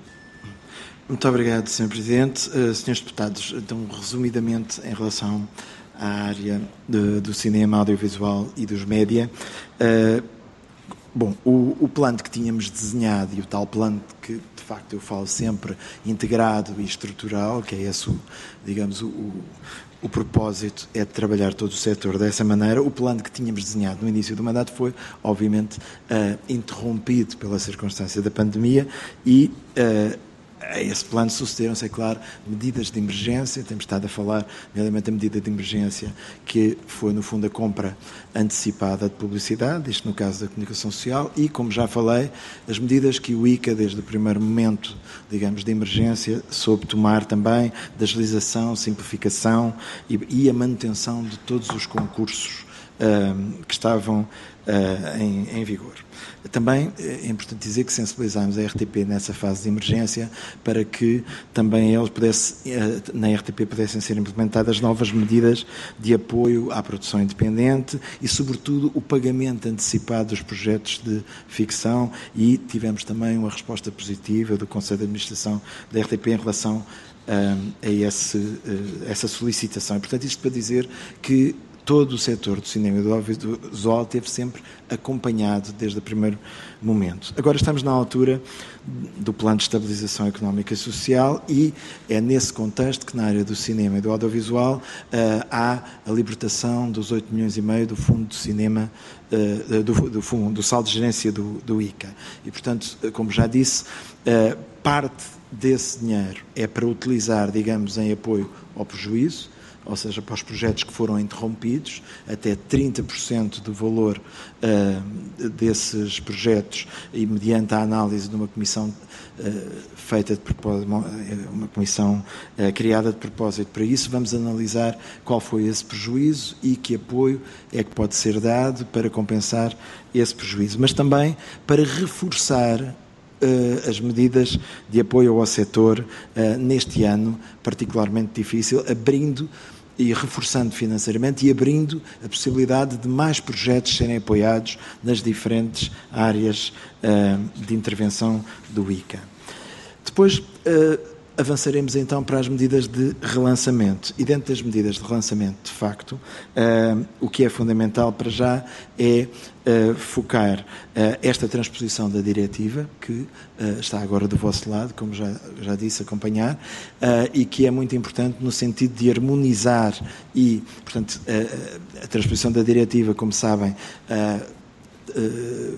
Muito obrigado, senhor Presidente. Uh, senhores Deputados, então, resumidamente, em relação à área de, do cinema, audiovisual e dos média, uh, bom, o, o plano que tínhamos desenhado e o tal plano que, de facto, eu falo sempre integrado e estrutural, que é esse, o, digamos, o, o, o propósito é de trabalhar todo o setor dessa maneira. O plano que tínhamos desenhado no início do mandato foi, obviamente, uh, interrompido pela circunstância da pandemia e uh, a esse plano sucederam-se, é claro, medidas de emergência. Temos estado a falar, nomeadamente, a medida de emergência que foi, no fundo, a compra antecipada de publicidade, isto no caso da comunicação social, e, como já falei, as medidas que o I C A, desde o primeiro momento, digamos, de emergência, soube tomar também, da agilização, simplificação e, e a manutenção de todos os concursos um, que estavam uh, em, em vigor. Também é importante dizer que sensibilizámos a R T P nessa fase de emergência para que também eles pudessem, na R T P pudessem ser implementadas novas medidas de apoio à produção independente e, sobretudo, o pagamento antecipado dos projetos de ficção, e tivemos também uma resposta positiva do Conselho de Administração da R T P em relação um, a esse, essa solicitação. E, portanto, isto para dizer que todo o setor do cinema e do audiovisual teve sempre acompanhado desde o primeiro momento. Agora estamos na altura do Plano de Estabilização Económica e Social e é nesse contexto que, na área do cinema e do audiovisual, uh, há a libertação dos oito milhões e meio do Fundo de Cinema, uh, do, do, fundo, do saldo de gerência do, do I C A. E, portanto, como já disse, uh, parte desse dinheiro é para utilizar, digamos, em apoio ao prejuízo, ou seja, para os projetos que foram interrompidos, até trinta por cento do valor uh, desses projetos, e mediante a análise de uma comissão uh, feita de propósito, uma comissão uh, criada de propósito para isso, vamos analisar qual foi esse prejuízo e que apoio é que pode ser dado para compensar esse prejuízo, mas também para reforçar uh, as medidas de apoio ao setor uh, neste ano particularmente difícil, abrindo e reforçando financeiramente e abrindo a possibilidade de mais projetos serem apoiados nas diferentes áreas uh, de intervenção do I C A. Depois, uh, avançaremos então para as medidas de relançamento. E dentro das medidas de relançamento, de facto, uh, o que é fundamental para já é uh, focar uh, esta transposição da diretiva, que uh, está agora do vosso lado, como já, já disse, acompanhar, uh, e que é muito importante no sentido de harmonizar e, portanto, uh, a transposição da diretiva, como sabem, uh, uh,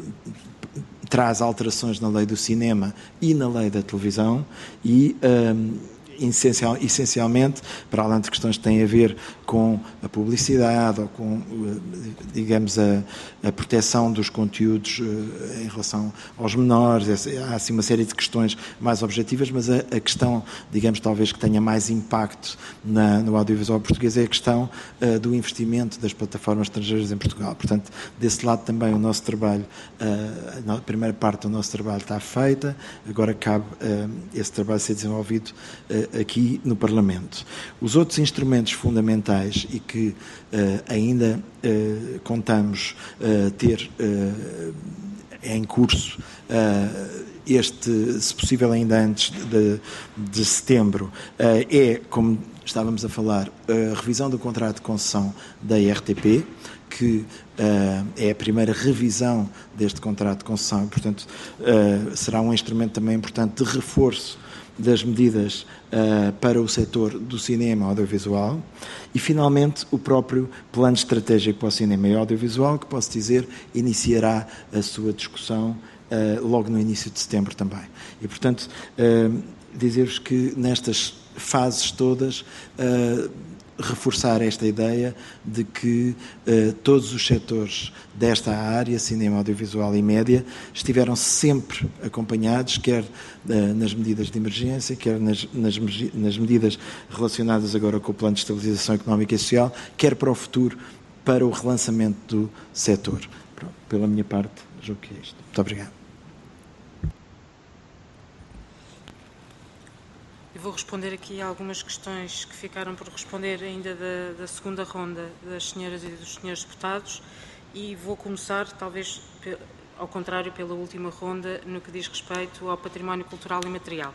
traz alterações na lei do cinema e na lei da televisão e, um, essencial, essencialmente, para além de questões que têm a ver com a publicidade ou com, digamos, a, a proteção dos conteúdos uh, em relação aos menores, há assim uma série de questões mais objetivas, mas a, a questão, digamos, talvez que tenha mais impacto na, no audiovisual português é a questão uh, do investimento das plataformas estrangeiras em Portugal. Portanto, desse lado também o nosso trabalho, uh, a primeira parte do nosso trabalho está feita, agora cabe uh, esse trabalho ser desenvolvido uh, aqui no Parlamento. Os outros instrumentos fundamentais e que uh, ainda uh, contamos uh, ter uh, em curso uh, este, se possível ainda antes de, de setembro, uh, é, como estávamos a falar, a revisão do contrato de concessão da R T P, que uh, é a primeira revisão deste contrato de concessão e, portanto, uh, será um instrumento também importante de reforço das medidas uh, para o setor do cinema audiovisual e, finalmente, o próprio plano estratégico para o cinema e audiovisual, que, posso dizer, iniciará a sua discussão uh, logo no início de setembro também. E, portanto, uh, dizer-vos que nestas fases todas uh, reforçar esta ideia de que uh, todos os setores desta área, cinema, audiovisual e média, estiveram sempre acompanhados, quer uh, nas medidas de emergência, quer nas, nas, nas medidas relacionadas agora com o Plano de Estabilização Económica e Social, quer para o futuro, para o relançamento do setor. Pronto, pela minha parte, julgo que é isto. Muito obrigado. Vou responder aqui a algumas questões que ficaram por responder ainda da, da segunda ronda das senhoras e dos senhores deputados e vou começar, talvez ao contrário, pela última ronda, no que diz respeito ao património cultural e material.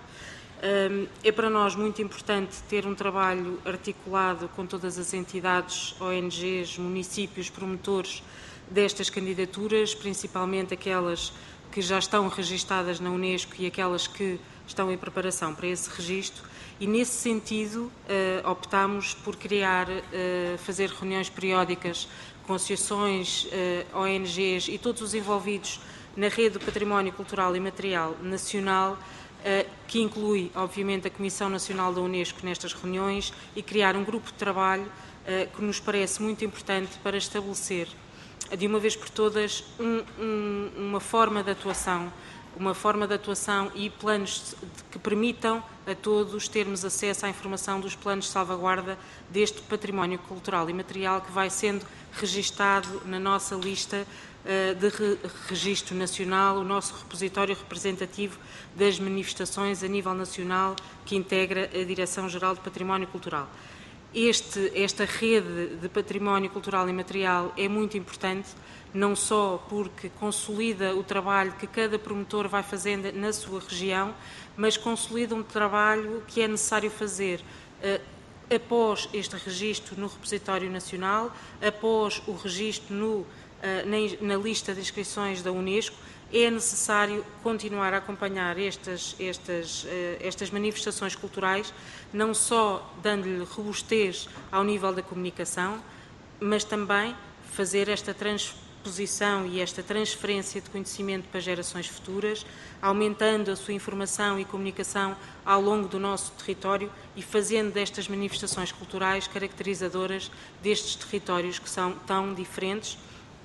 É para nós muito importante ter um trabalho articulado com todas as entidades, O N Gs, municípios, promotores destas candidaturas, principalmente aquelas que já estão registadas na Unesco e aquelas que estão em preparação para esse registro e, nesse sentido, uh, optámos por criar, uh, fazer reuniões periódicas com associações, uh, O N Gs e todos os envolvidos na rede do património cultural e material nacional, uh, que inclui, obviamente, a Comissão Nacional da Unesco nestas reuniões e criar um grupo de trabalho uh, que nos parece muito importante para estabelecer, de uma vez por todas, um, um, uma forma de atuação uma forma de atuação e planos que permitam a todos termos acesso à informação dos planos de salvaguarda deste património cultural e material que vai sendo registado na nossa lista de registro nacional, o nosso repositório representativo das manifestações a nível nacional que integra a Direção-Geral de Património Cultural. Este, esta rede de património cultural e material é muito importante, não só porque consolida o trabalho que cada promotor vai fazendo na sua região, mas consolida um trabalho que é necessário fazer uh, após este registro no repositório nacional, após o registro no, uh, na, na lista de inscrições da Unesco. É necessário continuar a acompanhar estas, estas, uh, estas manifestações culturais, não só dando-lhe robustez ao nível da comunicação, mas também fazer esta transposição e esta transferência de conhecimento para gerações futuras, aumentando a sua informação e comunicação ao longo do nosso território e fazendo destas manifestações culturais caracterizadoras destes territórios que são tão diferentes,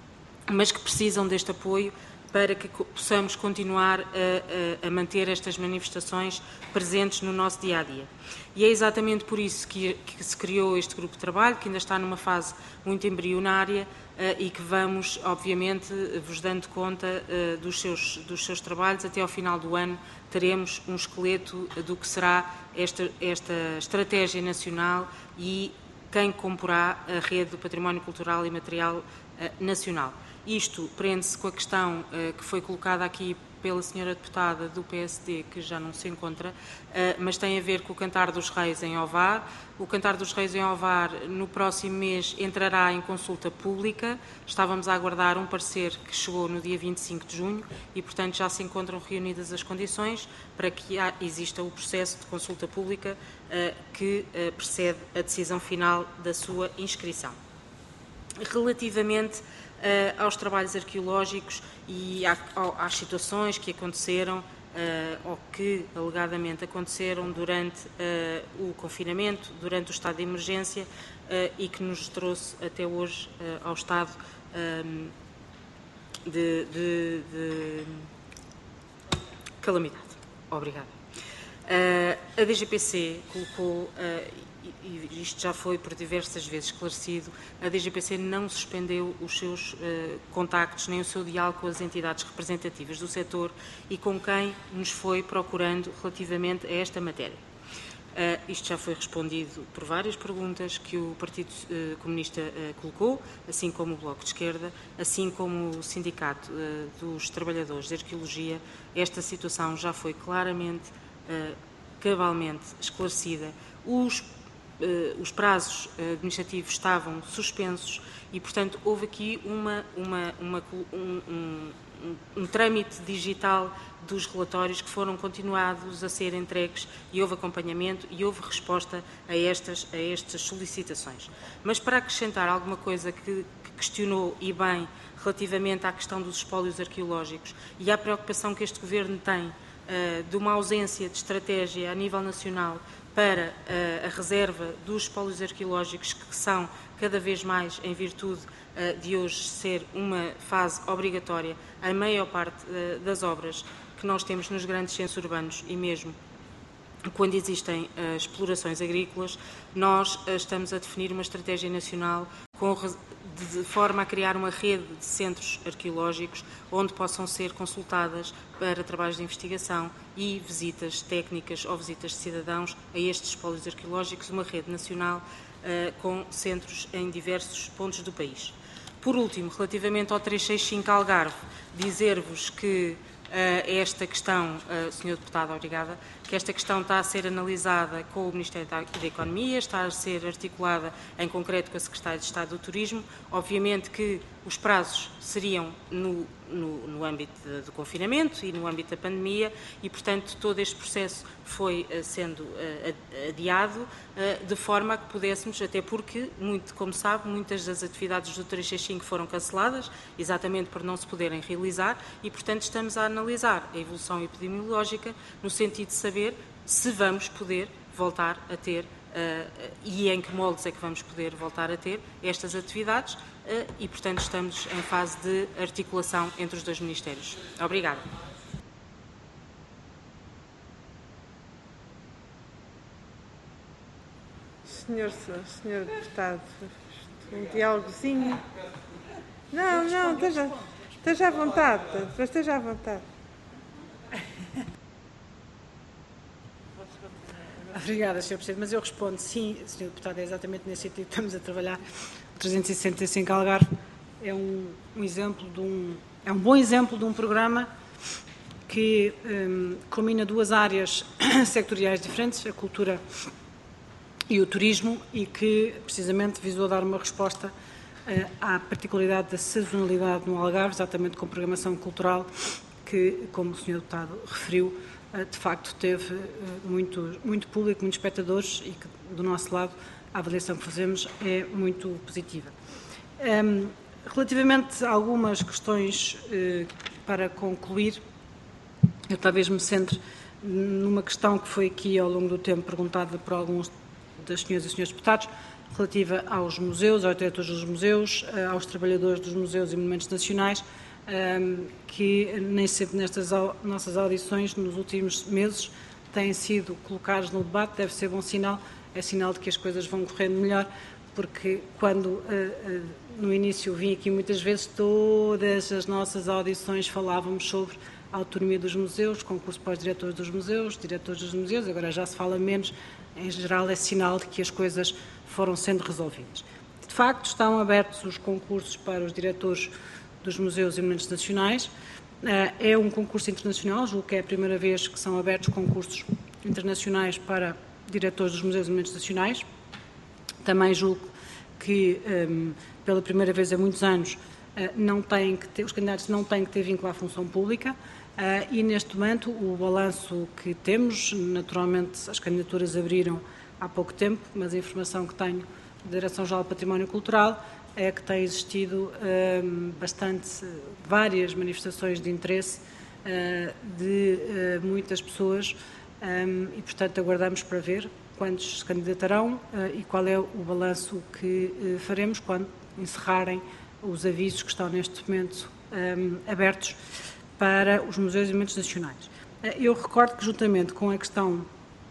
mas que precisam deste apoio para que possamos continuar a, a, a manter estas manifestações presentes no nosso dia-a-dia. E é exatamente por isso que, que se criou este grupo de trabalho, que ainda está numa fase muito embrionária uh, e que vamos, obviamente, vos dando conta uh, dos, seus, dos seus trabalhos. Até ao final do ano teremos um esqueleto do que será esta, esta estratégia nacional e quem comporá a rede do património cultural e material nacional. Isto prende-se com a questão que foi colocada aqui pela senhora deputada do P S D, que já não se encontra, mas tem a ver com o Cantar dos Reis em Ovar. O Cantar dos Reis em Ovar, no próximo mês, entrará em consulta pública. Estávamos a aguardar um parecer que chegou no dia vinte e cinco de junho e, portanto, já se encontram reunidas as condições para que exista o processo de consulta pública que precede a decisão final da sua inscrição. Relativamente Uh, aos trabalhos arqueológicos e à, ao, às situações que aconteceram uh, ou que alegadamente aconteceram durante uh, o confinamento, durante o estado de emergência uh, e que nos trouxe até hoje uh, ao estado um, de, de, de calamidade. Obrigada. Uh, a D G P C colocou, uh, e isto já foi por diversas vezes esclarecido, a D G P C não suspendeu os seus uh, contactos nem o seu diálogo com as entidades representativas do setor e com quem nos foi procurando relativamente a esta matéria. Uh, isto já foi respondido por várias perguntas que o Partido uh, Comunista uh, colocou, assim como o Bloco de Esquerda, assim como o Sindicato uh, dos Trabalhadores de Arqueologia. Esta situação já foi claramente, uh, cabalmente esclarecida. Os os prazos administrativos estavam suspensos e, portanto, houve aqui uma, uma, uma, um, um, um trâmite digital dos relatórios que foram continuados a ser entregues e houve acompanhamento e houve resposta a estas, a estas solicitações. Mas para acrescentar alguma coisa que, que questionou e bem relativamente à questão dos espólios arqueológicos e à preocupação que este Governo tem uh, de uma ausência de estratégia a nível nacional para uh, a reserva dos espólios arqueológicos, que são cada vez mais, em virtude uh, de hoje ser uma fase obrigatória, a maior parte uh, das obras que nós temos nos grandes centros urbanos e mesmo quando existem uh, explorações agrícolas, nós uh, estamos a definir uma estratégia nacional com de forma a criar uma rede de centros arqueológicos onde possam ser consultadas para trabalhos de investigação e visitas técnicas ou visitas de cidadãos a estes espólios arqueológicos, uma rede nacional uh, com centros em diversos pontos do país. Por último, relativamente ao trezentos e sessenta e cinco Algarve, dizer-vos que uh, esta questão, uh, senhor Deputado, obrigada, que esta questão está a ser analisada com o Ministério da, da Economia, está a ser articulada em concreto com a Secretária de Estado do Turismo. Obviamente que os prazos seriam no, no, no âmbito do confinamento e no âmbito da pandemia e, portanto, todo este processo foi uh, sendo uh, adiado uh, de forma a que pudéssemos, até porque, muito, como sabe, muitas das atividades do trezentos e sessenta e cinco foram canceladas, exatamente por não se poderem realizar e, portanto, estamos a analisar a evolução epidemiológica no sentido de saber se vamos poder voltar a ter uh, e em que moldes é que vamos poder voltar a ter estas atividades uh, e, portanto, estamos em fase de articulação entre os dois Ministérios. Obrigada. Senhor, senhor Deputado, um diálogozinho. Não, não, esteja, esteja à vontade, esteja à vontade. Obrigada, senhor Presidente, mas eu respondo sim, senhor Deputado, é exatamente nesse sentido que estamos a trabalhar. O trezentos e sessenta e cinco Algarve é um, um exemplo de um, é um bom exemplo de um programa que um, combina duas áreas sectoriais diferentes, a cultura e o turismo, e que precisamente visou dar uma resposta uh, à particularidade da sazonalidade no Algarve, exatamente com programação cultural que, como o senhor Deputado referiu, de facto teve muito, muito público, muitos espectadores e que, do nosso lado, a avaliação que fazemos é muito positiva. Um, relativamente a algumas questões eh, para concluir, eu talvez me centre numa questão que foi aqui ao longo do tempo perguntada por alguns das senhoras e senhores deputados, relativa aos museus, aos diretores dos museus, aos trabalhadores dos museus e monumentos nacionais, que nem sempre nestas nossas audições, nos últimos meses, têm sido colocados no debate. Deve ser bom sinal, é sinal de que as coisas vão correndo melhor, porque quando no início vim aqui muitas vezes, todas as nossas audições falávamos sobre a autonomia dos museus, concurso para os diretores dos museus, diretores dos museus, agora já se fala menos em geral, é sinal de que as coisas foram sendo resolvidas. De facto, estão abertos os concursos para os diretores dos museus e monumentos nacionais. É um concurso internacional, julgo que é a primeira vez que são abertos concursos internacionais para diretores dos museus e monumentos nacionais. Também julgo que, um, pela primeira vez há muitos anos, uh, não têm que ter, os candidatos não têm que ter vínculo à função pública uh, e, neste momento, o balanço que temos, naturalmente, as candidaturas abriram há pouco tempo, mas a informação que tenho da Direção-Geral do Património Cultural é que tem existido um, bastante, várias manifestações de interesse uh, de uh, muitas pessoas um, e, portanto, aguardamos para ver quantos se candidatarão uh, e qual é o balanço que uh, faremos quando encerrarem os avisos que estão neste momento um, abertos para os museus e monumentos nacionais. Uh, eu recordo que, juntamente com a questão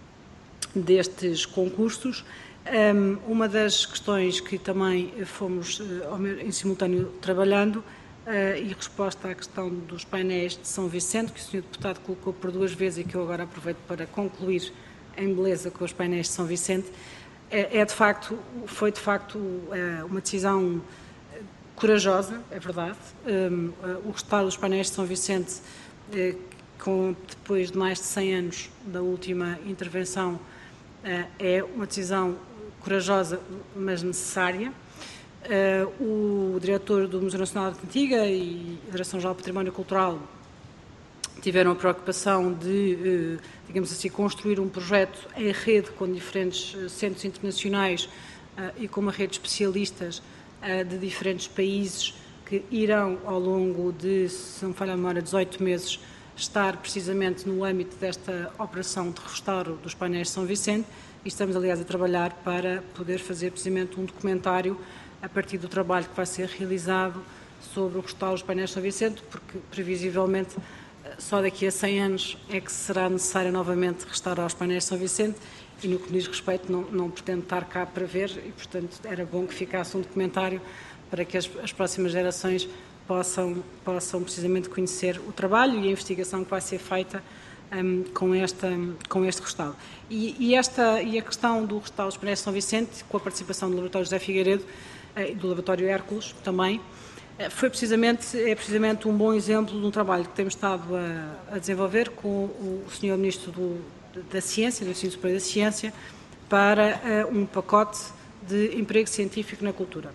destes concursos, Um, uma das questões que também fomos uh, em simultâneo trabalhando uh, e resposta à questão dos painéis de São Vicente, que o senhor Deputado colocou por duas vezes e que eu agora aproveito para concluir em beleza com os painéis de São Vicente, é, é de facto, foi de facto uh, uma decisão corajosa, é verdade. Um, uh, o restauro dos painéis de São Vicente, uh, com, depois de mais de cem anos da última intervenção, uh, é uma decisão corajosa, mas necessária. Uh, o diretor do Museu Nacional de Arte Antiga e a Direção-Geral do Património Cultural tiveram a preocupação de, uh, digamos assim, construir um projeto em rede com diferentes uh, centros internacionais uh, e com uma rede de especialistas uh, de diferentes países que irão, ao longo de, se não falha a memória, dezoito meses, estar precisamente no âmbito desta operação de restauro dos painéis de São Vicente. E estamos, aliás, a trabalhar para poder fazer precisamente um documentário a partir do trabalho que vai ser realizado sobre o restauro dos painéis de São Vicente, porque, previsivelmente, só daqui a cem anos é que será necessário novamente restaurar os painéis de São Vicente e, no que me diz respeito, não, não pretendo estar cá para ver e, portanto, era bom que ficasse um documentário para que as, as próximas gerações possam, possam precisamente conhecer o trabalho e a investigação que vai ser feita Um, com, esta, com este restauro. E, e, esta, e a questão do restauro dos painéis de São Vicente, com a participação do Laboratório José Figueiredo e uh, do Laboratório Hércules também, uh, foi precisamente, é precisamente um bom exemplo de um trabalho que temos estado a, a desenvolver com o, o senhor Ministro do, da Ciência, do Ensino Superior da Ciência, para uh, um pacote de emprego científico na cultura.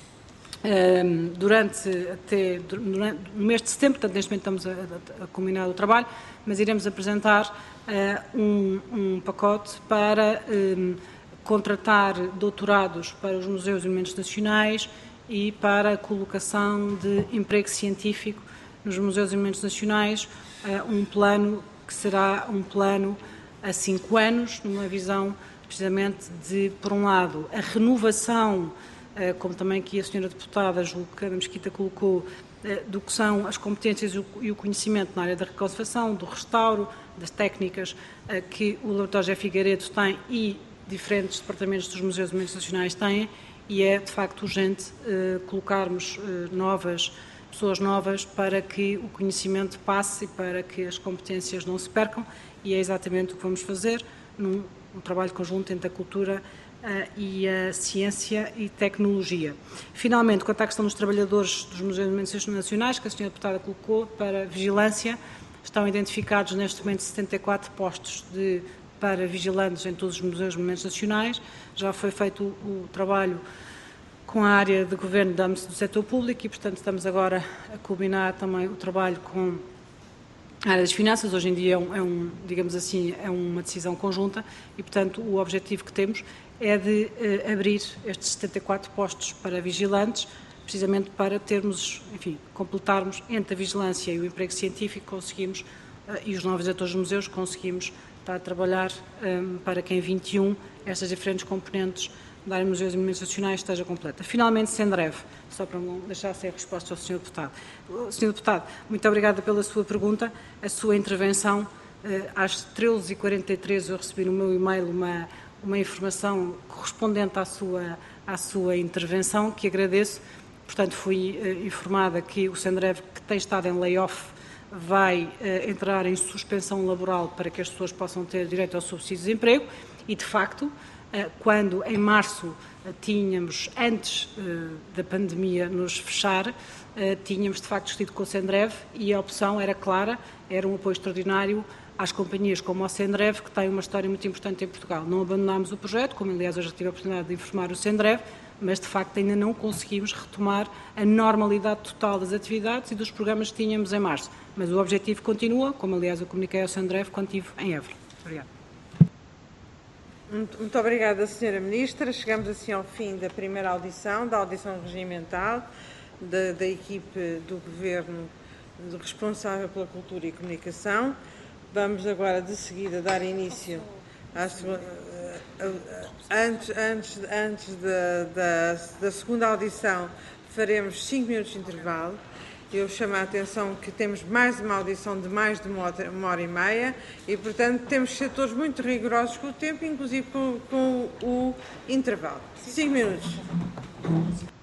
Um, durante, até, durante, no mês de setembro, portanto, neste momento estamos a, a culminar o trabalho, mas iremos apresentar uh, um, um pacote para um, contratar doutorados para os museus e monumentos nacionais e para a colocação de emprego científico nos museus e monumentos nacionais, uh, um plano que será um plano a cinco anos, numa visão precisamente de, por um lado, a renovação, como também aqui a senhora Deputada, julgo que a Mesquita colocou, do que são as competências e o conhecimento na área da reconservação, do restauro, das técnicas que o Laboratório José Figueiredo tem e diferentes departamentos dos museus e monumentos nacionais têm, e é, de facto, urgente colocarmos novas, pessoas novas para que o conhecimento passe e para que as competências não se percam, e é exatamente o que vamos fazer num um trabalho conjunto entre a cultura Uh, e a ciência e tecnologia. Finalmente, quanto à questão dos trabalhadores dos museus e monumentos nacionais, que a senhora Deputada colocou, para vigilância, estão identificados neste momento setenta e quatro postos de, para vigilantes em todos os museus e monumentos nacionais. Já foi feito o, o trabalho com a área de governo do setor público e, portanto, estamos agora a culminar também o trabalho com a área das finanças. Hoje em dia é um, é um, digamos assim, é uma decisão conjunta e, portanto, o objetivo que temos é de uh, abrir estes setenta e quatro postos para vigilantes, precisamente para termos, enfim, completarmos entre a vigilância e o emprego científico, conseguimos, uh, e os novos diretores dos museus, conseguimos estar a trabalhar um, para que em vinte e um estas diferentes componentes da área de museus e monumentos nacionais esteja completa. Finalmente, Sendrev, só para não deixar sem a resposta ao senhor Deputado. senhor Deputado, muito obrigada pela sua pergunta, a sua intervenção. Uh, às treze e quarenta e três eu recebi no meu e-mail uma uma informação correspondente à sua, à sua intervenção, que agradeço. Portanto, fui uh, informada que o Sendrev, que tem estado em layoff vai uh, entrar em suspensão laboral para que as pessoas possam ter direito ao subsídio de desemprego e, de facto, uh, quando em março uh, tínhamos, antes uh, da pandemia nos fechar, uh, tínhamos de facto discutido com o Sendrev e a opção era clara, era um apoio extraordinário às companhias como a Sendrev, que tem uma história muito importante em Portugal. Não abandonámos o projeto, como aliás hoje tive a oportunidade de informar o Sendrev, mas de facto ainda não conseguimos retomar a normalidade total das atividades e dos programas que tínhamos em março. Mas o objetivo continua, como aliás eu comuniquei ao Sendrev quando estive em Évora. Obrigada. Muito, muito obrigada, senhora Ministra. Chegamos assim ao fim da primeira audição, da audição regimental da, da equipe do Governo responsável pela Cultura e Comunicação. Vamos agora, de seguida, dar início à segunda, antes, antes, antes da, da, da segunda audição, faremos cinco minutos de intervalo. Eu chamo a atenção que temos mais uma audição de mais de uma hora, uma hora e meia e, portanto, temos que ser todos muito rigorosos com o tempo, inclusive com, com o intervalo. Cinco minutos.